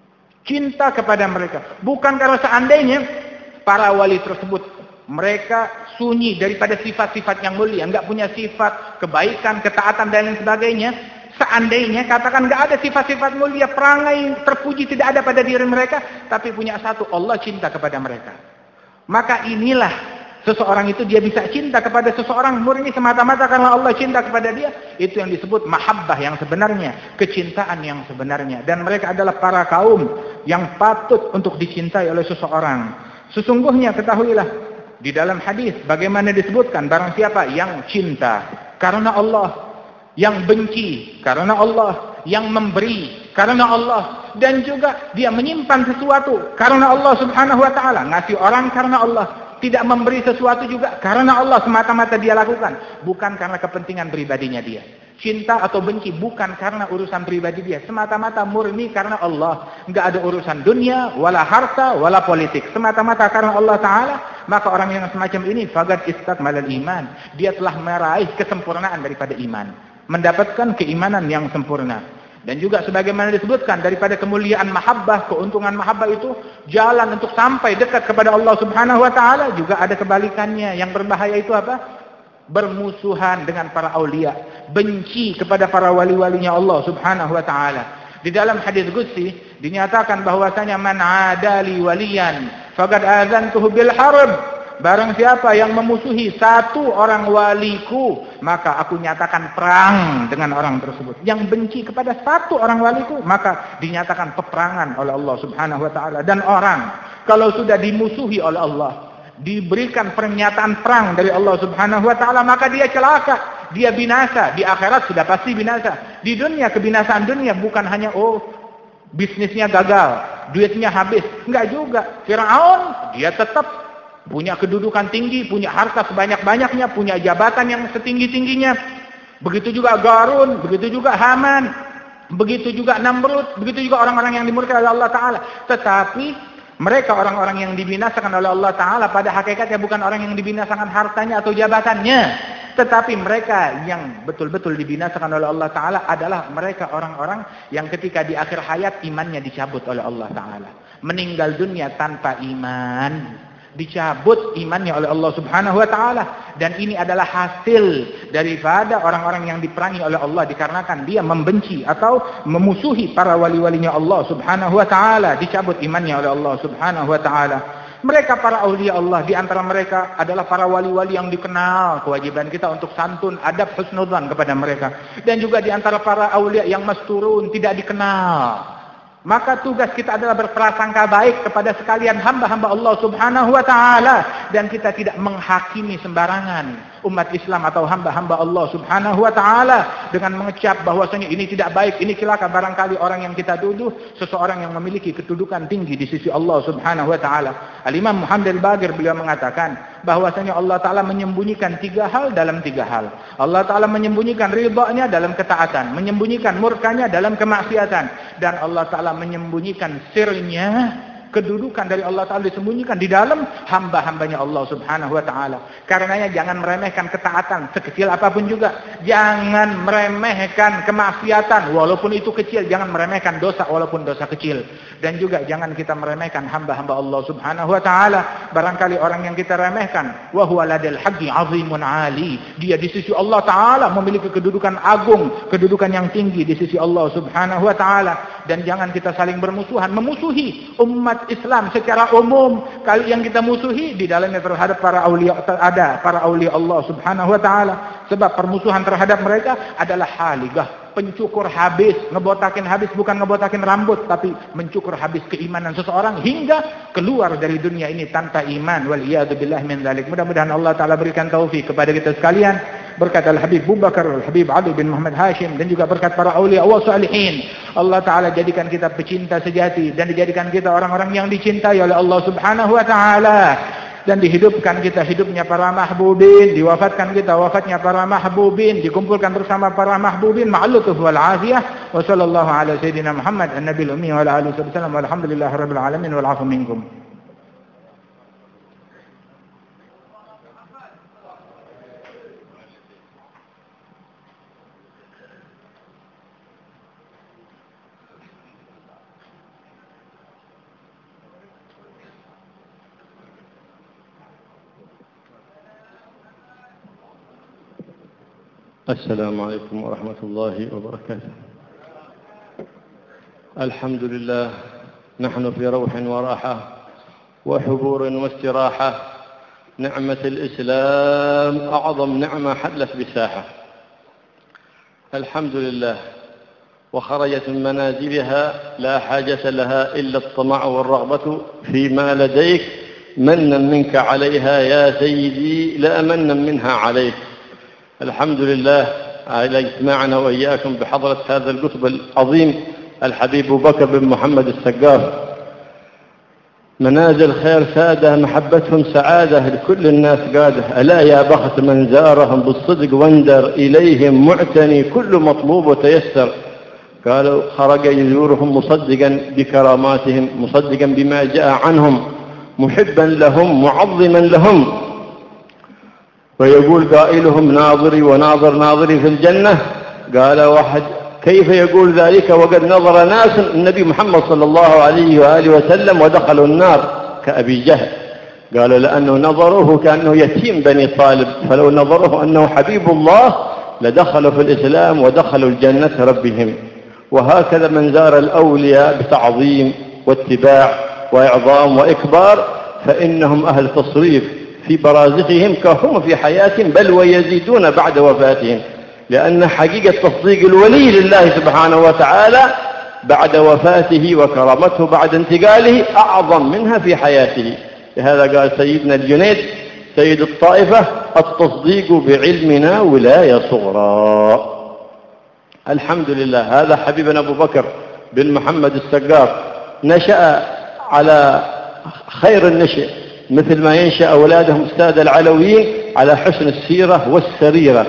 S10: cinta kepada mereka, bukan karena seandainya para wali tersebut mereka sunyi daripada sifat-sifat yang mulia, enggak punya sifat kebaikan, ketaatan dan lain sebagainya. Seandainya katakan enggak ada sifat-sifat mulia, perangai terpuji tidak ada pada diri mereka, tapi punya satu, Allah cinta kepada mereka. Maka inilah seseorang itu dia bisa cinta kepada seseorang murni semata-mata karena Allah cinta kepada dia. Itu yang disebut mahabbah yang sebenarnya, kecintaan yang sebenarnya. Dan mereka adalah para kaum yang patut untuk dicintai oleh seseorang. Sesungguhnya ketahuilah di dalam hadis bagaimana disebutkan, barang siapa yang cinta karena Allah, yang benci karena Allah, yang memberi karena Allah, dan juga dia menyimpan sesuatu karena Allah Subhanahu wa ta'ala, ngasih orang karena Allah, tidak memberi sesuatu juga karena Allah, semata-mata dia lakukan, bukan karena kepentingan pribadinya dia. Cinta atau benci bukan karena urusan pribadi dia, semata-mata murni karena Allah, enggak ada urusan dunia, wala harta, wala politik, semata-mata karena Allah Ta'ala. Maka orang yang semacam ini faqad istakmalal iman, dia telah meraih kesempurnaan daripada iman, mendapatkan keimanan yang sempurna. Dan juga sebagaimana disebutkan daripada kemuliaan mahabbah, keuntungan mahabbah itu jalan untuk sampai dekat kepada Allah Subhanahu wa ta'ala. Juga ada kebalikannya, yang berbahaya itu apa? Bermusuhan dengan para aulia, benci kepada para wali-walinya Allah Subhanahu wa ta'ala. Di dalam hadis qudsi dinyatakan bahwasanya man adali waliyan faqad azantuhu bil harb. Barang siapa yang memusuhi satu orang waliku, maka aku nyatakan perang dengan orang tersebut. Yang benci kepada satu orang waliku, maka dinyatakan peperangan oleh Allah Subhanahu wa ta'ala. Dan orang kalau sudah dimusuhi oleh Allah, diberikan pernyataan perang dari Allah Subhanahu wa ta'ala, maka dia celaka, dia binasa. Di akhirat sudah pasti binasa. Di dunia kebinasaan dunia bukan hanya bisnisnya gagal, duitnya habis, enggak juga. Firaun dia tetap punya kedudukan tinggi, punya harta sebanyak-banyaknya, punya jabatan yang setinggi-tingginya. Begitu juga Qarun, begitu juga Haman, begitu juga Namrud, begitu juga orang-orang yang dimurkai oleh Allah Ta'ala. Tetapi mereka orang-orang yang dibinasakan oleh Allah Ta'ala pada hakikatnya bukan orang yang dibinasakan hartanya atau jabatannya. Tetapi mereka yang betul-betul dibinasakan oleh Allah Ta'ala adalah mereka orang-orang yang ketika di akhir hayat imannya dicabut oleh Allah Ta'ala. Meninggal dunia tanpa iman, dicabut imannya oleh Allah Subhanahu wa ta'ala. Dan ini adalah hasil daripada orang-orang yang diperangi oleh Allah dikarenakan dia membenci atau memusuhi para wali-walinya Allah Subhanahu wa ta'ala, dicabut imannya oleh Allah Subhanahu wa ta'ala. Mereka para aulia Allah, di antara mereka adalah para wali-wali yang dikenal. Kewajiban kita untuk santun, adab, husnudzan kepada mereka. Dan juga di antara para aulia yang masturun, tidak dikenal. Maka tugas kita adalah berprasangka baik kepada sekalian hamba-hamba Allah Subhanahu wa ta'ala. Dan kita tidak menghakimi sembarangan umat Islam atau hamba-hamba Allah Subhanahu wa ta'ala dengan mengecap bahwasanya ini tidak baik, ini celaka. Barangkali orang yang kita tuduh seseorang yang memiliki kedudukan tinggi di sisi Allah Subhanahu wa ta'ala. Al-Imam Muhammad Al-Baqir beliau mengatakan bahwasanya Allah Ta'ala menyembunyikan 3 hal dalam 3 hal. Allah Ta'ala menyembunyikan ridhanya dalam ketaatan, menyembunyikan murkanya dalam kemaksiatan, dan Allah Ta'ala menyembunyikan sirnya kedudukan dari Allah Ta'ala disembunyikan di dalam hamba-hambanya Allah Subhanahu Wa Ta'ala. Karenanya jangan meremehkan ketaatan sekecil apapun juga. Jangan meremehkan kemaksiatan walaupun itu kecil. Jangan meremehkan dosa walaupun dosa kecil. Dan juga jangan kita meremehkan hamba-hamba Allah Subhanahu Wa Ta'ala. Barangkali orang yang kita remehkan, wa huwa ladal haqqi 'azimun 'ali. Dia di sisi Allah Ta'ala memiliki kedudukan agung, kedudukan yang tinggi di sisi Allah Subhanahu Wa Ta'ala. Dan jangan kita saling bermusuhan, memusuhi umat Islam secara umum. Kali yang kita musuhi di dalamnya terhadap para aulia, ada para aulia Allah Subhanahu Wa Ta'ala. Sebab permusuhan terhadap mereka adalah haligah, pencukur habis, ngebotakin habis, bukan ngebotakin rambut, tapi mencukur habis keimanan seseorang hingga keluar dari dunia ini tanpa iman. Waliyadzubillah min dzalik. Mudah-mudahan Allah Ta'ala berikan taufik kepada kita sekalian, berkat Al-Habib Abu Bakar, Al-Habib Ali bin Muhammad Hashim, dan juga berkat para awliya wa salihin. Allah Ta'ala jadikan kita pecinta sejati, dan dijadikan kita orang-orang yang dicintai oleh Allah Subhanahu Wa Ta'ala. Dan dihidupkan kita hidupnya para mahbubin, diwafatkan kita wafatnya para mahbubin, dikumpulkan bersama para mahbubin ma'al-lutuf wal afiyah. Wa sallallahu ala sayyidina Muhammad an-nabiyil ummi wa ala alihi wasallam. Walhamdulillahi rabbil alamin wal 'afu minkum.
S11: السلام عليكم ورحمة الله وبركاته. الحمد لله، نحن في روح وراحة وحبور واستراحة. نعمة الإسلام أعظم نعمة حلت بساحة. الحمد لله، وخرجت من منازلها لا حاجة لها إلا الطمع والرغبة فيما لديك. منا منك عليها يا سيدي، لا منا منها عليك. الحمد لله على اجتماعنا وإياكم بحضرة هذا القطب العظيم الحبيب أبو بكر بن محمد السقاف. منازل خير سادة، محبتهم سعادة، لكل الناس قادة. ألا يا بخت من زارهم بالصدق واندر، إليهم معتني كل مطلوب وتيسر. قالوا خرج يزورهم مصدقا بكراماتهم، مصدقا بما جاء عنهم، محبا لهم معظما لهم. ويقول قائلهم ناظري وناظر ناظري في الجنة. قال واحد كيف يقول ذلك وقد نظر ناس النبي محمد صلى الله عليه وآله وسلم ودخلوا النار كأبي جهل؟ قالوا لأنه نظروه كأنه يتيم بني طالب، فلو نظروه أنه حبيب الله لدخلوا في الإسلام ودخلوا الجنة ربهم. وهكذا من زار الأولياء بتعظيم واتباع وإعظام وإكبار فإنهم أهل تصريف في برازخهم كهم في حياتهم، بل ويزيدون بعد وفاتهم. لأن حقيقة تصديق الولي لله سبحانه وتعالى بعد وفاته وكرامته بعد انتقاله أعظم منها في حياته. لهذا قال سيدنا الجنيد سيد الطائفة: التصديق بعلمنا ولاية صغرى. الحمد لله، هذا حبيبنا أبو بكر بن محمد السقاف نشأ على خير النشأ، مثل ما ينشأ أولادهم السادة العلويين على حسن السيرة والسريرة.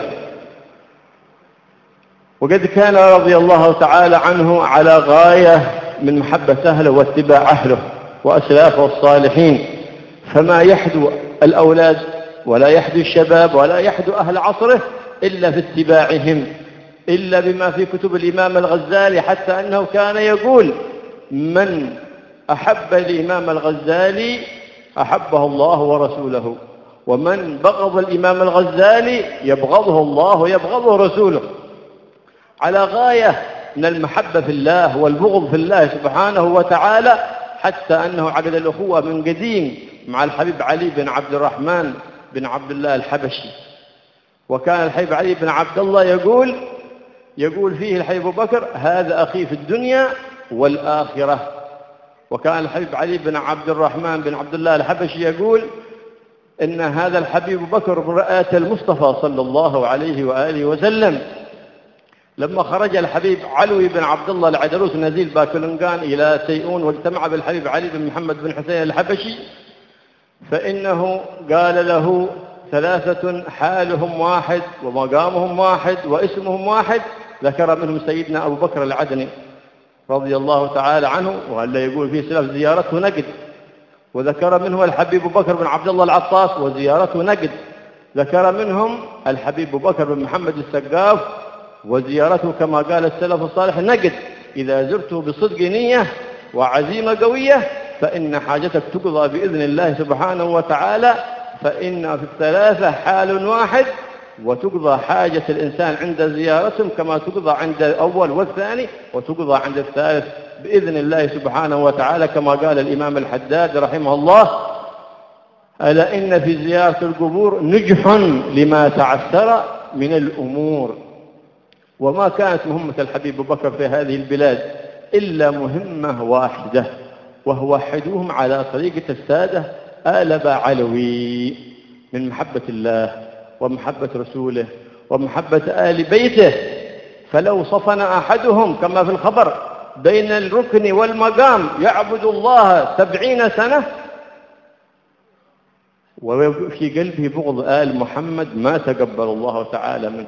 S11: وقد كان رضي الله تعالى عنه على غاية من محبة أهله واتباع أهله وأسلافه الصالحين. فما يحدو الأولاد ولا يحدو الشباب ولا يحدو أهل عصره إلا في اتباعهم، إلا بما في كتب الإمام الغزالي، حتى أنه كان يقول: من أحب الإمام الغزالي أحبه الله ورسوله، ومن بغض الإمام الغزالي يبغضه الله ويبغضه رسوله. على غاية من المحبة في الله والبغض في الله سبحانه وتعالى، حتى أنه عقد الأخوة من قديم مع الحبيب علي بن عبد الرحمن بن عبد الله الحبشي. وكان الحبيب علي بن عبد الله يقول فيه الحبيب أبو بكر: هذا أخي في الدنيا والآخرة. وكان الحبيب علي بن عبد الرحمن بن عبد الله الحبشي يقول إن هذا الحبيب أبو بكر برآة المصطفى صلى الله عليه وآله وسلم. لما خرج الحبيب علوي بن عبد الله العدروس نزيل باكلنغان إلى سيئون واجتمع بالحبيب علي بن محمد بن حسين الحبشي، فإنه قال له: ثلاثة حالهم واحد ومقامهم واحد واسمهم واحد. ذكر منهم سيدنا أبو بكر العدني رضي الله تعالى عنه، وهلا يقول في سلف زيارته نقد، وذكر منه الحبيب بكر بن عبد الله العطاس وزيارته نقد، ذكر منهم الحبيب بكر بن محمد السقاف وزيارته كما قال السلف الصالح نقد. إذا زرته بصدق نية وعزيمة قوية فإن حاجتك تقضى بإذن الله سبحانه وتعالى، فإن في الثلاثة حال واحد، وتقضى حاجة الإنسان عند زيارتهم كما تقضى عند الأول والثاني، وتقضى عند الثالث بإذن الله سبحانه وتعالى، كما قال الإمام الحداد رحمه الله: ألا إن في زيارة القبور نجح لما تعثر من الأمور. وما كانت مهمة الحبيب بكر في هذه البلاد إلا مهمة واحدة، وهو وحدوهم على طريقة السادة آل بعلوي من محبة الله ومحبة رسوله ومحبة آل بيته. فلو صفن أحدهم كما في الخبر بين الركن والمقام يعبد الله 70 سنة وفي قلبه بغض آل محمد ما تقبل الله تعالى منه.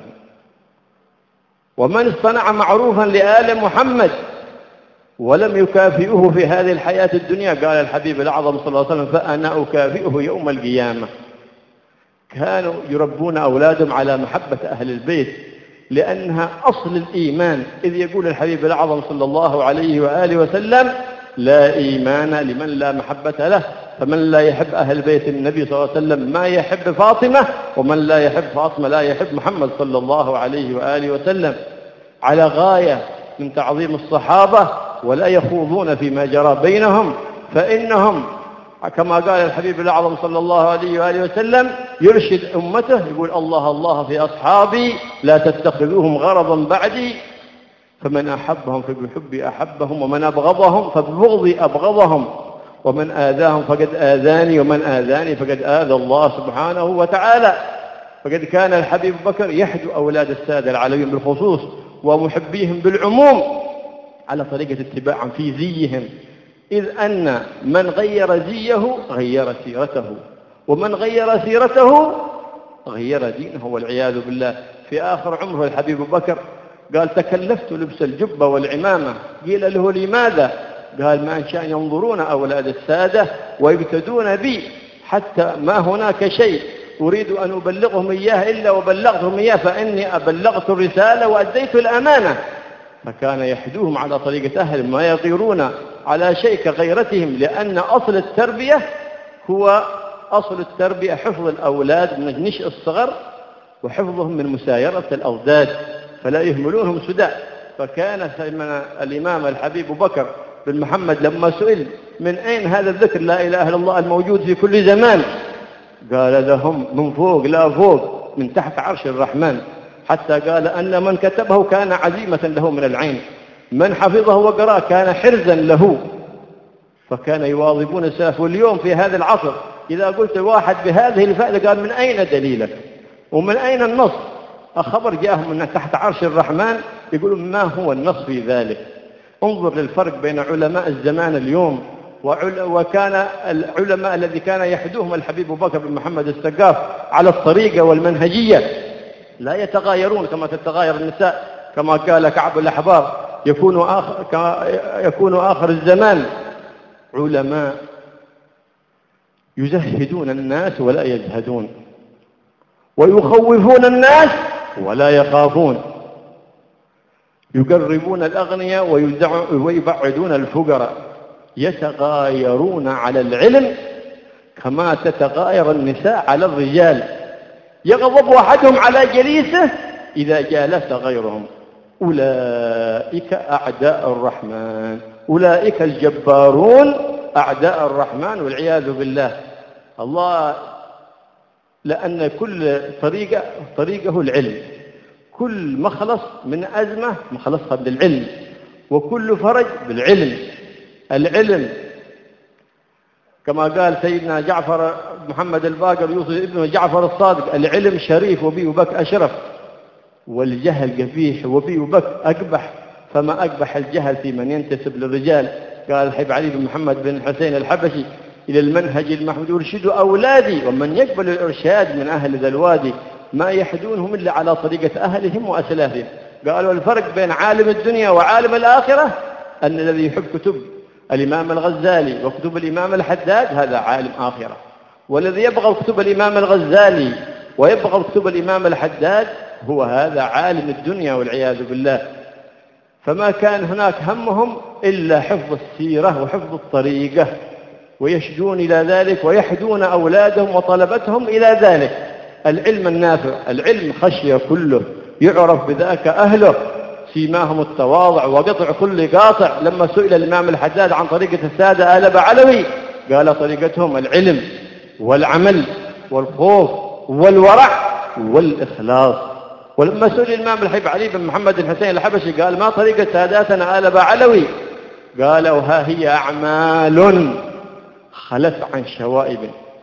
S11: ومن اصطنع معروفا لآل محمد ولم يكافئه في هذه الحياة الدنيا، قال الحبيب الأعظم صلى الله عليه وسلم: فأنا أكافئه يوم القيامة. كانوا يربون أولادهم على محبة أهل البيت لأنها أصل الإيمان، إذ يقول الحبيب الأعظم صلى الله عليه وآله وسلم: لا إيمان لمن لا محبة له، فمن لا يحب أهل بيت النبي صلى الله عليه وسلم ما يحب فاطمة، ومن لا يحب فاطمة لا يحب محمد صلى الله عليه وآله وسلم. على غاية من تعظيم الصحابة ولا يخوضون فيما جرى بينهم، فإنهم كما قال الحبيب الأعظم صلى الله عليه وآله وسلم يرشد أمته، يقول: الله الله في أصحابي لا تتخذوهم غرضا بعدي، فمن أحبهم فبحبي أحبهم، ومن أبغضهم فببغضي أبغضهم، ومن آذاهم فقد آذاني، ومن آذاني فقد آذى الله سبحانه وتعالى. فقد كان الحبيب بكر يحدو أولاد السادة العلويين بالخصوص ومحبيهم بالعموم على طريقة اتباعهم في زيهم، إذ أن من غير زيه غير سيرته، ومن غير سيرته غير دينه والعياذ بالله. في آخر عمره الحبيب بكر قال: تكلفت لبس الجبة والعمامة. قيل له: لماذا؟ قال: ما أنشأ ينظرون أولاد السادة ويقتدون بي، حتى ما هناك شيء أريد أن أبلغهم إياه إلا وبلغتهم إياه، فإني أبلغت الرسالة وأديت الأمانة. فكان يحدوهم على طريقة أهل ما يغيرون على شيء كغيرتهم، لأن أصل التربية هو أصل التربية حفظ الأولاد من نشأ الصغر وحفظهم من مسايرة الأضداد، فلا يهملونهم سدى. فكان الإمام الحبيب بكر بن محمد لما سئل: من أين هذا الذكر لا إله إلا الله الموجود في كل زمان؟ قال لهم: من فوق لا فوق، من تحت عرش الرحمن. حتى قال أن من كتبه كان عزيمة له من العين، من حفظه وقرأه كان حرزا له. فكان يواظبون السلف. واليوم في هذا العصر إذا قلت واحد بهذه الفائدة قال: من أين دليلك ومن أين النص؟ الخبر جاءهم من تحت عرش الرحمن، يقولون: ما هو النص في ذلك؟ انظر للفرق بين علماء الزمان اليوم وكان العلماء الذي كان يحدوهم الحبيب بكر بن محمد السقاف على الطريقة والمنهجية، لا يتغايرون كما تتغاير النساء، كما قال كعب الأحبار: يكون آخر الزمان علماء يزهدون الناس ولا يزهدون، ويخوفون الناس ولا يخافون، يقربون الأغنياء ويبعدون الفقراء، يتغايرون على العلم كما تتغاير النساء على الرجال، يغضب أحدهم على جليسه إذا جالس غيرهم. أولئك أعداء الرحمن، أولئك الجبارون أعداء الرحمن والعياذ بالله. الله لأن كل طريقه العلم، كل مخلص من أزمة مخلصها بالعلم، وكل فرج بالعلم. العلم كما قال سيدنا جعفر محمد الباقر يوصي ابنه جعفر الصادق: العلم شريف وبي وبك أشرف، والجهل قبيح وبي وبك أقبح، فما أقبح الجهل في من ينتسب للرجال. قال الحبيب علي بن محمد بن حسين الحبشي: إلى المنهج المحمود يرشدوا أولادي، ومن يقبل الإرشاد من أهل ذا الوادي ما يحدونهم إلا على طريقة أهلهم وأسلافهم. قالوا: الفرق بين عالم الدنيا وعالم الآخرة أن الذي يحب كتب الإمام الغزالي وكتب الإمام الحداد هذا عالم آخرة، والذي يبغض كتب الإمام الغزالي ويبغض كتب الإمام الحداد هو هذا عالم الدنيا والعياذ بالله. فما كان هناك همهم إلا حفظ السيرة وحفظ الطريقة، ويشدون إلى ذلك ويحدون أولادهم وطلبتهم إلى ذلك. العلم النافع، العلم خشية كله، يعرف بذاك أهله، سيماهم التواضع وقطع كل قاطع. لما سئل الإمام الحداد عن طريقة السادة آل بعلوي قال طريقتهم العلم والعمل والخوف والورع والإخلاص. ولما سئل الإمام الحبيب علي بن محمد الحسين الحبشي قال ما طريقة ساداتنا آل بعلوي؟ قالوا ها هي أعمال خلت عن شوائب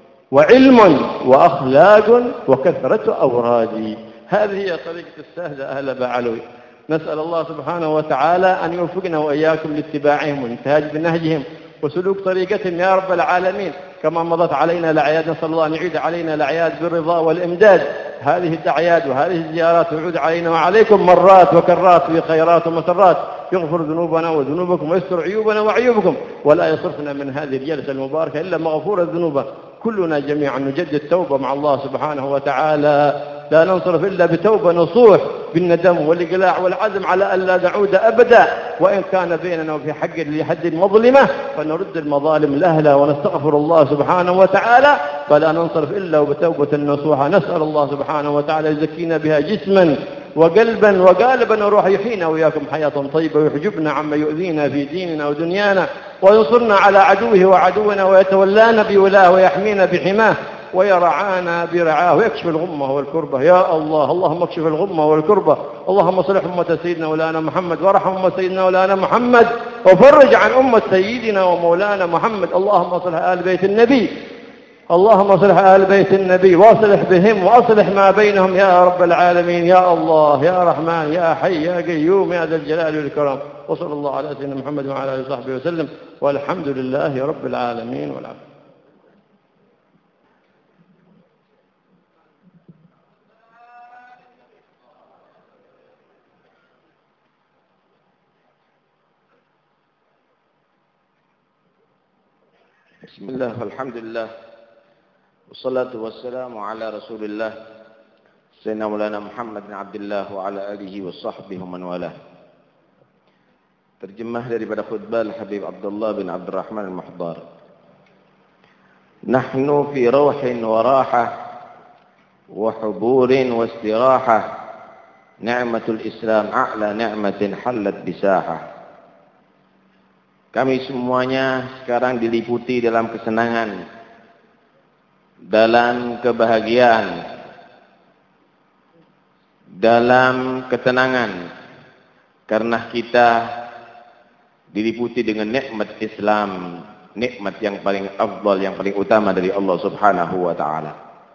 S11: وعلم وأخلاق وكثرة أوراد. هذه هي طريقة السادة آل بعلوي. نسأل الله سبحانه وتعالى أن يوفقنا وإياكم لاتباعهم والانتهاج بنهجهم وسلوك طريقتهم يا رب العالمين. كما مضت علينا الأعياد نسأل الله أن يعيد علينا الأعياد بالرضا والإمداد. هذه الأعياد وهذه الزيارات ويعود علينا وعليكم مرات وكرات في خيرات ومسرات، يغفر ذنوبنا وذنوبكم ويستر عيوبنا وعيوبكم، ولا يصرفنا من هذه الجلسة المباركة إلا مغفور الذنوب. كلنا جميعا نجدد توبة مع الله سبحانه وتعالى، لا ننصرف إلا بتوبة نصوح بالندم والإقلاع والعزم على أن لا نعود أبدا. وإن كان بيننا وفي حق لحد مظلمة فنرد المظالم لأهلها ونستغفر الله سبحانه وتعالى، فلا ننصرف إلا بتوبة نصوحة. نسأل الله سبحانه وتعالى يزكينا بها جسما وقلبا وقالبا وروح، يحيينا وإياكم حياة طيبة ويحجبنا عما يؤذينا في ديننا ودنيانا، وينصرنا على عدوه وعدونا ويتولانا بولاه ويحمينا بحماه ويرعانا برعاه ويكشف الغمة والكربة. يا الله اللهم اكشف الغمة والكربة. اللهم صلح أمة سيدنا مولانا محمد وارحم أمة سيدنا مولانا محمد وفرج عن أمة سيدنا ومولانا محمد. اللهم صلح آل بيت النبي، اللهم صلح آل بيت النبي واصلح بهم وأصلح ما بينهم يا رب العالمين. يا الله يا رحمن يا حي يا قيوم يا ذا الجلال والإكرام. وصلى الله على سيدنا محمد وعلى آله وصحبه وسلم، والحمد لله رب العالمين والعافية.
S9: بسم الله والحمد لله والصلاة والسلام على رسول الله سيدنا مولانا محمد bin Abdullah wa ala alihi wa sahbihi man walah. Terjemah daripada khutbah Al-Habib Abdullah bin Abdurrahman Al-Muhdar. Nahnu fi rawhin wa rahah wa huburin wa istirahah. Ni'matul Islam a'la ni'matin hallat bisahah. Kami semuanya sekarang diliputi dalam kesenangan, dalam kebahagiaan, dalam ketenangan, karena kita diliputi dengan nikmat Islam, nikmat yang paling afdal, yang paling utama dari Allah Subhanahu wa taala.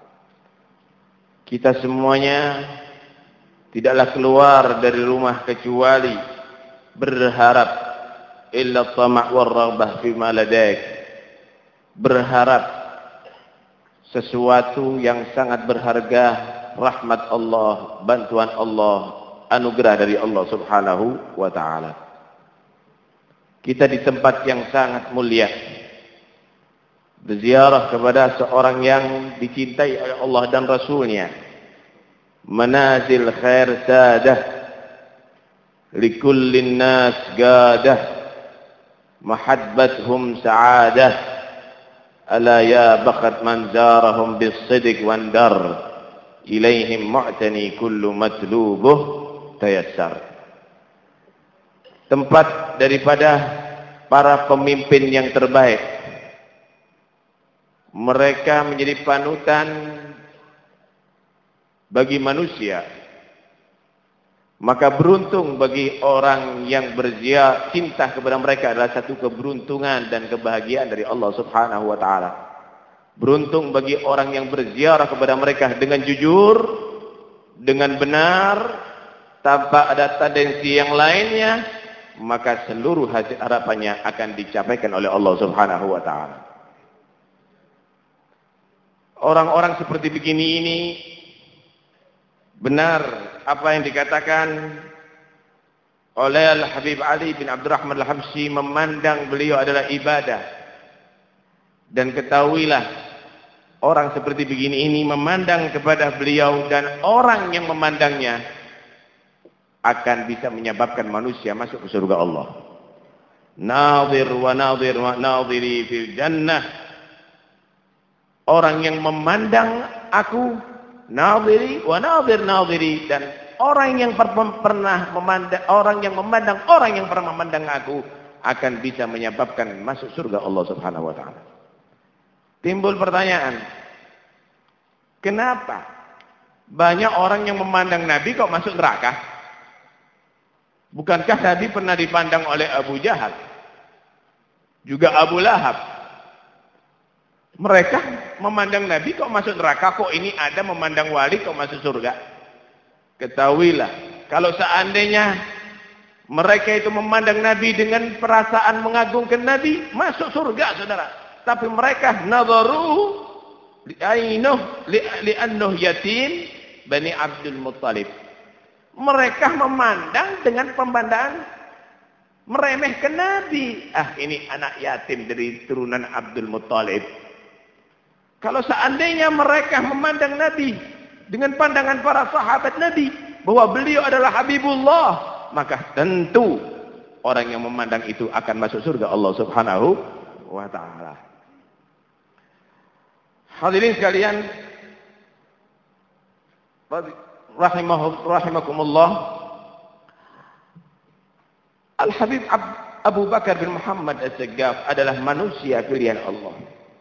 S9: Kita semuanya tidaklah keluar dari rumah kecuali berharap illa tama' war raghbah fi ma ladaik, berharap sesuatu yang sangat berharga, rahmat Allah, bantuan Allah, anugerah dari Allah Subhanahu wa taala. Kita di tempat yang sangat mulia, berziarah kepada seorang yang dicintai oleh Allah dan Rasulnya. Manazil khair sadah likullin nas gadah mahabbathum sa'adah ala ya baqat man zarahum bis-sidq wan dar ilaihim mu'tani kullu matlubuh tayassar. Tempat daripada para pemimpin yang terbaik, mereka menjadi panutan bagi manusia. Maka beruntung bagi orang yang berziarah, cinta kepada mereka adalah satu keberuntungan dan kebahagiaan dari Allah Subhanahu wa taala. Beruntung bagi orang yang berziarah kepada mereka dengan jujur, dengan benar, tanpa ada tendensi yang lainnya, maka seluruh hasil harapannya akan dicapaikan oleh Allah Subhanahu wa taala. Orang-orang seperti begini ini benar apa yang dikatakan oleh Al-Habib Ali bin Abdurrahman Al-Habsyi memandang beliau adalah ibadah. Dan ketahuilah, orang seperti begini ini memandang kepada beliau dan orang yang memandangnya akan bisa menyebabkan manusia masuk ke surga Allah. Nadhir wa nadhir wa nadhiri fil jannah. Orang yang memandang aku, nadhiri wa nadhir nadhiri, dan orang yang pernah memandang orang yang pernah memandang aku akan bisa menyebabkan masuk surga Allah Subhanahu wa taala. Timbul pertanyaan, kenapa banyak orang yang memandang Nabi kok masuk neraka? Bukankah Nabi pernah dipandang oleh Abu Jahal, juga Abu Lahab? Mereka memandang Nabi kok masuk neraka, kok ini ada memandang wali kok masuk surga? Ketahuilah, kalau seandainya mereka itu memandang Nabi dengan perasaan mengagungkan Nabi, masuk surga, saudara. Tapi mereka nadharuhu li'annahu yatim Bani Abdul Muttalib. Mereka memandang dengan pemandangan meremehkan Nabi. Ah, ini anak yatim dari turunan Abdul Muttalib. Kalau seandainya mereka memandang Nabi dengan pandangan para sahabat Nabi bahwa beliau adalah Habibullah, maka tentu orang yang memandang itu akan masuk surga Allah Subhanahu wa taala. Hadirin sekalian, rahimakumullah, Al-Habib Abu Bakar bin Muhammad As-Saggaf adalah manusia pilihan Allah.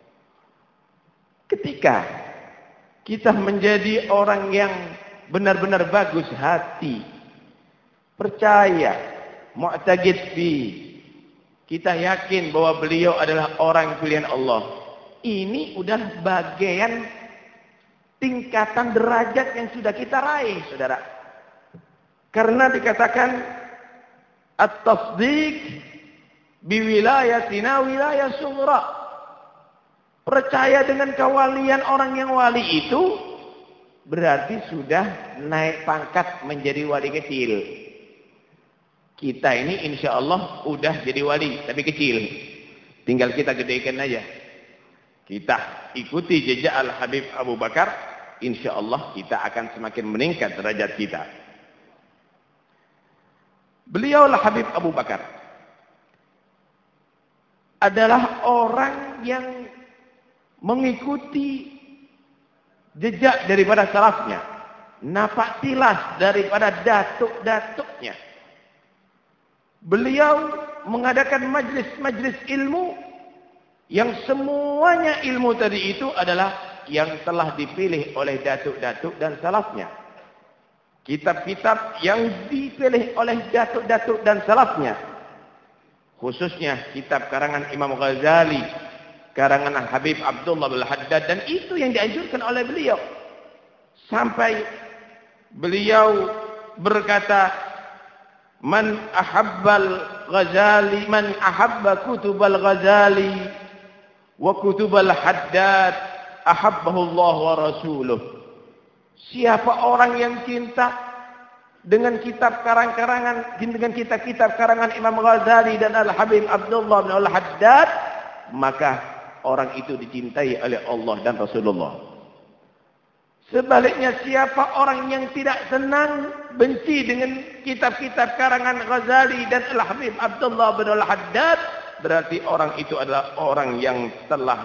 S9: Ketika kita menjadi orang yang benar-benar bagus hati, percaya, mu'taqid fi, kita yakin bahwa beliau adalah orang pilihan Allah. Ini udah bagian tingkatan derajat yang sudah kita raih, saudara. Karena dikatakan at-tasdiq biwilayatina wilayah sughra. Percaya dengan kewalian orang yang wali itu berarti sudah naik pangkat menjadi wali kecil. Kita ini insya Allah udah jadi wali, tapi kecil. Tinggal kita gedekan aja. Kita ikuti jejak Al-Habib Abu Bakar, insya Allah kita akan semakin meningkat derajat kita. Beliau Al-Habib Abu Bakar adalah orang yang mengikuti jejak daripada salafnya, napak tilas daripada datuk-datuknya. Beliau mengadakan majlis-majlis ilmu yang semuanya ilmu tadi itu adalah yang telah dipilih oleh datuk-datuk dan salafnya. Kitab-kitab yang dipilih oleh datuk-datuk dan salafnya, khususnya kitab karangan Imam Ghazali, karangan Habib Abdullah bin Haddad, dan itu yang dianjurkan oleh beliau. Sampai beliau berkata, Man ahabbal Ghazali, man ahabba kutubal Ghazali wa kutubal Haddad, ahabbahu Allah wa rasuluh. Siapa orang yang cinta dengan kitab karangan dengan kitab-kitab karangan Imam Ghazali dan Al-Habib Abdullah bin Al-Haddad, maka orang itu dicintai oleh Allah dan Rasulullah. Sebaliknya, siapa orang yang tidak senang, benci dengan kitab-kitab karangan Ghazali dan Al-Habib Abdullah bin Al-Haddad, berarti orang itu adalah orang yang telah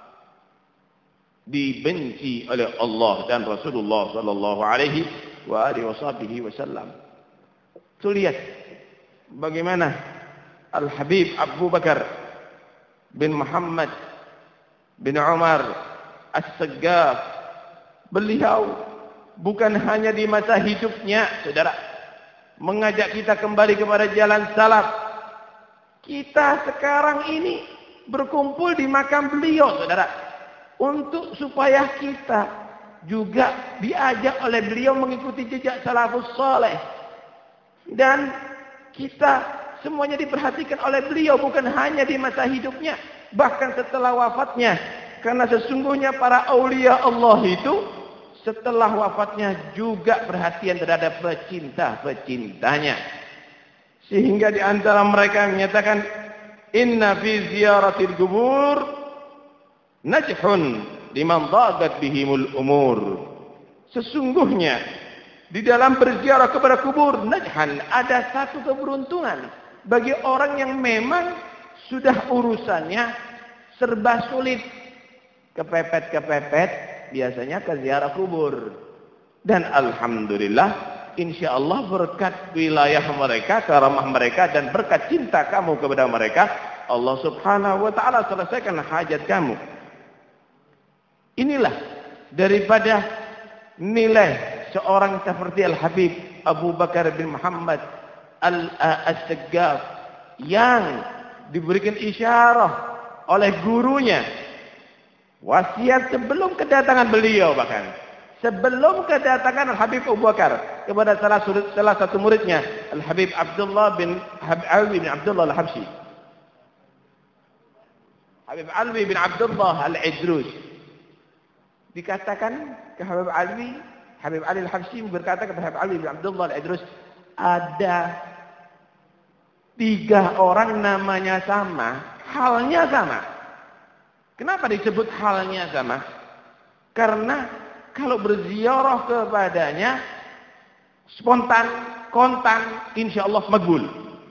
S9: dibenci oleh Allah dan Rasulullah sallallahu alaihi wasallam. Tuh lihat bagaimana Al-Habib Abu Bakar bin Muhammad bin Umar As-Saggaf, beliau bukan hanya di masa hidupnya, saudara, mengajak kita kembali kepada jalan salaf. Kita sekarang ini berkumpul di makam beliau, saudara, untuk supaya kita juga diajak oleh beliau mengikuti jejak salafus saleh. Dan kita semuanya diperhatikan oleh beliau bukan hanya di masa hidupnya, bahkan setelah wafatnya. Karena sesungguhnya para aulia Allah itu setelah wafatnya juga perhatian terhadap pecinta-pecintanya.
S12: Sehingga di antara mereka menyatakan, inna fi ziyaratil kubur najhun liman dhagat bihimul umur. Sesungguhnya di dalam berziarah kepada kubur najhan, ada satu keberuntungan bagi orang yang memang sudah urusannya serba sulit, kepepet biasanya ke ziarah kubur. Dan alhamdulillah, insya Allah berkat wilayah mereka, karamah mereka, dan berkat cinta kamu kepada mereka, Allah subhanahu wa ta'ala selesaikan hajat kamu. Inilah daripada nilai seorang seperti Al-Habib Abu Bakar bin Muhammad Al-Assaggaf yang diberikan isyarah oleh gurunya, wasiat sebelum kedatangan beliau, bahkan sebelum kedatangan Al-Habib Abu Bakar kepada salah satu muridnya, Al-Habib Abdullah bin Alwi bin Abdullah Al-Habsyi, Habib Alwi bin Abdullah Al-Idrus. Dikatakan ke Habib Ali Al-Habsyi berkata kepada Habib Ali bin Abdullah Al-Idrus, ada 3 orang namanya sama, halnya sama. Kenapa disebut halnya sama? Karena kalau berziarah kepadanya spontan, kontan, insya Allah makbul.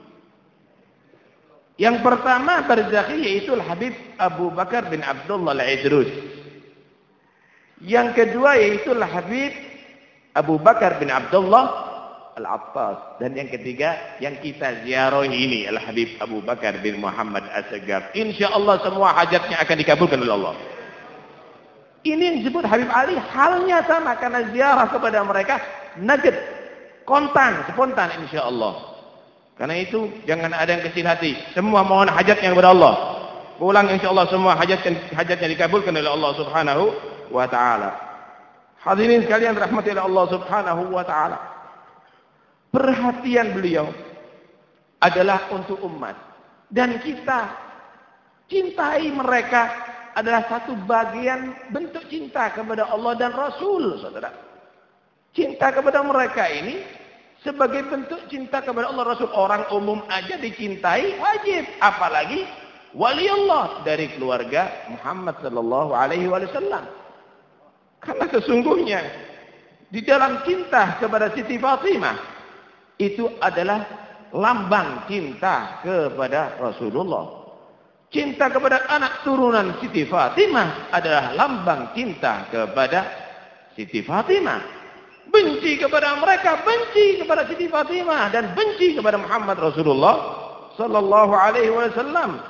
S12: Yang pertama berzaki yaitu Al-Habib Abu Bakar bin Abdullah Al-Idrus. Yang kedua yaitu Al-Habib Abu Bakar bin Abdullah Al-Attas. Dan yang ketiga yang kita ziarah ini Al-Habib Abu Bakar bin Muhammad As-Saggaf. Insya Allah semua hajatnya akan dikabulkan oleh Allah. Ini yang disebut Habib Ali, halnya sama karena ziarah kepada mereka nugget, kontan, spontan insya Allah. Karena itu jangan ada yang kecil hati. Semua mohon hajatnya kepada Allah. Pulang insya Allah semua hajatnya dikabulkan oleh Allah subhanahu wa ta'ala. Hadirin sekalian rahmati Allah subhanahu wa ta'ala. Perhatian beliau adalah untuk umat. Dan kita cintai mereka adalah satu bagian bentuk cinta kepada Allah dan Rasul, saudara. Cinta kepada mereka ini sebagai bentuk cinta kepada Allah Rasul. Orang umum aja dicintai wajib, apalagi wali Allah dari keluarga Muhammad sallallahu alaihi wasallam. Karena sesungguhnya di dalam cinta kepada Siti Fatimah itu adalah lambang cinta kepada Rasulullah. Cinta kepada anak turunan Siti Fatimah adalah lambang cinta kepada Siti Fatimah. Benci kepada mereka, benci kepada Siti Fatimah, dan benci kepada Muhammad Rasulullah sallallahu alaihi wasallam.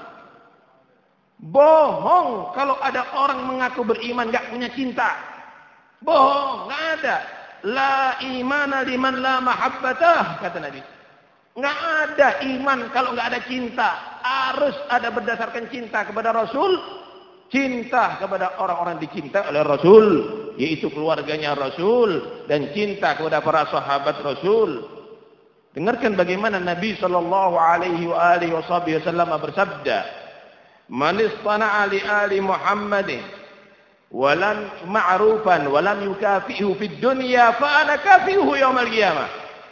S12: Bohong kalau ada orang mengaku beriman enggak punya cinta. Bohong, enggak ada. La imana liman la mahabbatah, kata Nabi. Enggak ada iman kalau enggak ada cinta. Harus ada berdasarkan cinta kepada Rasul, cinta kepada orang-orang dicintai oleh Rasul, yaitu keluarganya Rasul, dan cinta kepada para sahabat Rasul. Dengarkan bagaimana Nabi sallallahu alaihi wasallam bersabda, "Man istana'a li ali Muhammadin walam ma'rufan walam yukafi'hu fid dunya fa ana kafi'uhu yaumil qiyamah."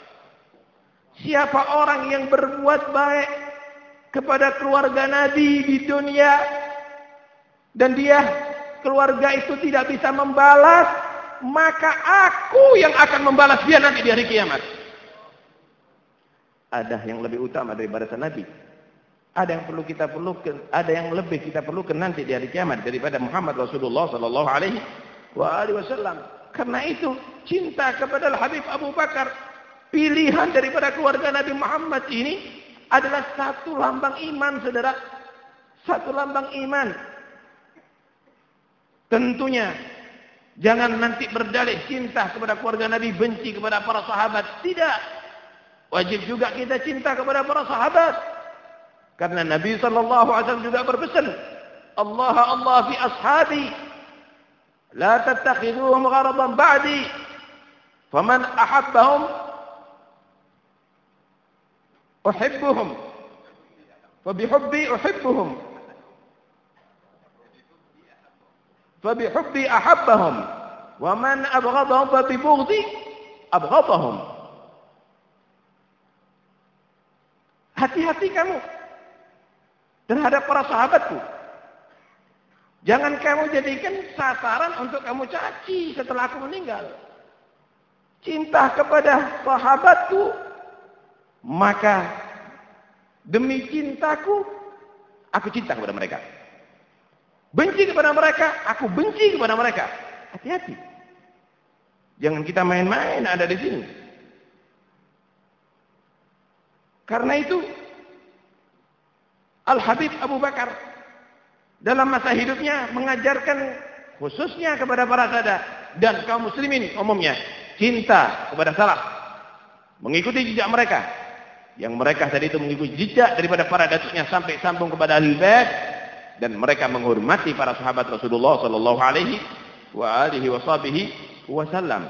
S12: Siapa orang yang berbuat baik kepada keluarga Nabi di dunia dan dia keluarga itu tidak bisa membalas, maka aku yang akan membalas dia nanti di hari kiamat. Ada yang lebih utama daripada Nabi. Ada yang perlu kita perlukan, ada yang lebih kita perlukan nanti di hari kiamat daripada Muhammad Rasulullah sallallahu alaihi wasallam. Karena itu cinta kepada Habib Abu Bakar, pilihan daripada keluarga Nabi Muhammad ini adalah satu lambang iman, saudara. Satu lambang iman. Tentunya jangan nanti berdalih cinta kepada keluarga Nabi, benci kepada para sahabat. Tidak. Wajib juga kita cinta kepada para sahabat. Karena Nabi sallallahu alaihi wasallam juga berpesan, Allah Allah fi ashabi, la tattakhiduhum gharadan ba'di, faman ahabbahum uhibbuhum, fabihubbi uhibbuhum, fabihubbi ahabbahum, wa man abghadahum fabibughdi abghadahum. Hati-hati kamu terhadap para sahabatku. Jangan kamu jadikan sasaran untuk kamu caci setelah aku meninggal. Cinta kepada sahabatku, maka demi cintaku, aku cinta kepada mereka. Benci kepada mereka, aku benci kepada mereka. Hati-hati. Jangan kita main-main ada di sini. Karena itu, Al-Habib Abu Bakar dalam masa hidupnya mengajarkan khususnya kepada para sahabat dan kaum muslimin umumnya, cinta kepada salaf, mengikuti jejak mereka. Yang mereka tadi itu mengikuti jejak daripada para datuknya sampai sambung kepada Ahlul Bait, dan mereka menghormati para sahabat Rasulullah sallallahu alaihi wasallam.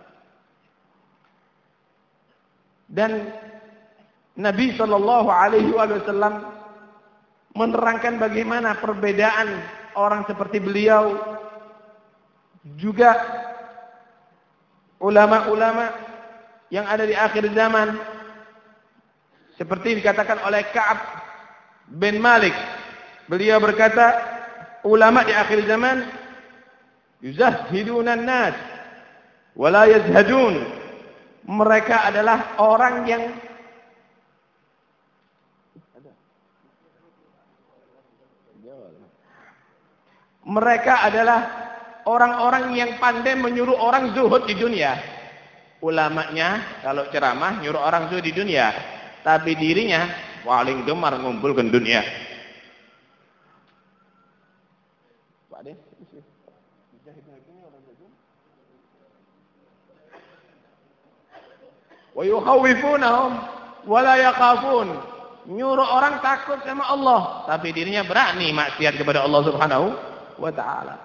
S12: Dan Nabi sallallahu alaihi wasallam menerangkan bagaimana perbedaan orang seperti beliau, juga ulama-ulama yang ada di akhir zaman, seperti dikatakan oleh Ka'ab bin Malik. Beliau berkata, ulama di akhir zaman yuzahhiduna an-nas wa la yazhadun. Mereka adalah orang yang orang-orang yang pandai menyuruh orang zuhud di dunia. Ulamanya kalau ceramah nyuruh orang zuhud di dunia, tapi dirinya paling gemar ngumpulkan dunia. Wa yukhawifunahum wa la yakhafun. Nyuruh orang takut sama Allah, tapi dirinya berani maksiat kepada Allah Subhanahu wa taala.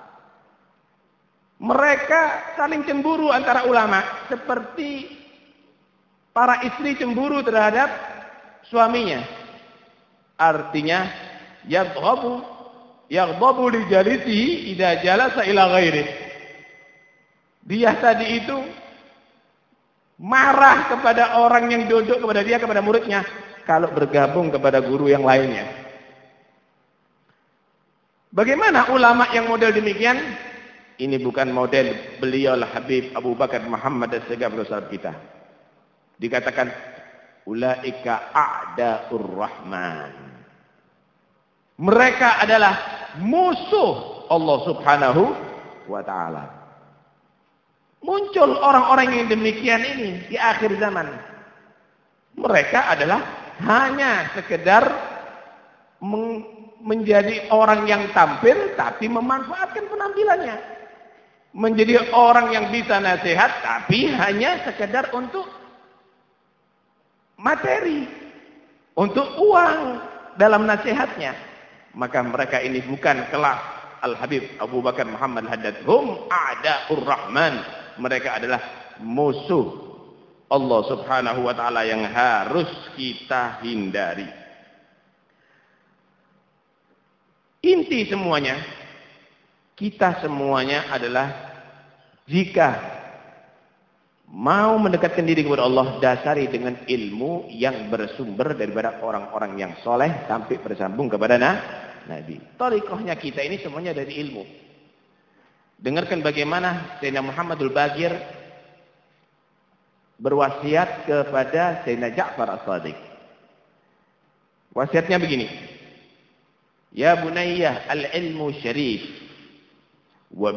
S12: Mereka saling cemburu antara ulama, seperti para istri cemburu terhadap suaminya. Artinya yaghdabu li jalisihi idza jalasa ila ghairi. Dia tadi itu marah kepada orang yang duduk kepada dia, kepada muridnya, kalau bergabung kepada guru yang lainnya. Bagaimana ulama yang model demikian? Ini bukan model beliau Habib Abu Bakar Muhammad as-Segaf Rasul kita. Dikatakan ulaika a'daur rahman. Mereka adalah musuh Allah Subhanahu wa taala. Muncul orang-orang yang demikian ini di akhir zaman. Mereka adalah hanya sekedar menjadi orang yang tampil tapi memanfaatkan penampilannya. Menjadi orang yang bisa nasihat tapi hanya sekedar untuk materi, untuk uang dalam nasihatnya. Maka mereka ini bukan kelas Al-Habib Abu Bakar Muhammad Haddad. Hum a'da'ur rahman. Mereka adalah musuh Allah Subhanahu wa taala yang harus kita hindari. Inti semuanya, kita semuanya adalah jika mau mendekatkan diri kepada Allah, dasari dengan ilmu yang bersumber daripada orang-orang yang soleh sampai bersambung kepada Nabi. Thariqahnya kita ini semuanya dari ilmu. Dengarkan bagaimana Sayyidina Muhammadul Baqir berwasiat kepada Sayyidina Ja'far As-Sadiq. Wasiatnya begini. Ya bunayyah al-ilmu syarif wa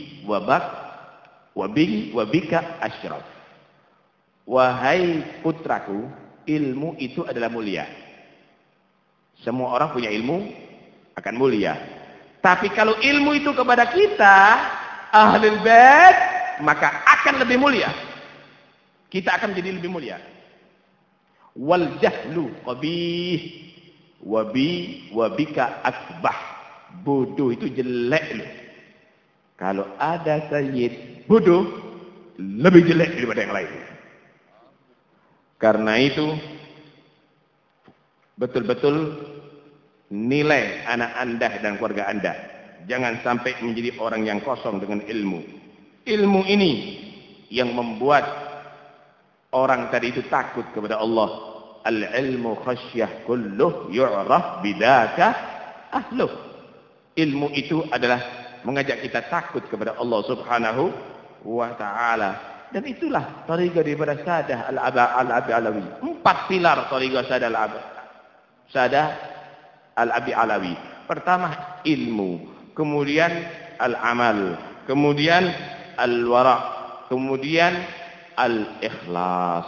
S12: bika asyraf. Wahai putraku, ilmu itu adalah mulia. Semua orang punya ilmu akan mulia. Tapi kalau ilmu itu kepada kita, Ahlul Bait, maka akan lebih mulia. Kita akan jadi lebih mulia. Wal jahlu qabih wa bika akbah. Bodoh itu jelek loh. Kalau ada sayyid bodoh, lebih jelek daripada yang lain. Karena itu betul-betul nilai anak anda dan keluarga anda. Jangan sampai menjadi orang yang kosong dengan ilmu. Ilmu ini yang membuat orang tadi itu takut kepada Allah. al-ilmu khasyah kulluh yu'raf bidaka ahluh. Ilmu itu adalah mengajak kita takut kepada Allah Subhanahu wa ta'ala. Dan itulah tariqah daripada Sadah Al-Abi Alawi. 4 pilar tariqah Sadah Al-Abi Alawi. Pertama ilmu, kemudian al-amal, kemudian al-wara', kemudian al-ikhlas,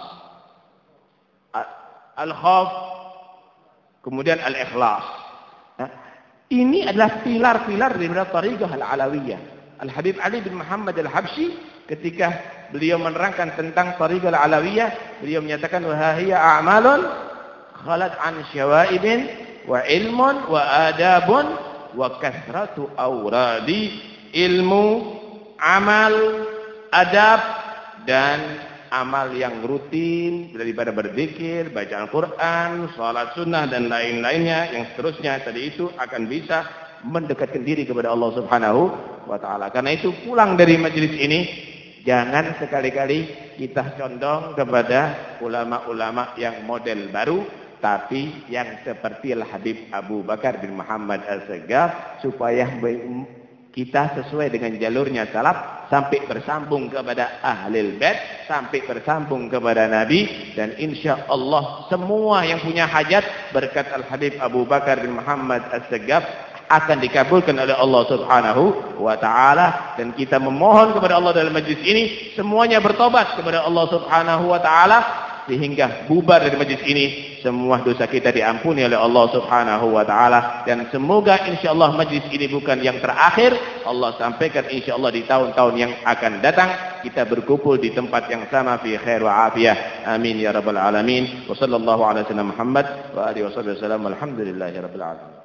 S12: al-khawf, kemudian al-ikhlas. Ini adalah pilar-pilar daripada tariqah Al-Alawiyah. Al-Habib Ali bin Muhammad Al-Habsyi ketika beliau menerangkan tentang tariqah Al-Alawiyah, beliau menyatakan wa hiya a'malun khalat an syawaibin wa ilmun wa adabun wa kathratu awradi. Ilmu, amal, adab, dan amal yang rutin daripada berzikir, baca Al-Quran, salat sunnah dan lain-lainnya yang seterusnya tadi itu akan bisa mendekatkan diri kepada Allah Subhanahu wa ta'ala. Karena itu pulang dari majlis ini jangan sekali-kali kita condong kepada ulama-ulama yang model baru, tapi yang seperti Al-Habib Abu Bakar bin Muhammad Al-Saggaf, supaya kita sesuai dengan jalurnya salaf sampai bersambung kepada Ahlul Bait, sampai bersambung kepada Nabi, dan insya Allah semua yang punya hajat berkat Al-Habib Abu Bakar bin Muhammad As-Saggaf akan dikabulkan oleh Allah Subhanahu wa ta'ala. Dan kita memohon kepada Allah dalam majlis ini semuanya bertobat kepada Allah Subhanahu wa ta'ala, sehingga bubar dari majlis ini semua dosa kita diampuni oleh Allah Subhanahu wa ta'ala. Dan semoga insyaAllah majlis ini bukan yang terakhir. Allah sampaikan insyaAllah di tahun-tahun yang akan datang kita berkumpul di tempat yang sama fi khair wa afiyah. Amin ya rabbal alamin. Wa sallallahu ala sayyidina Muhammad wa alihi wa sahbihi wasallam. Alhamdulillahi rabbil alamin.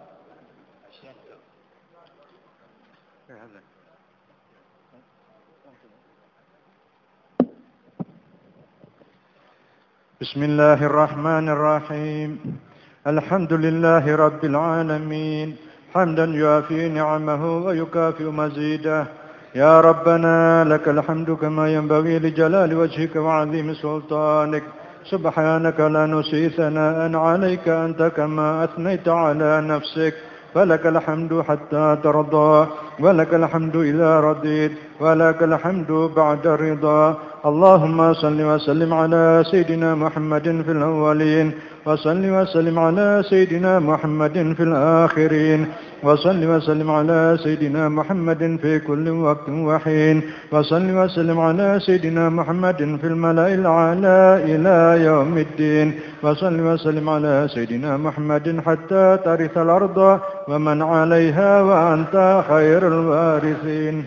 S3: بسم الله الرحمن الرحيم. الحمد لله رب العالمين حمدا يوافي نعمه ويكافئ مزيده. يا ربنا لك الحمد كما ينبغي لجلال وجهك وعظيم سلطانك. سبحانك لا نحصي ثناء عليك أنت كما أثنيت على نفسك. فلك الحمد حتى ترضى ولك الحمد إذا رضيت ولك الحمد بعد الرضا. اللهم صل وسلم على سيدنا محمد في الأولين وصل وسلم على سيدنا محمد في الآخرين وصل وسلم على سيدنا محمد في كل وقت وحين وصل وسلم على سيدنا محمد في الملأ الأعلى إلى يوم الدين وصل وسلم على سيدنا محمد حتى ترث الأرض ومن عليها وأنت خير الوارثين.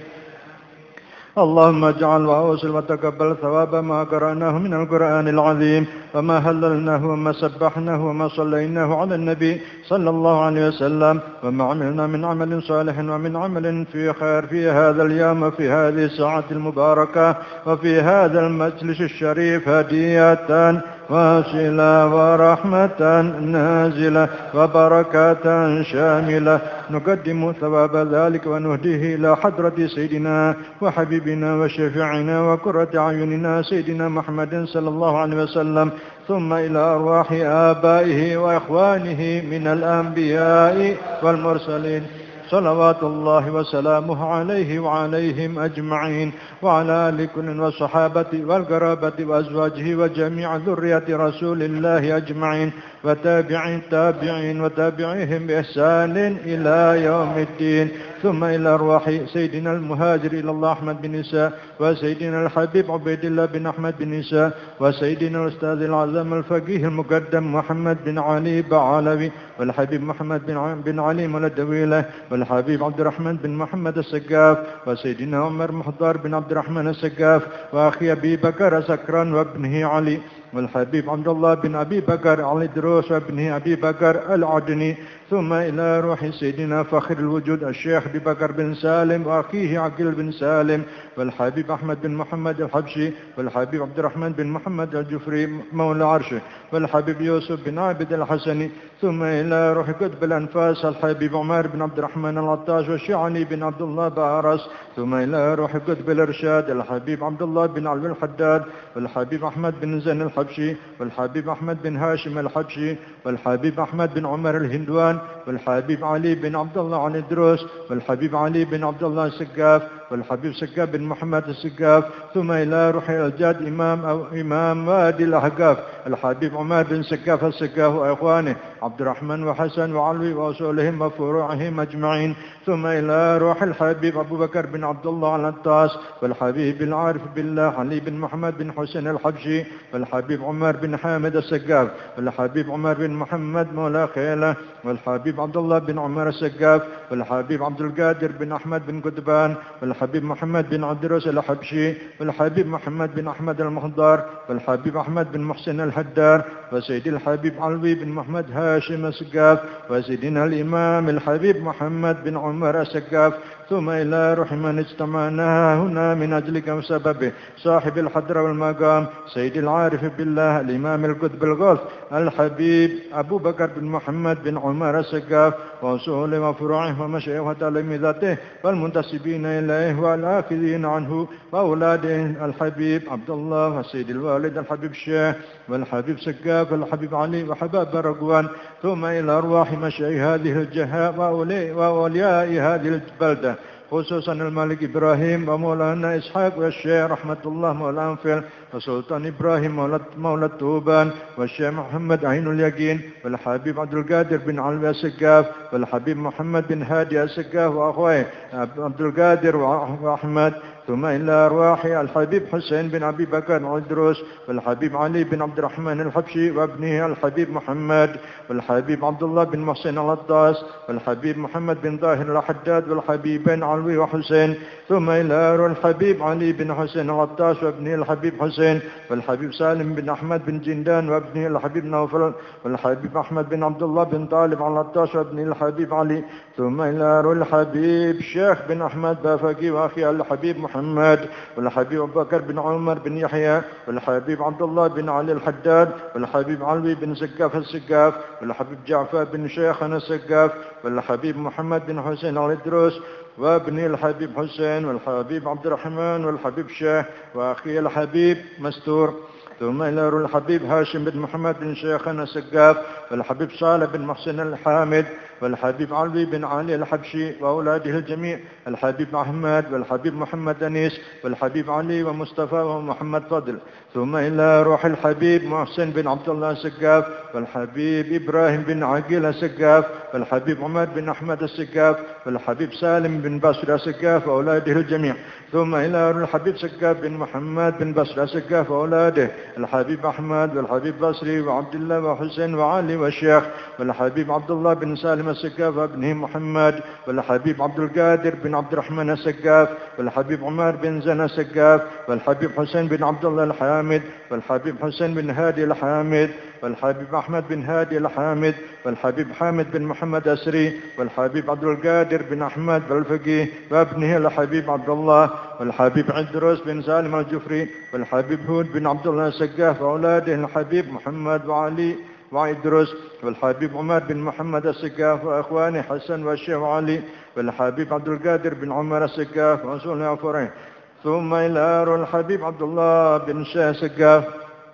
S3: اللهم اجعل وأوصل وتقبل ثواب ما قرأناه من القرآن العظيم وما هللناه وما سبحناه وما صليناه على النبي صلى الله عليه وسلم وما عملنا من عمل صالح ومن عمل في خير في هذا اليوم وفي هذه الساعة المباركة وفي هذا المجلس الشريف هدية واصلة ورحمة نازلة وبركة شاملة. نقدم ثواب ذلك ونهديه إلى حضرة سيدنا وحبيبنا وشفيعنا وقرة أعيننا سيدنا محمد صلى الله عليه وسلم، ثم إلى أرواح آبائه وإخوانه من الأنبياء والمرسلين صلوات الله وسلامه عليه وعليهم أجمعين وعلى آل كل والصحابة والقرابة وأزواجه وجميع ذرية رسول الله أجمعين وتابعين تابعين وتابعيهم بإحسان إلى يوم الدين. ثم إلى أرواح سيدنا المهاجر إلى الله أحمد بن إساء وسيدنا الحبيب عبيد الله بن أحمد بن إساء وسيدنا الأستاذ العظام الفقيه المقدم محمد بن علي بعلوي والحبيب محمد بن علي مولدويله والحبيب عبد الرحمن بن محمد السقاف وسيدنا عمر محضر بن عبد الرحمن السقاف وأخي أبي بكر سكران وابنه علي والحبيب عبد الله بن أبي بكر علي دروس وابنه أبي بكر العدني. ثم إلى روح سيدنا فخر الوجود الشيخ أبي بكر بن سالم وأخيه عقيل بن سالم والحبيب أحمد بن محمد الحبشي والحبيب عبد الرحمن بن محمد الجفري مولى عرشه والحبيب يوسف بن عابد الحسني. ثم إلى روح قطب الأنفاس الحبيب عمر بن عبد الرحمن العطاش والشيعاني بن عبد الله بارس. ثم إلى روح قطب الإرشاد الحبيب عبد الله بن علوي الحداد والحبيب أحمد بن زين الحبيب الحبشي والحبيب أحمد بن هاشم الحبشي والحبيب أحمد بن عمر الهندوان والحبيب علي بن عبد الله عن الدروس والحبيب علي بن عبد الله السقاف والحبيب سقاف بن محمد السقاف ثم إلى روح الجاد إمام وادي الأحقاف الحبيب عمر بن سقاف السقاف وإخوانه عبد الرحمن وحسن وعلوي وأصولهم وفروعهم أجمعين ثم إلى روح الحبيب أبو بكر بن عبد الله العطاس والحبيب العارف بالله علي بن محمد بن حسين الحبشي والحبيب عمر بن حامد السقاف والحبيب عمر بن محمد مولى خيله والحبيب عبد الله بن عمر السقاف والحبيب عبد القادر بن أحمد بن قدبان والحبيب محمد بن عبدروس الحبشي والحبيب محمد بن أحمد المخضار والحبيب أحمد بن محسن الحدار وسيد الحبيب علوي بن محمد هاشم السقاف وسيدنا الإمام الحبيب محمد بن عمر السقاف ثم إلى روح من اجتمعنا هنا من أجلك وسببه صاحب الحضرة والمقام سيد العارف بالله الإمام القطب الغوث الحبيب أبو بكر بن محمد بن عمر السقاف وأصوله وفروعه ومشايخه وتلامذته والمنتسبين إليه والآخذين عنه وأولاده الحبيب عبد الله وسيد الوالد الحبيب الشيخ والحبيب سقاف والحبيب علي وحباب رقوان ثم إلى أرواح مشايخ هذه الجهة وأولياء هذه البلدة خصوصا الملك إبراهيم ومولانا إسحاق والشيخ رحمة الله مولانا أنفل وسلطان إبراهيم مولى التوبان والشيخ محمد عين اليقين والحبيب عبد القادر بن علوي السقاف والحبيب محمد بن هادي السقاف وأخويه عبد القادر وأحمد ثم إلى أرواح الحبيب حسين بن أبي بكر عدروس والحبيب علي بن عبد الرحمن الحبشي وابنه الحبيب محمد والحبيب عبد الله بن محسن العطاس والحبيب محمد بن ظاهر الحداد والحبيبين علوي وحسين ثم إلى أرواح الحبيب علي بن حسين العطاس وابنه الحبيب حسين والحبيب سالم بن أحمد بن جندان وابنه الحبيب نوفل والحبيب أحمد بن عبد الله بن طالب العطاس وابنه الحبيب علي ثم إلى أرواح الحبيب الشيخ بن أحمد بافقي وأخي الحبيب محمد والحبيب أبو بكر بن عمر بن يحيى والحبيب عبد الله بن علي الحداد والحبيب علوي بن سقاف السقاف والحبيب جعفر بن شيخنا السقاف والحبيب محمد بن حسين الإدروس وابن الحبيب حسين والحبيب عبد الرحمن والحبيب شيخ وأخي الحبيب مستور ثم إلى الحبيب هاشم بن محمد بن شيخنا السقاف والحبيب صالح بن محسن الحامد والحبيب علوي بن علي الحبشي وأولاده الجميع الحبيب أحمد والحبيب محمد أنيس والحبيب علي ومصطفى ومحمد فضل ثم إلى روح الحبيب محسن بن عبد الله السقاف والحبيب إبراهيم بن عقيل السقاف والحبيب عمر بن أحمد السقاف والحبيب سالم بن بصر السقاف وأولاده الجميع ثم إلى الحبيب سقاف بن محمد بن بصر السقاف وأولاده الحبيب أحمد والحبيب بصري وعبد الله وحسين وعلي والشيخ والحبيب عبد الله بن سالم السقاف وابنه محمد والحبيب عبد القادر بن عبد الرحمن السقاف والحبيب عمر بن زنا السقاف والحبيب حسين بن عبد الله الحامد والحبيب حسين بن هادي الحامد والحبيب أحمد بن هادي الحامد والحبيب حامد بن محمد أسري والحبيب عبد القادر بن أحمد بالفقيه وابنه الحبيب عبد الله والحبيب عدروس بن سالم الجفري والحبيب هود بن عبد الله السقاف وأولاده الحبيب محمد وعلي وعدروس والحبيب عمر بن محمد السقاف وأخوانه حسن والشيخ علي والحبيب عبد القادر بن عمر السقاف وأصول عفرين ثم إلى الحبيب عبد الله بن شاه السقاف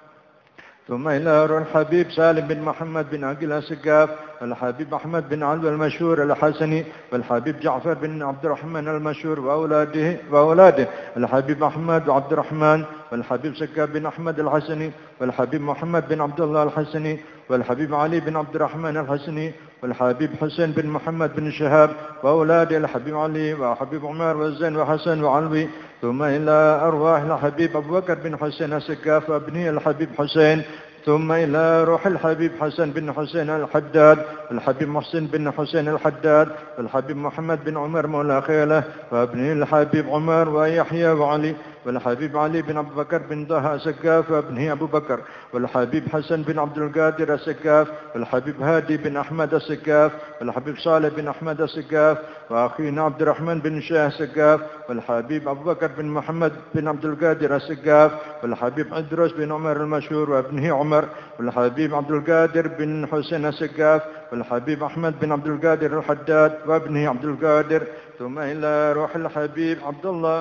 S3: ثم إلى الحبيب سالم بن محمد بن عقيل السقاف والحبيب أحمد بن علوي المشهور الحسني والحبيب جعفر بن عبد الرحمن المشهور وأولاده الحبيب أحمد وعبد الرحمن والحبيب سقاف بن أحمد الحسني والحبيب محمد بن عبد الله الحسني والحبيب علي بن عبد الرحمن الحسني والحبيب حسين بن محمد بن شهاب وأولاده الحبيب علي وحبيب عمر والزين وحسن وعلوي ثم إلى أرواح الحبيب أبو بكر بن حسين السقاف وابنه الحبيب حسين ثم إلى روح الحبيب حسن بن حسين الحداد الحبيب محسن بن حسين الحداد والحبيب محمد بن عمر مولى خيله وابنه الحبيب عمر ويحيى وعلي والحبيب علي بن أبو بكر بن طه السقاف وابنه أبو بكر والحبيب حسن بن عبد القادر السقاف والحبيب هادي بن أحمد السقاف والحبيب صالح بن أحمد السقاف وأخينا عبد الرحمن بن شاه السقاف والحبيب أبو بكر بن محمد بن عبد القادر السقاف والحبيب عدروس بن عمر المشهور وابنه عمر والحبيب عبد القادر بن حسين السقاف والحبيب أحمد بن عبد القادر الحداد وابنه عبد القادر ثم إلى روح الحبيب عبد الله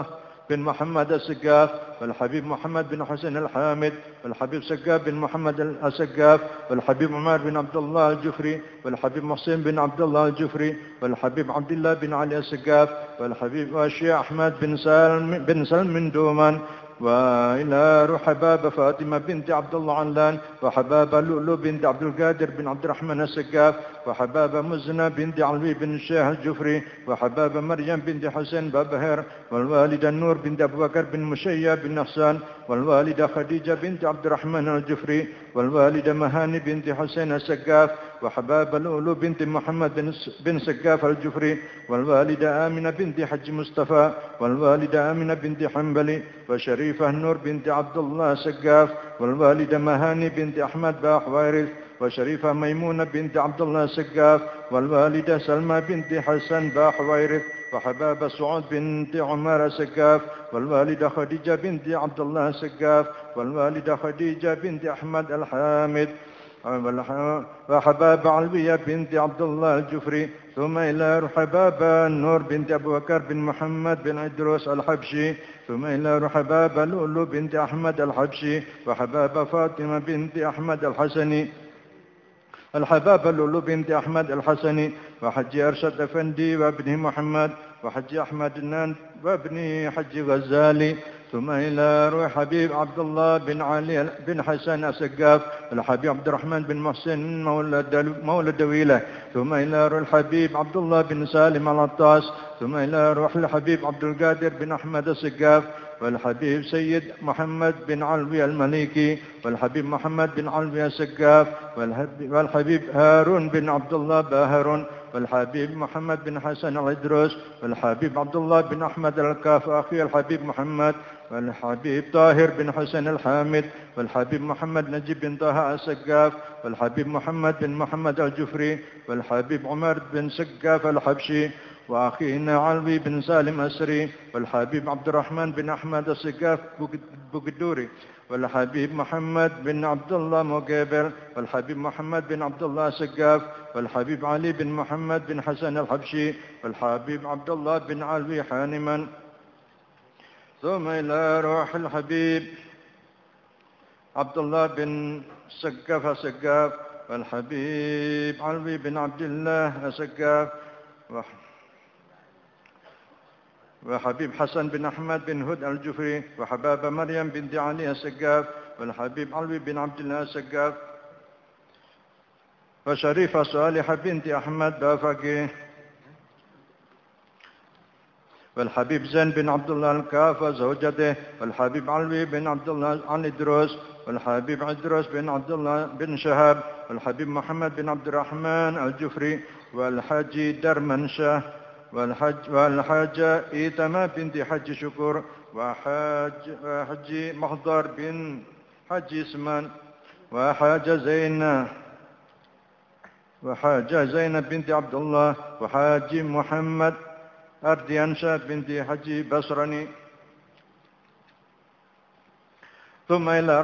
S3: بن محمد السقاف والحبيب محمد بن حسين الحامد والحبيب سقاف بن محمد السقاف والحبيب عمر بن عبد الله الجفري والحبيب محسن بن عبد الله الجفري والحبيب عبد الله بن علي السقاف والحبيب والشيخ أحمد بن سلم من دومان وإلى روح حباب فاطمة بنت عبد الله علان وحباب لؤلؤ بنت عبد القادر بن عبد الرحمن السقاف وحباب مزنة بنت علوي بن الشيخ الجفري وحباب مريم بنت حسين بابهر والوالدة النور بنت أبو بكر بن مشيا بن حسان والوالدة خديجة بنت عبد الرحمن الجفري والوالدة مهاني بنت حسين السقاف وحباب لؤلؤ بنت محمد بن سقاف الجفري والوالدة آمنة بنت حج مصطفى والوالدة آمنة بنت حنبلي وشريفة النور بنت عبد الله سقاف والوالدة مهاني بنت أحمد باحويرث وشريفة ميمونة بنت عبد الله سقاف والوالدة سلمى بنت حسن باحويرث وحباب سعود بنت عمر سقاف والوالدة خديجة بنت عبد الله سقاف والوالدة خديجة بنت أحمد الحامد وحباب علوية بنت عبد الله الجفري ثم إلى حباب النور بنت أبو بكر بن محمد بن عدروس الحبشي ثم إلى حباب لؤلؤ بنت أحمد الحبشي وحباب فاطمة بنت أحمد الحسني الحباب لؤلؤ بنت أحمد الحسني وحج أرشد أفندي وابنه محمد وحج أحمد النان وابنه حج غزالي ثم إلى روح حبيب عبد الله بن علي بن حسن السقاف الحبيب عبد الرحمن بن محسن مولى دويلة ثم إلى روح الحبيب عبد الله بن سالم العطاس ثم إلى روح الحبيب عبد القادر بن أحمد السقاف والحبيب سيد محمد بن علوي المليكي والحبيب محمد بن علوي السقاف والحبيب هارون بن عبد الله باهرون والحبيب محمد بن حسن العدروس والحبيب عبد الله بن أحمد الكاف أخي الحبيب محمد والحبيب طاهر بن حسن الحامد والحبيب محمد نجيب بن طه السقاف والحبيب محمد بن محمد الجفري والحبيب عمر بن سقاف الحبشي وأخينا علوي بن سالم السري والحبيب عبد الرحمن بن أحمد السقاف بوقدوري والحبيب محمد بن عبد الله مقابل والحبيب محمد بن عبد الله السقاف والحبيب علي بن محمد بن حسن الحبشي والحبيب عبد الله بن علوي حانما ثم إلى روح الحبيب عبد الله بن سقاف السقاف والحبيب علوي بن عبد الله السقاف وحبيب حسن بن أحمد بن هد الجفري وحباب مريم بنت علي السقاف والحبيب علوي بن عبد الله السقاف وشريفة صالحة بنت أحمد بافقي والحبيب زين بن عبد الله الكافة زوجته والحبيب علوي بن عبد الله علي دروس والحبيب عدروس بن عبد الله بن شهاب والحبيب محمد بن عبد الرحمن الجفري والحاجي درمنشاه والحاجة إيتما بنت حج شكور وحجي مخضر بن حج اسمان وحاجة زينب بنت عبد الله وحاجي محمد أرديانشا بنت حجي بصرني ثم إلى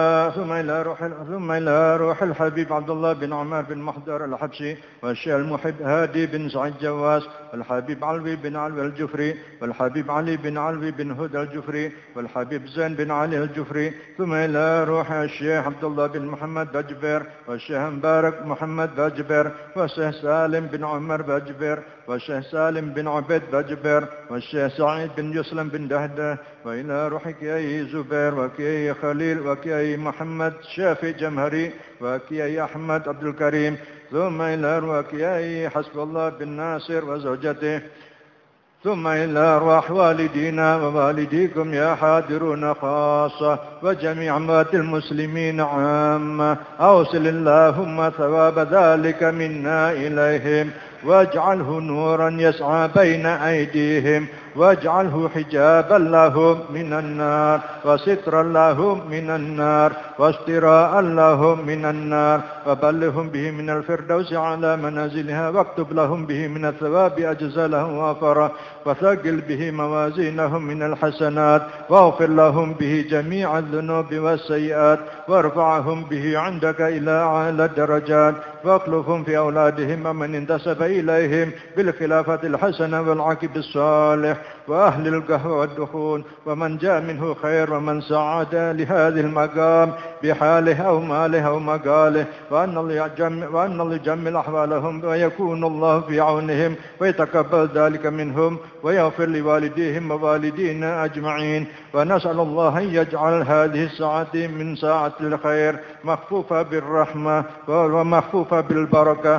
S3: روح الحبيب عبد الله بن عمر بن محضر الحبشي والشيخ المحب هادي بن سعيد جواس والحبيب علوي بن علوي الجفري والحبيب علي بن علوي بن هدى الجفري والحبيب زين بن علي الجفري ثم إلى روح الشيخ عبد الله بن محمد بجبر والشيخ مبارك محمد بجبر والشيخ سالم بن عمر بجبر والشيخ سالم بن عبيد بجبر والشيخ سعيد بن يسلم بن دهده وإلى روح كي زبير وكي خليل وكي محمد شافي جمهري وكي أحمد عبد الكريم ثم إلى وكي حسب الله بن ناصر وزوجته ثم إلى أرواح والدينا ووالديكم يا حاضرون خاصة وجميع أموات المسلمين عامة أوصل اللهم ثواب ذلك منا إليهم واجعله نورا يسعى بين أيديهم واجعله حجابا لهم من النار وسترا لهم من النار واستراء لهم من النار وبلغهم به من الفردوس على منازلها واكتب لهم به من الثواب أجزالهم وافرا وثقل به موازينهم من الحسنات واغفر لهم به جميع الذنوب والسيئات وارفعهم به عندك إلى أعلى الدرجات واخلفهم في أولادهم ومن انتسب إليهم بالخلافة الحسنة والعاقب الصالح وأهل القهوة والدخون ومن جاء منه خير ومن سعد لهذه المقام بحاله أو ماله أو مقاله، وأن الله يجمل أحوالهم ويكون الله في عونهم ويتقبل ذلك منهم ويغفر لوالديهم ووالدينا أجمعين. ونسأل الله أن يجعل هذه الساعة من ساعة الخير مخفوفة بالرحمة ومخفوفة بالبركة،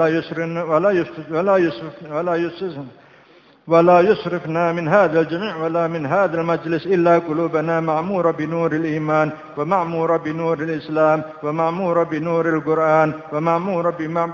S3: ولا يسرفنا من هذا الجميع ولا من هذا المجلس إلا قلوبنا معمورة بنور الإيمان ومعمورة بنور الإسلام ومعمورة بنور القرآن ومعمورة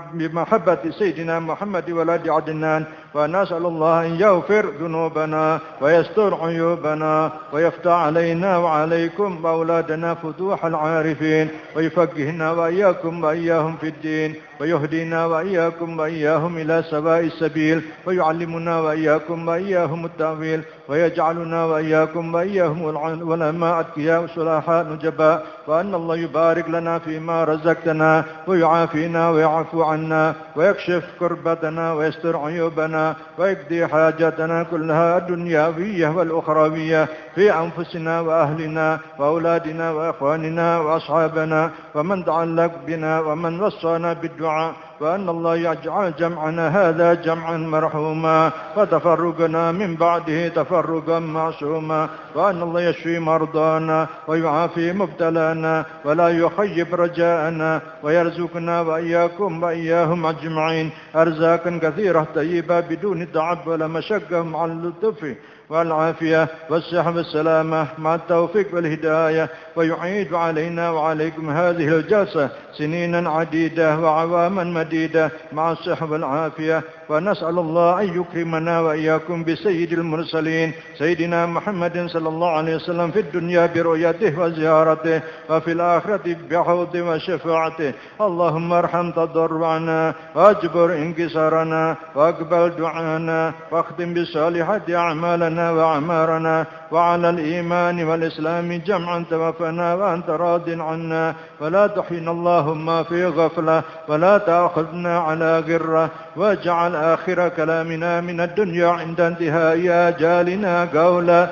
S3: بمحبة سيدنا محمد ولد عدنان. ونسأل الله أن يغفر ذنوبنا ويستر عيوبنا ويفتح علينا وعليكم وأولادنا فتوح العارفين ويفقهنا وإياكم وإياهم في الدين ويهدينا وإياكم وإياهم إلى سواء السبيل ويعلمنا وإياكم وإياهم التأويل ويجعلنا وإياكم وإياهم العلماء أتقياء صلاحاء نجباء. وأن الله يبارك لنا فيما رزقتنا ويعافينا ويعفو عنا ويكشف كربتنا ويستر عيوبنا ويقضي حاجاتنا كلها الدنيوية والأخروية في أنفسنا وأهلنا وأولادنا وإخواننا وأصحابنا ومن تعلق بنا ومن وصانا بالدعاء. وأن الله يجعل جمعنا هذا جمعا مرحوما وتفرقنا من بعده تفرقا معصوما. وأن الله يشفي مرضانا ويعافي مبتلانا ولا يخيب رجاءنا ويرزقنا وإياكم وإياهم أجمعين أرزاقا كثيرة طيبة بدون تعب ولا مشقة مع اللطف والعافية والصحة والسلامة مع التوفيق والهداية. ويعيد علينا وعليكم هذه الجلسة سنينا عديدة وعواما مديدة مع الصحة والعافية. ونسأل الله أن يكرمنا وإياكم بسيد المرسلين سيدنا محمد صلى الله عليه وسلم في الدنيا برؤيته وزيارته وفي الآخرة بحوضه وشفاعته. اللهم ارحم تضرعنا واجبر انكسارنا واقبل دعانا واختم بصالحة أعمالنا وأعمارنا وعلى الإيمان والإسلام جمعا توفنا وأنت راض عنا ولا تحينا اللهم في غفلة ولا تأخذنا على غرة. واجعل آخر كلامنا من الدنيا عند انتهاء آجالنا قولا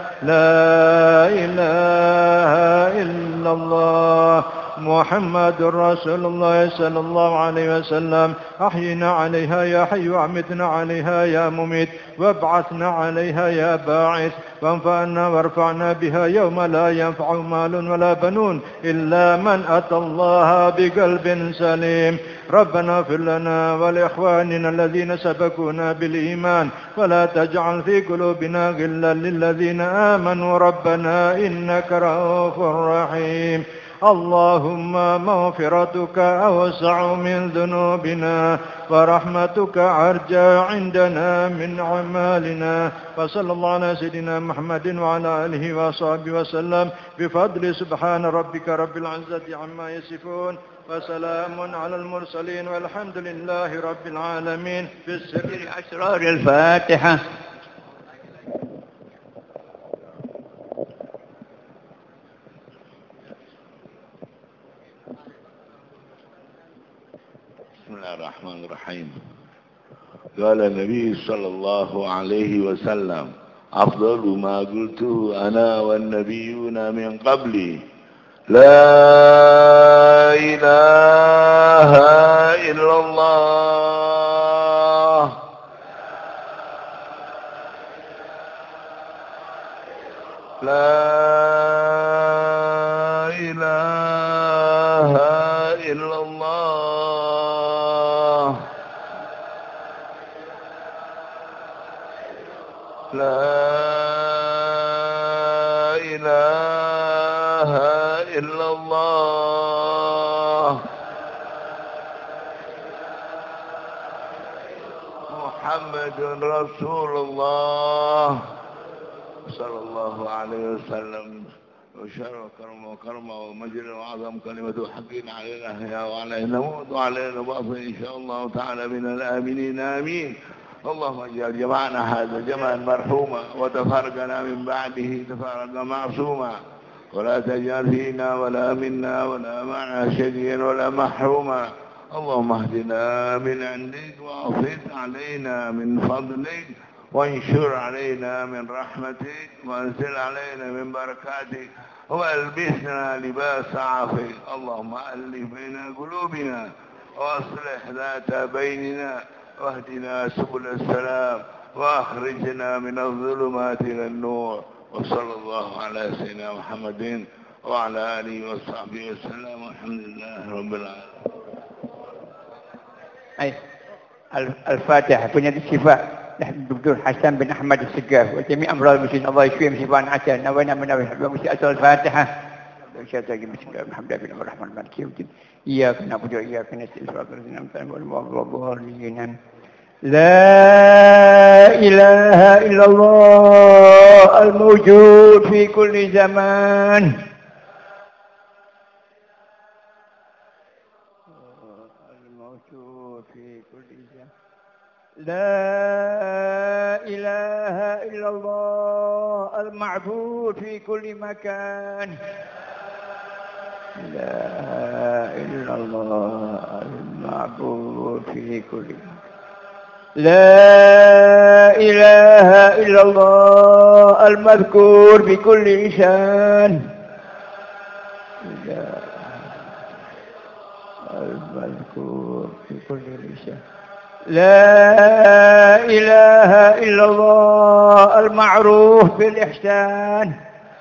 S3: لا إله إلا الله محمد رسول الله صلى الله عليه وسلم. أحينا عليها يا حي وأمتنا عليها يا مميت وابعثنا عليها يا باعث وانفعنا وارفعنا بها يوم لا ينفع مال ولا بنون إلا من أتى الله بقلب سليم. ربنا اغفر لنا ولإخواننا الذين سبقونا بالإيمان ولا تجعل في قلوبنا غلا للذين آمنوا ربنا إنك رؤوف رحيم. اللهم مغفرتك أوسع من ذنوبنا ورحمتك أرجى عندنا من أعمالنا. وصلى الله على سيدنا محمد وعلى آله وصحبه وسلم بفضل سبحان ربك رب العزة عما يصفون وسلام على المرسلين والحمد لله رب العالمين. في السر
S9: أسرار الفاتحة.
S13: بسم الله الرحمن الرحيم. قال النبي صلى الله عليه وسلم أفضل ما قلته أنا والنبيون من قبلي لا إله إلا الله لا إله إلا الله لا إله إلا الله محمد رسول الله صلى الله عليه وسلم. وشرف وكرم ومجد وعظم كلمة حقين علينا يا وعلينا نموت وعلينا نبعث إن شاء الله تعالى من الآمنين آمين. اللهم اجعل جمعنا هذا جمعا مرحوما وتفرقنا من بعده تفرقا معصوما ولا تجعل فينا ولا منا ولا معنا شقيا ولا محروما. اللهم اهدنا من عندك وأفض علينا من فضلك وانشر علينا من رحمتك وانزل علينا من بركاتك والبسنا لباس عافيك. اللهم ألف بين قلوبنا واصلح ذات بيننا واهدنا سبل السلام واخرجنا من الظلمات الى النور. وصلى الله على سيدنا محمد وعلى آله وصحبه وسلم والحمد لله رب العالمين.
S14: الفاتحة بنية الشفاء الدكتور حسن بن أحمد السقاف وجميع أمراض المسلمين الله يشفيهم شفاء عاجلا نوينا من الفاتحة. الحمد لله الرحمن الرحيم إياك نعبد وإياك نستعين لا إله إلا الله الموجود في كل زمان لا إله إلا الله المعبود في كل مكان لا إلا الله المعبود في كل مكان لا إله إلا الله المذكور بكل لسان المذكور بكل لسان لا إله إلا الله المعروف بالإحسان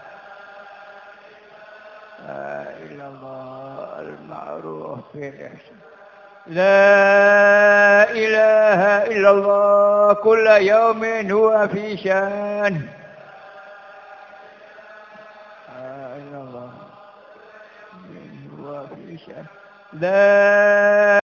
S14: لا إله إلا الله المعروف بالإحسان لا إله إلا الله كل يوم هو في شان لا إله إلا الله هو في شان لا